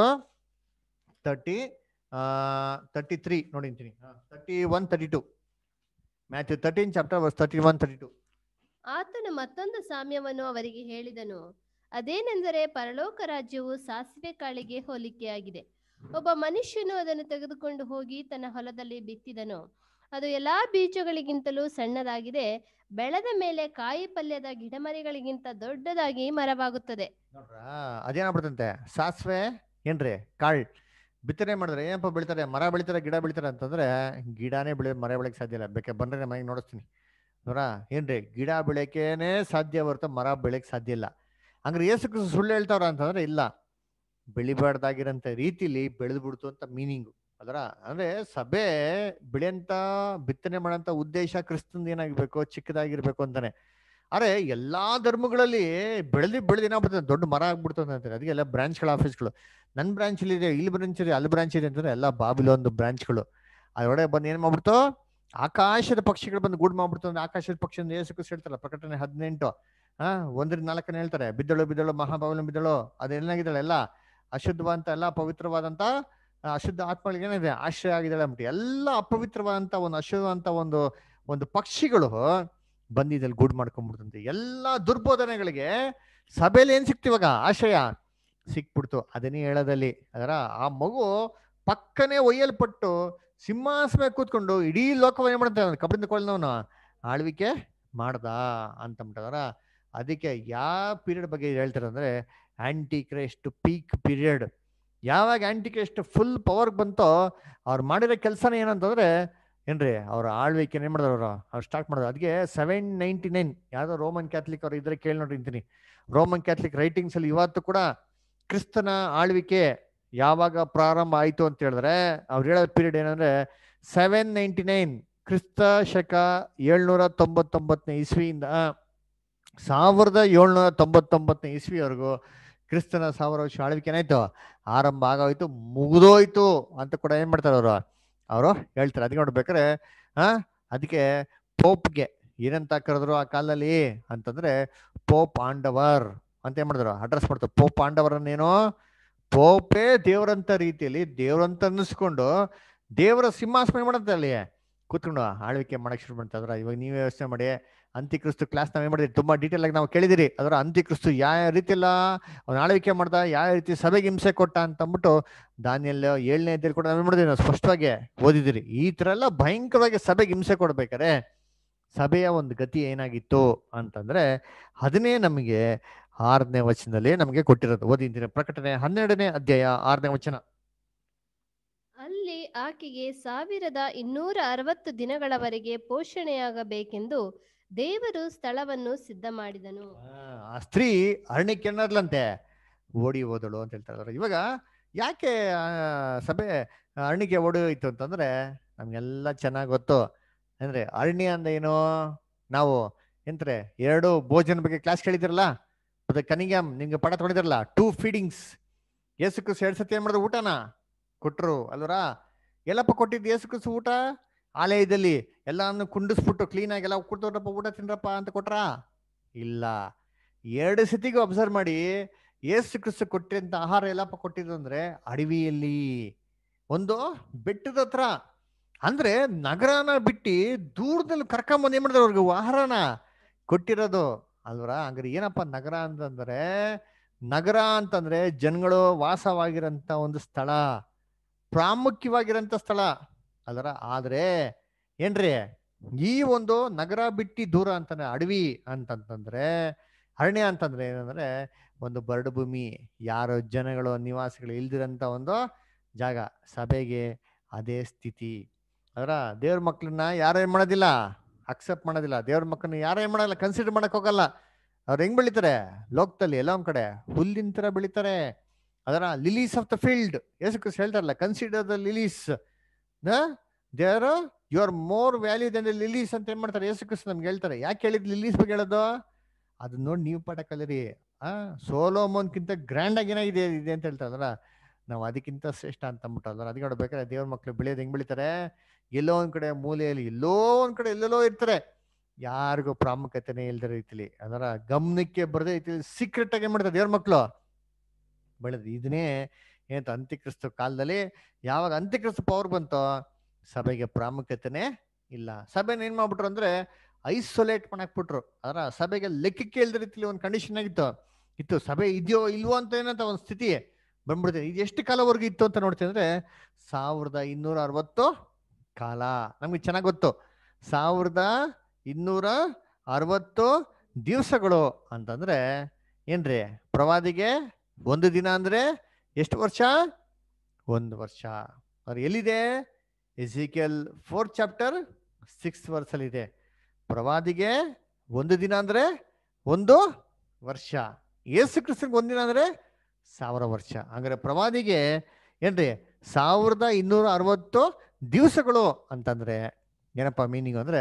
A: 33 ನೋಡಿಂತೀನಿ, 31 32. Matthew 13 chapter verse 31 32.
K: ಆತನು ಮತ್ತೊಂದು ಸಾಮ್ಯವನ್ನು ಅವರಿಗೆ ಹೇಳಿದನು. ಅದೇನೆಂದರೆ, ಪರಲೋಕ ರಾಜ್ಯವು ಸಾಸಿವೆ ಕಾಳಿಗೆ ಹೋಲಿಕೆಯಾಗಿದೆ. ಒಬ್ಬ ಮನುಷ್ಯನು ಅದನ್ನು ತೆಗೆದುಕೊಂಡು ಹೋಗಿ ತನ್ನ ಹೊಲದಲ್ಲಿ ಬಿತ್ತಿದನು. ಅದು ಎಲ್ಲಾ ಬೀಜಗಳಿಗಿಂತಲೂ ಸಣ್ಣದಾಗಿದೆ. ಬೆಳೆದ ಮೇಲೆ ಕಾಯಿ ಪಲ್ಯದ ಗಿಡಮರಿಗಳಿಗಿಂತ ದೊಡ್ಡದಾಗಿ ಮರವಾಗುತ್ತದೆ.
A: ನೋಡ್ರ ಅದೇನಾಗ್ಬಿಡ್ತಂತೆ, ಸಾಸಿವೆ ಏನ್ರಿ ಕಾಳ್ ಬಿತ್ತನೆ ಮಾಡಿದ್ರೆ ಏನಪ್ಪ ಬೆಳಿತಾರೆ, ಮರ ಬೆಳಿತಾರೆ, ಗಿಡ ಬೆಳಿತಾರೆ ಅಂತಂದ್ರೆ ಗಿಡನೇ ಬೆಳೆಯೋದು, ಮರ ಬೆಳೆಯಕ್ಕೆ ಸಾಧ್ಯ ಇಲ್ಲ. ಬೇಕಾದ್ರೆ ಬಂದ್ರೆ ಮನೆಗೆ ನೋಡಿಸ್ತೀನಿ ನೋಡ್ರ, ಏನ್ರಿ ಗಿಡ ಬೆಳೆಯಕ್ಕೇನೆ ಸಾಧ್ಯ ಹೊರತು ಮರ ಬೆಳೆಯಕ್ಕೆ ಸಾಧ್ಯ ಇಲ್ಲ. ಹಂಗ್ರೆ ಯೇಸು ಕ್ರಿಸ್ತ ಸುಳ್ಳು ಹೇಳ್ತಾವ್ರ ಅಂತಂದ್ರೆ ಇಲ್ಲ, ಬೆಳಿಬಾರ್ದಾಗಿರೋಂಥ ರೀತಿಲಿ ಬೆಳೆದು ಬಿಡ್ತು ಅಂತ ಮೀನಿಂಗು. ಅದರ ಅಂದ್ರೆ ಸಭೆ ಬೆಳೆಯಂತ ಬಿತ್ತನೆ ಮಾಡೋಂಥ ಉದ್ದೇಶ ಕ್ರಿಸ್ತಂದು ಏನಾಗಿರ್ಬೇಕು, ಚಿಕ್ಕದಾಗಿರ್ಬೇಕು ಅಂತಾನೆ. ಅರೆ ಎಲ್ಲಾ ಧರ್ಮಗಳಲ್ಲಿ ಬೆಳೆದು ಏನಾಗ್ಬಿಡ್ತದೆ, ದೊಡ್ಡ ಮರ ಆಗ್ಬಿಡ್ತದೆ ಅಂತಾರೆ. ಅದಕ್ಕೆ ಎಲ್ಲ ಬ್ರಾಂಚ್ಗಳ ಆಫೀಸ್ಗಳು, ನನ್ನ ಬ್ರಾಂಚ್ ಇದೆ, ಇಲ್ಲಿ ಬ್ರಾಂಚ್ ಇದೆ, ಅಲ್ಲಿ ಬ್ರಾಂಚ್ ಇದೆ ಅಂತಂದ್ರೆ ಎಲ್ಲ ಬಾಬಿಲೋನ್ ಬ್ರಾಂಚ್ಗಳು. ಅದರೊಳಗೆ ಬಂದು ಏನ್ ಮಾಡ್ಬಿಡ್ತು, ಆಕಾಶದ ಪಕ್ಷಿಗಳು ಬಂದು ಗೂಡ್ ಮಾಡ್ಬಿಡ್ತು. ಅಂದ್ರೆ ಆಕಾಶದ ಪಕ್ಷಿ ಅಂತ ಯೇಸು ಕ್ರಿಸ್ತ ಹೇಳ್ತಾರಲ್ಲ, ಪ್ರಕಟಣೆ 18 1-4 ಹೇಳ್ತಾರೆ, ಬಿದ್ದಳು ಮಹಾಬಾಬಿಲೋನ್ ಬಿದ್ದಳು, ಅದೇನಾಗಿದ್ದಾಳೆ ಎಲ್ಲ ಅಶುದ್ಧವಾದಂತ ಎಲ್ಲ ಪವಿತ್ರವಾದಂತ ಅಶುದ್ಧ ಆತ್ಮಗಳಿಗೆ ಏನಿದೆ ಆಶ್ರಯ ಆಗಿದ್ದಾಳೆ ಅಂದ್ಬಿಟ್ಟು ಎಲ್ಲ ಅಪವಿತ್ರವಾದಂತ ಒಂದು ಅಶುದ್ಧವಾದಂತ ಒಂದು ಪಕ್ಷಿಗಳು ಬಂದಿದ್ದಲ್ಲಿ ಗೂಡ್ ಮಾಡ್ಕೊಂಡ್ಬಿಡ್ತಂತೆ. ಎಲ್ಲಾ ದುರ್ಬೋಧನೆಗಳಿಗೆ ಸಭೆಯಲ್ಲಿ ಏನ್ ಸಿಕ್ತು ಇವಾಗ, ಆಶ್ರಯ ಸಿಕ್ಬಿಡ್ತು. ಅದನ್ನೇ ಹೇಳೋದಲ್ಲಿ ಅದರ ಆ ಮಗು ಪಕ್ಕನೆ ಒಯ್ಯಲ್ಪಟ್ಟು ಸಿಂಹಾಸನ ಕೂತ್ಕೊಂಡು ಇಡೀ ಲೋಕವನ್ನೇ ಮಾಡ್ತಾರೆ, ಕಬ್ಬಿಣದ ಕೋಲಿನವನು ಆಳ್ವಿಕೆ ಮಾಡ್ದ ಅಂತಂಬಿಟ್ಟದರ. ಅದಕ್ಕೆ ಯಾವ ಪೀರಿಯಡ್ ಬಗ್ಗೆ ಹೇಳ್ತಾರೆ ಅಂದ್ರೆ ಆಂಟಿ ಕ್ರೈಸ್ಟ್ ಪೀಕ್ ಪೀರಿಯಡ್. ಯಾವಾಗ ಆಂಟಿ ಕ್ರೈಸ್ಟ್ ಫುಲ್ ಪವರ್ ಬಂತೋ ಅವ್ರು ಮಾಡಿರೋ ಕೆಲಸನೇ ಏನಂತಂದ್ರೆ ಏನ್ರಿ, ಅವ್ರ ಆಳ್ವಿಕೆ ಏನ್ ಮಾಡಿದ್ರು, ಅವ್ರು ಸ್ಟಾರ್ಟ್ ಮಾಡಿದ್ರು. ಅದಕ್ಕೆ 799 ಯಾವ್ದೋ ರೋಮನ್ ಕ್ಯಾಥಲಿಕ್ ಅವ್ರು ಇದ್ರೆ ಕೇಳಿ ನೋಡಿರ್ತೀನಿ. ರೋಮನ್ ಕ್ಯಾಥಲಿಕ್ ರೈಟಿಂಗ್ಸ್ ಅಲ್ಲಿ ಇವತ್ತು ಕೂಡ ಕ್ರಿಸ್ತನ ಆಳ್ವಿಕೆ ಯಾವಾಗ ಪ್ರಾರಂಭ ಆಯ್ತು ಅಂತ ಹೇಳಿದ್ರೆ ಅವ್ರು ಹೇಳೋ ಪೀರಿಯಡ್ ಏನಂದ್ರೆ 799 ಕ್ರಿಸ್ತ ಶಕ 799 ಇಸ್ವಿಯಿಂದ 1799 ಇಸ್ವಿವರೆಗೂ ಕ್ರಿಸ್ತನ 1000 ವರ್ಷ ಆಳ್ವಿಕೆ ಏನಾಯ್ತು, ಆರಂಭ ಆಗೋಯ್ತು, ಮುಗಿದೋಯ್ತು ಅಂತ ಕೂಡ ಏನ್ ಮಾಡ್ತಾರೆ ಅವರು ಹೇಳ್ತಾರೆ. ಅದಕ್ಕೆ ನೋಡ್ಬೇಕಾರೆ ಅದಕ್ಕೆ ಪೋಪ್ಗೆ ಏನಂತ ಕರೆದ್ರು ಆ ಕಾಲದಲ್ಲಿ ಅಂತಂದ್ರೆ ಪೋಪ್ ಆಂಡವರ್ ಅಂತ ಏನ್ ಮಾಡಿದ್ರು, ಅಡ್ರೆಸ್ ಮಾಡ್ತಾರೆ. ಪೋಪ್ ಆಂಡವರ್ ಅನ್ನೇನೋ, ಪೋಪೇ ದೇವರಂತ ರೀತಿಯಲ್ಲಿ ದೇವ್ರಂತ ಅನ್ನಿಸ್ಕೊಂಡು ದೇವರ ಸಿಂಹಾಸನ ಮಾಡುತ್ತೆ ಅಲ್ಲಿ ಕೂತ್ಕೊಂಡು ಆಳ್ವಿಕೆ ಮಾಡಕ್ ಶುರು ಮಾಡ್ತಾ ಇದ್ರ. ಇವಾಗ ನೀವೇ ಯೋಚನೆ ಮಾಡಿ, ಅಂತ್ಯಕ್ರಿಸ್ತು ಕ್ಲಾಸ್ ನಾವೇನ್ ಮಾಡಿದ್ರಿ, ತುಂಬಾ ಡೀಟೇಲ್ ಆಗಿ ನಾವು ಕೇಳಿದಿರಿ. ಅದರ ಅಂತ್ಯಕ್ರಿಸ್ತು ಯಾವ ರೀತಿ ಎಲ್ಲ ಅವ್ನ ಆಳ್ವಿಕೆ ಮಾಡ್ದ, ಯಾವ ರೀತಿ ಸಭೆಗೆ ಹಿಂಸೆ ಕೊಟ್ಟ ಅಂತ ಅಂದ್ಬಿಟ್ಟು ದಾನಿಯೇಲ್ 7ನೇ ಅಧ್ಯಾಯ ಕೂಡ ನಾವೇನ್ ಮಾಡಿದ್ರಿ, ನಾವು ಸ್ಪಷ್ಟವಾಗಿ ಓದಿದಿರಿ. ಈ ತರ ಎಲ್ಲ ಭಯಂಕರವಾಗಿ ಸಭೆಗೆ ಹಿಂಸೆ ಕೊಡ್ಬೇಕಾರೆ ಸಭೆಯ ಒಂದು ಗತಿ ಏನಾಗಿತ್ತು ಅಂತಂದ್ರೆ ಅದನ್ನೇ ನಮಗೆ 6ನೇ ವಚನದಲ್ಲಿ ನಮಗೆ ಕೊಟ್ಟಿರೋದು. ಓದಿದ್ದೀನಿ, ಪ್ರಕಟಣೆ 12ನೇ ಅಧ್ಯಾಯ 6ನೇ ವಚನ.
K: ಅಲ್ಲಿ ಆಕೆಗೆ 1260 ದಿನಗಳವರೆಗೆ ಪೋಷಣೆಯಾಗಬೇಕೆಂದು ದೇವರು ಸ್ಥಳವನ್ನು ಸಿದ್ಧ ಮಾಡಿದನು.
A: ಆ ಸ್ತ್ರೀ ಅರಣ್ಯಕ್ಕೆ ಅನ್ನದ್ಲಂತೆ ಓಡಿ ಹೋದಳು ಅಂತ ಹೇಳ್ತಾರೆ. ಇವಾಗ ಯಾಕೆ ಸಭೆ ಅರಣ್ಯಕ್ಕೆ ಓಡಿ ಹೋಯ್ತು ಅಂತಂದ್ರೆ ನಮ್ಗೆಲ್ಲ ಚೆನ್ನಾಗಿ ಗೊತ್ತು. ಅಂದ್ರೆ ಅರಣ್ಯ ಅಂದ್ರೆ ಏನು, ನಾವು ಎಂದ್ರೆ 2 ಭೋಜನ ಬಗ್ಗೆ ಕ್ಲಾಸ್ ಕೇಳಿದಿರಲ್ಲ, ಮತ್ತೆ ಕನಿಗ್ಯಾಮ್ ನಿಮ್ಗೆ ಪಾಠ ತೊಗೊಂಡಿದಿರಲ್ಲ, 2 ಫೀಡಿಂಗ್ಸ್. ಯೇಸು ಕ್ರಿಸ್ತು 2 ಸತಿ ಏನ್ ಮಾಡಿದ್ರು, ಊಟನ ಕೊಟ್ರು ಅಲ್ವರ. ಎಲ್ಲಪ್ಪ ಕೊಟ್ಟಿದ್ದು ಯೇಸು ಕ್ರಿಸ್ತು ಊಟ? ಆಲಯದಲ್ಲಿ ಎಲ್ಲಾನು ಕುಂಡಿಸ್ಬಿಟ್ಟು ಕ್ಲೀನ್ ಆಗಿ ಎಲ್ಲ ಕೊಡ್ತವ್ರಪ್ಪ, ಊಟ ತಿನ್ರಪ್ಪ ಅಂತ ಕೊಟ್ರ? ಇಲ್ಲ. 2 ಸತಿಗೂ ಅಬ್ಸರ್ವ್ ಮಾಡಿ, ಯೇಸು ಕ್ರಿಸ್ತು ಕೊಟ್ಟಿರಂತ ಆಹಾರ ಎಲ್ಲಪ್ಪ ಕೊಟ್ಟಿದ್ದು ಅಂದ್ರೆ ಅಡವಿಯಲ್ಲಿ ಒಂದು ಬೆಟ್ಟದ ಹತ್ರ. ಅಂದ್ರೆ ನಗರನ ಬಿಟ್ಟು ದೂರದಲ್ಲಿ ಕರ್ಕೊಂಬಂದು ಏನ್ ಮಾಡಿದ್ರು ಅವ್ರಿಗೆ ಆಹಾರನ ಕೊಟ್ಟಿರೋದು ಅಲ್ವರ. ಹಂಗಾರೆ ಏನಪ್ಪ ನಗರ ಅಂತಂದ್ರೆ, ನಗರ ಅಂತಂದ್ರೆ ಜನಗಳು ವಾಸವಾಗಿರಂತ ಒಂದು ಸ್ಥಳ, ಪ್ರಾಮುಖ್ಯವಾಗಿರಂತ ಸ್ಥಳ ಅಲ್ವರ. ಆದ್ರೆ ಏನ್ರಿ ಈ ಒಂದು ನಗರ ಬಿಟ್ಟು ದೂರ ಅಂತಾನೆ ಅಡವಿ ಅಂತಂತಂದ್ರೆ, ಅರಣ್ಯ ಅಂತಂದ್ರೆ ಏನಂದ್ರೆ ಒಂದು ಬರಡು ಭೂಮಿ, ಯಾರೋ ಜನಗಳು ನಿವಾಸಿಗಳು ಇಲ್ದಿರಂತ ಒಂದು ಜಾಗ. ಸಭೆಗೆ ಅದೇ ಸ್ಥಿತಿ. ಅದರ ದೇವ್ರ ಮಕ್ಳನ್ನ ಯಾರು ಏನ್ ಮಾಡೋದಿಲ್ಲ, ಅಕ್ಸೆಪ್ಟ್ ಮಾಡೋದಿಲ್ಲ. ದೇವ್ರ ಮಕ್ಕಳನ್ನ ಯಾರು ಏನ್ ಮಾಡಲ್ಲ, ಕನ್ಸಿಡರ್ ಮಾಡಕ್ ಹೋಗಲ್ಲ. ಅವ್ರು ಹೆಂಗ್ ಬೆಳಿತಾರೆ ಲೋಕದಲ್ಲಿ, ಎಲ್ಲ ಒಂದ್ ಕಡೆ ಹುಲ್ಲಿನ ತರ ಬೆಳಿತಾರೆ. ಅದರ ಲಿಲೀಸ್ ಆಫ್ ದ ಫೀಲ್ಡ್ ಯೇಸು ಕ್ರಿಸ್ತು ಹೇಳ್ತಾರಲ್ಲ, consider the lilies, there you are more value than the lilies ಅಂತ ಏನ್ ಮಾಡ್ತಾರೆ ಯೇಸು ಕ್ರಿಸ್ತು ನಮ್ಗೆ ಹೇಳ್ತಾರೆ. ಯಾಕೆ ಹೇಳಿದ್ ಲಿಲೀಸ್ ಬಗ್ಗೆ ಹೇಳೋದು? ಅದನ್ನ ನೋಡಿ ನೀವು ಪಾಠ ಕಲೀರಿ. ಸೋಲೋಮೋನ್ಕಿಂತ ಗ್ರ್ಯಾಂಡ್ ಆಗಿ ಏನಾಗಿದೆ ಇದೆ ಅಂತ ಹೇಳ್ತಾರಲ್ಲ, ನಾವು ಅದಕ್ಕಿಂತ ಶ್ರೇಷ್ಠ ಅಂತ ಅಂದ್ಬಿಟ್ಟಲ್ಲ. ಅದಕ್ಕೆ ನೋಡ್ಬೇಕಾದ್ರೆ ದೇವ್ರ ಮಕ್ಳು ಬೆಳೆಯೋದು ಹೆಂಗ್ ಬೆಳಿತಾರೆ, ಎಲ್ಲೋ ಒಂದ್ ಕಡೆ ಮೂಲೆಯಲ್ಲಿ, ಎಲ್ಲೋ ಒಂದ್ ಕಡೆ ಎಲ್ಲೆಲ್ಲೋ ಇರ್ತಾರೆ, ಯಾರಿಗೂ ಪ್ರಾಮುಖ್ಯತೆನೇ ಇಲ್ದ ರೀತಿಲಿ, ಅದರ ಗಮನಕ್ಕೆ ಬರದೇ ರೀತಿಲಿ ಸೀಕ್ರೆಟ್ ಆಗಿ ಏನ್ ಮಾಡ್ತಾರೆ ದೇವ್ರ ಮಕ್ಳು ಬೆಳೆದು. ಇದನ್ನೇ ಏನಂತ ಅಂತ್ಯಕ್ರಿಸ್ತು ಕಾಲದಲ್ಲಿ ಯಾವಾಗ ಅಂತ್ಯಕ್ರಿಸ್ತು ಪವರ್ ಬಂತೋ ಸಭೆಗೆ ಪ್ರಾಮುಖ್ಯತೆನೇ ಇಲ್ಲ. ಸಭೆನ ಏನ್ ಮಾಡ್ಬಿಟ್ರು ಅಂದ್ರೆ ಐಸೋಲೇಟ್ ಮಾಡಾಕ್ಬಿಟ್ರು. ಅದರ ಸಭೆಗೆ ಲೆಕ್ಕಕ್ಕೆ ಇಲ್ದ ರೀತಿಲಿ ಒಂದು ಕಂಡೀಷನ್ ಇತ್ತು. ಸಭೆ ಇದೆಯೋ ಇಲ್ವೋ ಅಂತ ಏನಂತ ಒಂದು ಸ್ಥಿತಿ ಬಂದ್ಬಿಡುತ್ತೆ. ಇದು ಎಷ್ಟು ಕಾಲವರೆಗೂ ಇತ್ತು ಅಂತ ನೋಡ್ತೀವಿ ಅಂದ್ರೆ 1260 ಕಾಲ. ನಮ್ಗೆ ಚೆನ್ನಾಗಿ ಗೊತ್ತು 1260 ದಿವಸಗಳು ಅಂತಂದ್ರೆ ಏನ್ರಿ, ಪ್ರವಾದಿಗೆ 1 ದಿನ ಅಂದ್ರೆ ಎಷ್ಟು ವರ್ಷ? 1 ವರ್ಷ. ಅವ್ರು ಎಲ್ಲಿದೆ? ಎಜಿಕೇಲ್ 4 ಚಾಪ್ಟರ್ 6 ವರ್ಸಲ್ಲಿ ಇದೆ. ಪ್ರವಾದಿಗೆ 1 ದಿನ ಅಂದ್ರೆ 1 ವರ್ಷ, ಯೇಸು ಕ್ರಿಸ್ತನಿಗೆ 1 ದಿನ ಅಂದ್ರೆ 1000 ವರ್ಷ. ಹಂಗಾರೆ ಪ್ರವಾದಿಗೆ ಏನ್ರಿ 1260 ದಿವಸಗಳು ಅಂತಂದ್ರೆ ಏನಪ್ಪಾ ಮೀನಿಂಗ್ ಅಂದ್ರೆ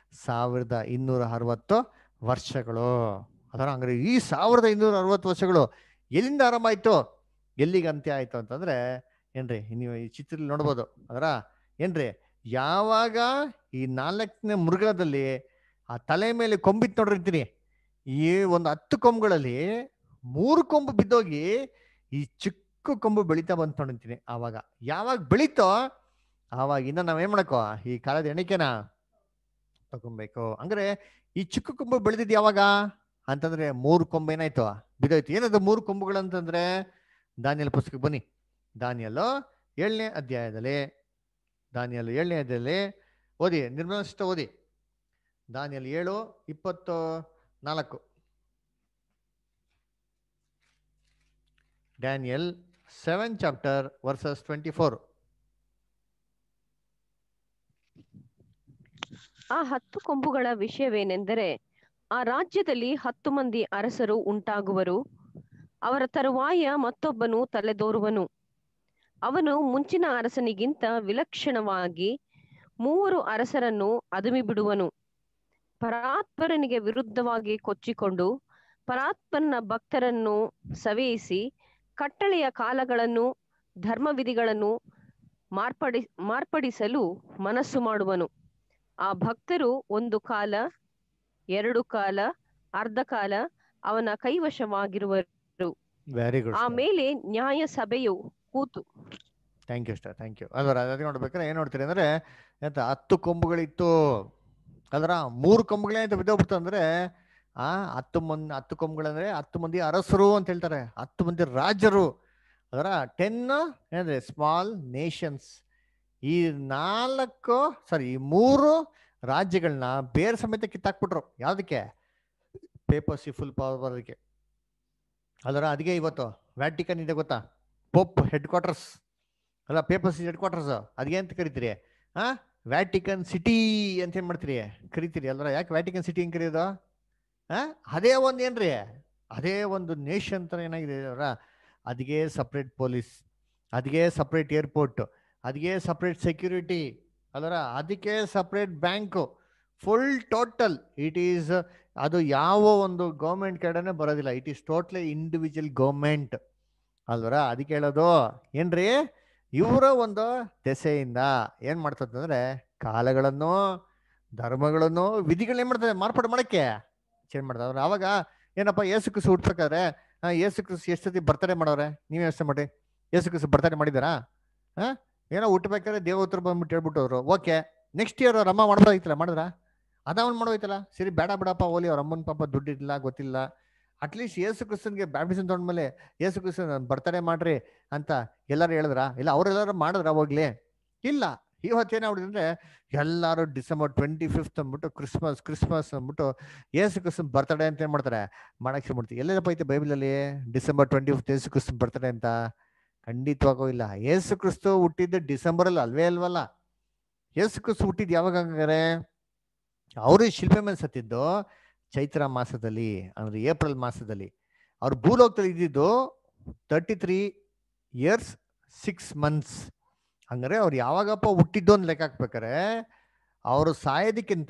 A: 1260 ವರ್ಷಗಳು. ಅದರ ಹಂಗಾರೆ ಈ 1260 ವರ್ಷಗಳು ಎಲ್ಲಿಂದ ಆರಂಭ ಆಯ್ತು, ಎಲ್ಲಿಗೆ ಅಂತ್ಯ ಆಯ್ತು ಅಂತಂದ್ರೆ ಏನ್ರಿ ನೀವು ಈ ಚಿತ್ರದಲ್ಲಿ ನೋಡ್ಬೋದು. ಅದರ ಏನ್ರಿ ಯಾವಾಗ ಈ 4ನೇ ಮೃಗದಲ್ಲಿ ಆ ತಲೆ ಮೇಲೆ ಕೊಂಬಿತ್ತು ನೋಡಿರ್ತೀನಿ, ಈ ಒಂದು 10 ಕೊಂಬುಗಳಲ್ಲಿ 3 ಕೊಂಬು ಬಿದ್ದೋಗಿ ಈ ಚಿಕ್ಕ ಕೊಂಬು ಬೆಳೀತಾ ಬಂತು ನೋಡಿರ್ತೀನಿ. ಆವಾಗ ಯಾವಾಗ ಬೆಳೀತೋ ಆವಾಗ ಇನ್ನ ನಾವೇನ್ ಮಾಡಕೋ ಈ ಕಾಲದ ಎಣಿಕೆನ ತಗೊಬೇಕು. ಅಂದ್ರೆ ಈ ಚಿಕ್ಕ ಕೊಂಬು ಬೆಳೆದಿದ್ ಯಾವಾಗ ಅಂತಂದ್ರೆ 3 ಕೊಂಬು ಏನಾಯ್ತು ಬಿದ್ದೋಯ್ತು. ಏನದು 3 ಕೊಂಬುಗಳು ಅಂತಂದ್ರೆ ದಾನಿಯೇಲ್ ಪುಸ್ತಕಕ್ಕೆ ಬನ್ನಿ. ದಾನಿಯೇಲ್ 7ನೇ ಅಧ್ಯಾಯದಲ್ಲಿ ಓದಿ, ನಿರ್ಮಲಷ್ಟ ಓದಿ. ದಾನಿಯೇಲ್ 7:24. Daniel 7 chapter verses 24.
B: ಆ 10 ಕೊಂಬುಗಳ ವಿಷಯವೇನೆಂದರೆ, ಆ ರಾಜ್ಯದಲ್ಲಿ 10 ಮಂದಿ ಅರಸರು ಉಂಟಾಗುವರು. ಅವರ ತರುವಾಯ ಮತ್ತೊಬ್ಬನು ತಲೆದೋರುವನು. ಅವನು ಮುಂಚಿನ ಅರಸನಿಗಿಂತ ವಿಲಕ್ಷಣವಾಗಿ 3 ಅರಸರನ್ನು ಅದುಮಿ ಬಿಡುವನು. ಪರಾತ್ಪರನಿಗೆ ವಿರುದ್ಧವಾಗಿ ಕೊಚ್ಚಿಕೊಂಡು ಪರಾತ್ಪರನ ಭಕ್ತರನ್ನು ಸವೆಯಿಸಿ ಕಟ್ಟಳೆಯ ಕಾಲಗಳನ್ನು ಧರ್ಮವಿಧಿಗಳನ್ನು ಮಾರ್ಪಡಿಸಲು ಮನಸ್ಸು ಮಾಡುವನು. ಆ ಭಕ್ತರು 1 ಕಾಲ 2 ಕಾಲ ಅರ್ಧ ಕಾಲ ಅವನ ಕೈವಶವಾಗಿರುವರು.
A: Very good.
B: ಆಮೇಲೆ ನ್ಯಾಯ ಸಭೆಯು ಕೂತು.
A: Thank you. ಅದರ ಅದಕ್ಕೆ ನೋಡ್ಬೇಕಾದ್ರೆ ಏನ್ ನೋಡ್ತೀರಿ ಅಂದ್ರೆ 10 ಕೊಂಬುಗಳಿತ್ತು. ಅದರ 3 ಕೊಂಬುಗಳೇ ಅಂತ ಬಿದ್ದೋಗ್ಬಿಡ್ತು ಅಂದ್ರೆ 10 ಕೊಂಬುಗಳಂದ್ರೆ 10 ಮಂದಿ ಅರಸರು ಅಂತ ಹೇಳ್ತಾರೆ, 10 ಮಂದಿ ರಾಜರು. ಅದರ 10 ಏನಂದ್ರೆ ಸ್ಮಾಲ್ ನೇಷನ್ಸ್. ಈ 3 ರಾಜ್ಯಗಳನ್ನ ಬೇರೆ ಸಮೇತ ಕಿತ್ತಾಕ್ಬಿಟ್ರು. ಯಾವ್ದಕ್ಕೆ? ಪೇಪರ್ಸಿ ಫುಲ್ ಪವರ್ ಬರೋದಕ್ಕೆ. ಅದರ ಅದಕ್ಕೆ ಇವತ್ತು ವ್ಯಾಟಿಕನ್ ಇದೆ ಗೊತ್ತಾ, ಪೋಪ್ ಹೆಡ್ ಕ್ವಾರ್ಟರ್ಸ್ ಅಲ್ಲ, ಪೇಪರ್ಸಿ ಹೆಡ್ ಕ್ವಾರ್ಟರ್ಸ್. ಅದಕ್ಕೆ ಅಂತ ಕರಿತೀರಿ ವ್ಯಾಟಿಕನ್ ಸಿಟಿ ಅಂತ ಏನ್ ಮಾಡ್ತೀರಿ ಕರಿತೀರಿ ಅಲ್ರ. ಯಾಕೆ ವ್ಯಾಟಿಕನ್ ಸಿಟಿ ಹೆಂಗ್ ಕರೆಯೋದು? ಅದೇ ಒಂದು ಏನ್ರಿ, ಅದೇ ಒಂದು ನೇಷನ್ ತರ ಏನಾಗಿದೆ ಅವರ. ಅದಕ್ಕೆ ಸಪ್ರೇಟ್ ಪೊಲೀಸ್, ಅದಕ್ಕೆ ಸಪ್ರೇಟ್ ಏರ್ಪೋರ್ಟ್, ಅದಕ್ಕೆ ಸಪ್ರೇಟ್ ಸೆಕ್ಯೂರಿಟಿ ಅಲ್ರ, ಅದಕ್ಕೆ separate bank, full total it is. ಅದು ಯಾವ ಒಂದು ಗೌರ್ಮೆಂಟ್ ಕಡೆನೇ ಬರೋದಿಲ್ಲ, it is totally individual government ಅಲ್ವರ. ಅದಕ್ಕೆ ಹೇಳೋದು ಏನ್ರಿ, ಇವರ ಒಂದು ದೆಸೆಯಿಂದ ಏನ್ ಮಾಡ್ತದಂದ್ರೆ ಕಾಲಗಳನ್ನು, ಧರ್ಮಗಳನ್ನು, ವಿಧಿಗಳನ್ನ ಏನ್ ಮಾಡ್ತಾರೆ ಮಾರ್ಪಾಡು ಮಾಡಕ್ಕೆ ಚೇಂಜ್ ಮಾಡ್ತಾರೆ. ಅವಾಗ ಏನಪ್ಪ ಯೇಸು ಕ್ರಿಸ್ತು ಹುಟ್ಬೇಕಾದ್ರೆ ಯೇಸು ಕ್ರಿಸ್ತು ಎಷ್ಟು ಸತಿ ಬರ್ತಡೇ ಮಾಡೋರೆ? ನೀವೇ ಯೋಚನೆ ಮಾಡಿ. ಯೇಸು ಕ್ರಿಸ್ತು ಬರ್ತಡೇ ಮಾಡಿದಾರಾ? ಏನೋ ಹುಟ್ಟಬೇಕಾದ್ರೆ ದೇವತರು ಬಂದ್ಬಿಟ್ಟು ಹೇಳ್ಬಿಟ್ಟು ಅವರು ಓಕೆ ನೆಕ್ಸ್ಟ್ ಇಯರ್ ಅವ್ರ ಅಮ್ಮ ಮಾಡ್ಬೋದಾಗಿತ್ತಲ್ಲ, ಮಾಡಿದ್ರ? ಅದವನ್ ಮಾಡೋಯ್ತಲ್ಲ, ಸರಿ ಬೇಡ ಬಿಡಪ್ಪ ಓಲಿ, ಅವ್ರ ಅಮ್ಮನ ಪಾಪ ದುಡ್ಡಿಲ್ಲ ಗೊತ್ತಿಲ್ಲ. ಅಟ್ಲೀಸ್ಟ್ ಯೇಸು ಕ್ರಿಸ್ತನ್ಗೆ ಬ್ಯಾಪ್ಟಿಸಮ್ ತೊಗೊಂಡ್ಮೇಲೆ ಯೇಸು ಕ್ರಿಸ್ತನ್ ಬರ್ತಡೇ ಮಾಡ್ರಿ ಅಂತ ಎಲ್ಲಾರು ಹೇಳಿದ್ರ? ಇಲ್ಲ ಅವರೆಲ್ಲರೂ ಮಾಡಿದ್ರ ಹೋಗ್ಲಿ? ಇಲ್ಲ. ಇವತ್ತೇನಾಗ್ಬಿಟ್ಟಿದ್ರೆ ಎಲ್ಲಾರು ಡಿಸೆಂಬರ್ 25 ಅಂದ್ಬಿಟ್ಟು ಕ್ರಿಸ್ಮಸ್ ಅಂದ್ಬಿಟ್ಟು ಯೇಸು ಕ್ರಿಸ್ತನ್ ಬರ್ತಡೇ ಅಂತ ಏನ್ ಮಾಡ್ತಾರೆ ಮಾಡಕ್ ಶುರು ಮಾಡ್ತೀವಿ. ಎಲ್ಲಪ್ಪ ಐತೆ ಬೈಬಲಲ್ಲಿ ಡಿಸೆಂಬರ್ 25 ಯೇಸು ಕ್ರಿಸ್ತನ್ ಬರ್ತಡೇ ಅಂತ? ಖಂಡಿತವಾಗೂ ಇಲ್ಲ. ಯೇಸು ಕ್ರಿಸ್ತು ಹುಟ್ಟಿದ್ದು ಡಿಸೆಂಬರ್ ಅಲ್ಲಿ ಅಲ್ವೇ ಅಲ್ವಲ್ಲ. ಯೇಸು ಕ್ರಿಸ್ತು ಹುಟ್ಟಿದ್ ಯಾವಾಗ ಹಂಗಾರೆ? ಅವರು ಶಿಲ್ಪೆ ಮೇಲೆ ಸತ್ತಿದ್ದು ಚೈತ್ರ ಮಾಸದಲ್ಲಿ, ಅಂದ್ರೆ ಏಪ್ರಿಲ್ ಮಾಸದಲ್ಲಿ. ಅವ್ರು ಭೂಲೋಕದಲ್ಲಿ ಇದ್ದಿದ್ದು 33 years 6 months. ಹಂಗಾರೆ ಅವ್ರು ಯಾವಾಗಪ್ಪ ಹುಟ್ಟಿದ್ದು ಅಂತ ಲೆಕ್ಕ ಹಾಕ್ಬೇಕಾರೆ ಅವರು ಸಾಯೋದಕ್ಕಿಂತ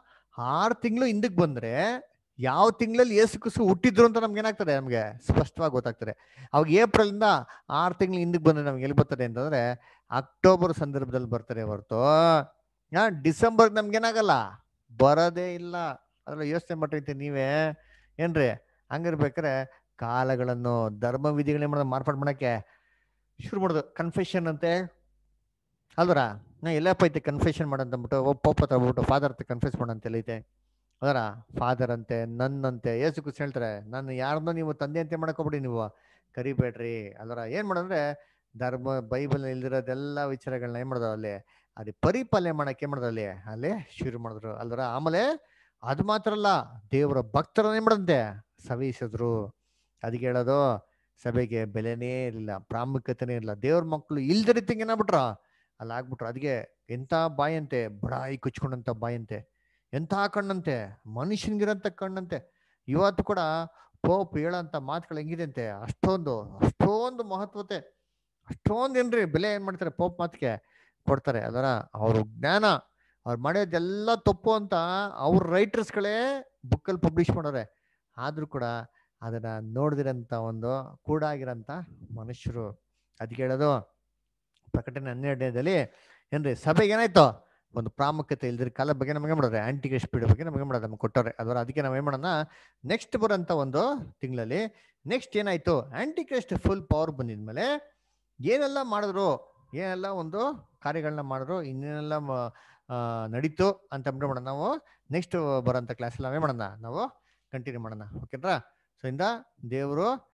A: 6 ತಿಂಗಳು ಹಿಂದಕ್ಕೆ ಬಂದ್ರೆ ಯಾವ ತಿಂಗಳಲ್ಲಿ ಯೇಸು ಕ್ರಿಸ್ತು ಹುಟ್ಟಿದ್ರು ಅಂತ ನಮ್ಗೆ ಏನಾಗ್ತದೆ, ನಮ್ಗೆ ಸ್ಪಷ್ಟವಾಗಿ ಗೊತ್ತಾಗ್ತದೆ. ಅವಾಗ ಏಪ್ರಿಲ್ 6 ತಿಂಗಳು ಹಿಂದಕ್ಕೆ ಬಂದ್ರೆ ನಮ್ಗೆ ಎಲ್ಲಿ ಬರ್ತದೆ ಅಂತಂದ್ರೆ ಅಕ್ಟೋಬರ್ ಸಂದರ್ಭದಲ್ಲಿ ಬರ್ತಾರೆ ಹೊರತು ಡಿಸೆಂಬರ್ ನಮ್ಗೇನಾಗಲ್ಲ, ಬರೋದೇ ಇಲ್ಲ. ಅದ್ರಲ್ಲಿ ಯೋಚನೆ ಮಾಡಿರ್ತೀನಿ ನೀವೇ ಏನ್ರಿ. ಹಂಗಿರ್ಬೇಕಾರೆ ಕಾಲಗಳನ್ನು, ಧರ್ಮ ವಿಧಿಗಳನ್ನ ಮಾರ್ಪಾಡು ಮಾಡಕ್ಕೆ ಶುರು ಮಾಡೋದು. ಕನ್ಫೆಷನ್ ಅಂತೆ ಅಲ್ವರ, ಎಲ್ಲಪ್ಪ ಐತೆ ಕನ್ಫೆಷನ್ ಮಾಡಂತಂದ್ಬಿಟ್ಟು ಪೋಪ ತಗೊಬಿಟ್ಟು ಫಾದರ್ ಕನ್ಫೆಸ್ ಮಾಡಂತೆಲ್ಲ ಐತೆ ಅದರ. ಫಾದರ್ ಅಂತೆ, ನನ್ನಂತೆ. ಯೇಸು ಕ್ರಿಸ್ತು ಹೇಳ್ತಾರೆ, ನಾನು ಯಾರನ್ನೋ ನೀವು ತಂದೆ ಅಂತೆ ಮಾಡಕೋಬಿಡಿ, ನೀವು ಕರಿಬೇಡ್ರಿ ಅಲ್ವರ. ಏನ್ ಮಾಡೋದಂದ್ರೆ ಧರ್ಮ ಬೈಬಲ್ ಇಲ್ದಿರೋದೆಲ್ಲ ವಿಚಾರಗಳನ್ನ ಏನ್ ಮಾಡೋದು ಅಲ್ಲಿ ಅದೇ ಪರಿಪಾಲನೆ ಮಾಡಕ್ಕೆ ಏನ್ ಮಾಡೋದು ಅಲ್ಲಿ ಶುರು ಮಾಡಿದ್ರು ಅಲ್ವರ. ಆಮೇಲೆ ಅದು ಮಾತ್ರ ಅಲ್ಲ, ದೇವರ ಭಕ್ತರನ್ನ ಏನ್ ಮಾಡಂತೆ ಸವಿಸಿದ್ರು. ಅದಕ್ಕೆ ಹೇಳೋದು ಸಭೆಗೆ ಬೆಲೆನೇ ಇರಲಿಲ್ಲ, ಪ್ರಾಮುಖ್ಯತೆನೇ ಇಲ್ಲ. ದೇವ್ರ ಮಕ್ಕಳು ಇಲ್ದ ರೀತಿಗೆ ಏನಾಗ್ಬಿಟ್ರ ಅಲ್ಲಿ ಆಗ್ಬಿಟ್ರು. ಅದಕ್ಕೆ ಎಂಥ ಬಾಯಂತೆ, ಬಡಾಯಿ ಕುಚ್ಕೊಂಡಂತ ಬಾಯಂತೆ, ಎಂಥ ಕಣ್ಣಂತೆ, ಮನುಷ್ಯನ್ಗಿರಂತ ಕಣ್ಣಂತೆ. ಇವತ್ತು ಕೂಡ ಪೋಪ್ ಹೇಳಂತ ಮಾತುಗಳು ಹೆಂಗಿದೆ ಅಂತೆ, ಅಷ್ಟೊಂದು ಮಹತ್ವತೆ, ಅಷ್ಟೊಂದು ಏನ್ರಿ ಬೆಲೆ ಏನ್ ಮಾಡ್ತಾರೆ ಪೋಪ್ ಮಾತಿಗೆ ಕೊಡ್ತಾರೆ ಅದರ. ಅವ್ರ ಜ್ಞಾನ, ಅವ್ರು ಮಾಡೋದೆಲ್ಲ ತಪ್ಪು ಅಂತ ಅವ್ರ ರೈಟರ್ಸ್ಗಳೇ ಬುಕ್ಕಲ್ಲಿ ಪಬ್ಲಿಷ್ ಮಾಡೋರೆ. ಆದ್ರೂ ಕೂಡ ಅದನ್ನ ನೋಡಿದಿರಂತ ಒಂದು ಕೂಡಾಗಿರಂತ ಮನುಷ್ಯರು. ಅದಕ್ಕೆ ಹೇಳೋದು ಪ್ರಕಟಣೆ 12ನೇದಲ್ಲಿ ಏನ್ರಿ ಸಭೆಗೆ ಏನಾಯ್ತು ಒಂದು ಪ್ರಾಮುಖ್ಯತೆ ಇಲ್ದಿರ ಕಾಲ ಬಗ್ಗೆ ನಮಗೆ ಮಾಡೋರೆ, ಆಂಟಿಕ್ರೈಸ್ಟ್ ಪೀರಿಯಡ್ ಬಗ್ಗೆ ನಮಗೆ ಮಾಡೋದು ನಮ್ಗೆ ಕೊಟ್ಟವ್ರೆ ಅದರ. ಅದಕ್ಕೆ ನಾವ್ ಏನ್ ಮಾಡೋಣ, ನೆಕ್ಸ್ಟ್ ಬರೋಂಥ ಒಂದು ತಿಂಗಳಲ್ಲಿ ನೆಕ್ಸ್ಟ್ ಏನಾಯ್ತು, ಆಂಟಿಕ್ರೈಸ್ಟ್ ಫುಲ್ ಪವರ್ ಬಂದಿದ್ಮೇಲೆ ಏನೆಲ್ಲ ಮಾಡಿದ್ರು, ಏನೆಲ್ಲ ಒಂದು ಕಾರ್ಯಗಳನ್ನ ಮಾಡಿದ್ರು, ಇನ್ನೇನೆಲ್ಲ ನಡೀತು ಅಂತ ಮಾಡೋಣ ನಾವು ನೆಕ್ಸ್ಟ್ ಬರೋಂಥ ಕ್ಲಾಸಲ್ಲಿ ನಾವೇ ಮಾಡೋಣ, ನಾವು ಕಂಟಿನ್ಯೂ ಮಾಡೋಣ. ಓಕೆನಾ? ಸೊ ಇಂದ ದೇವರು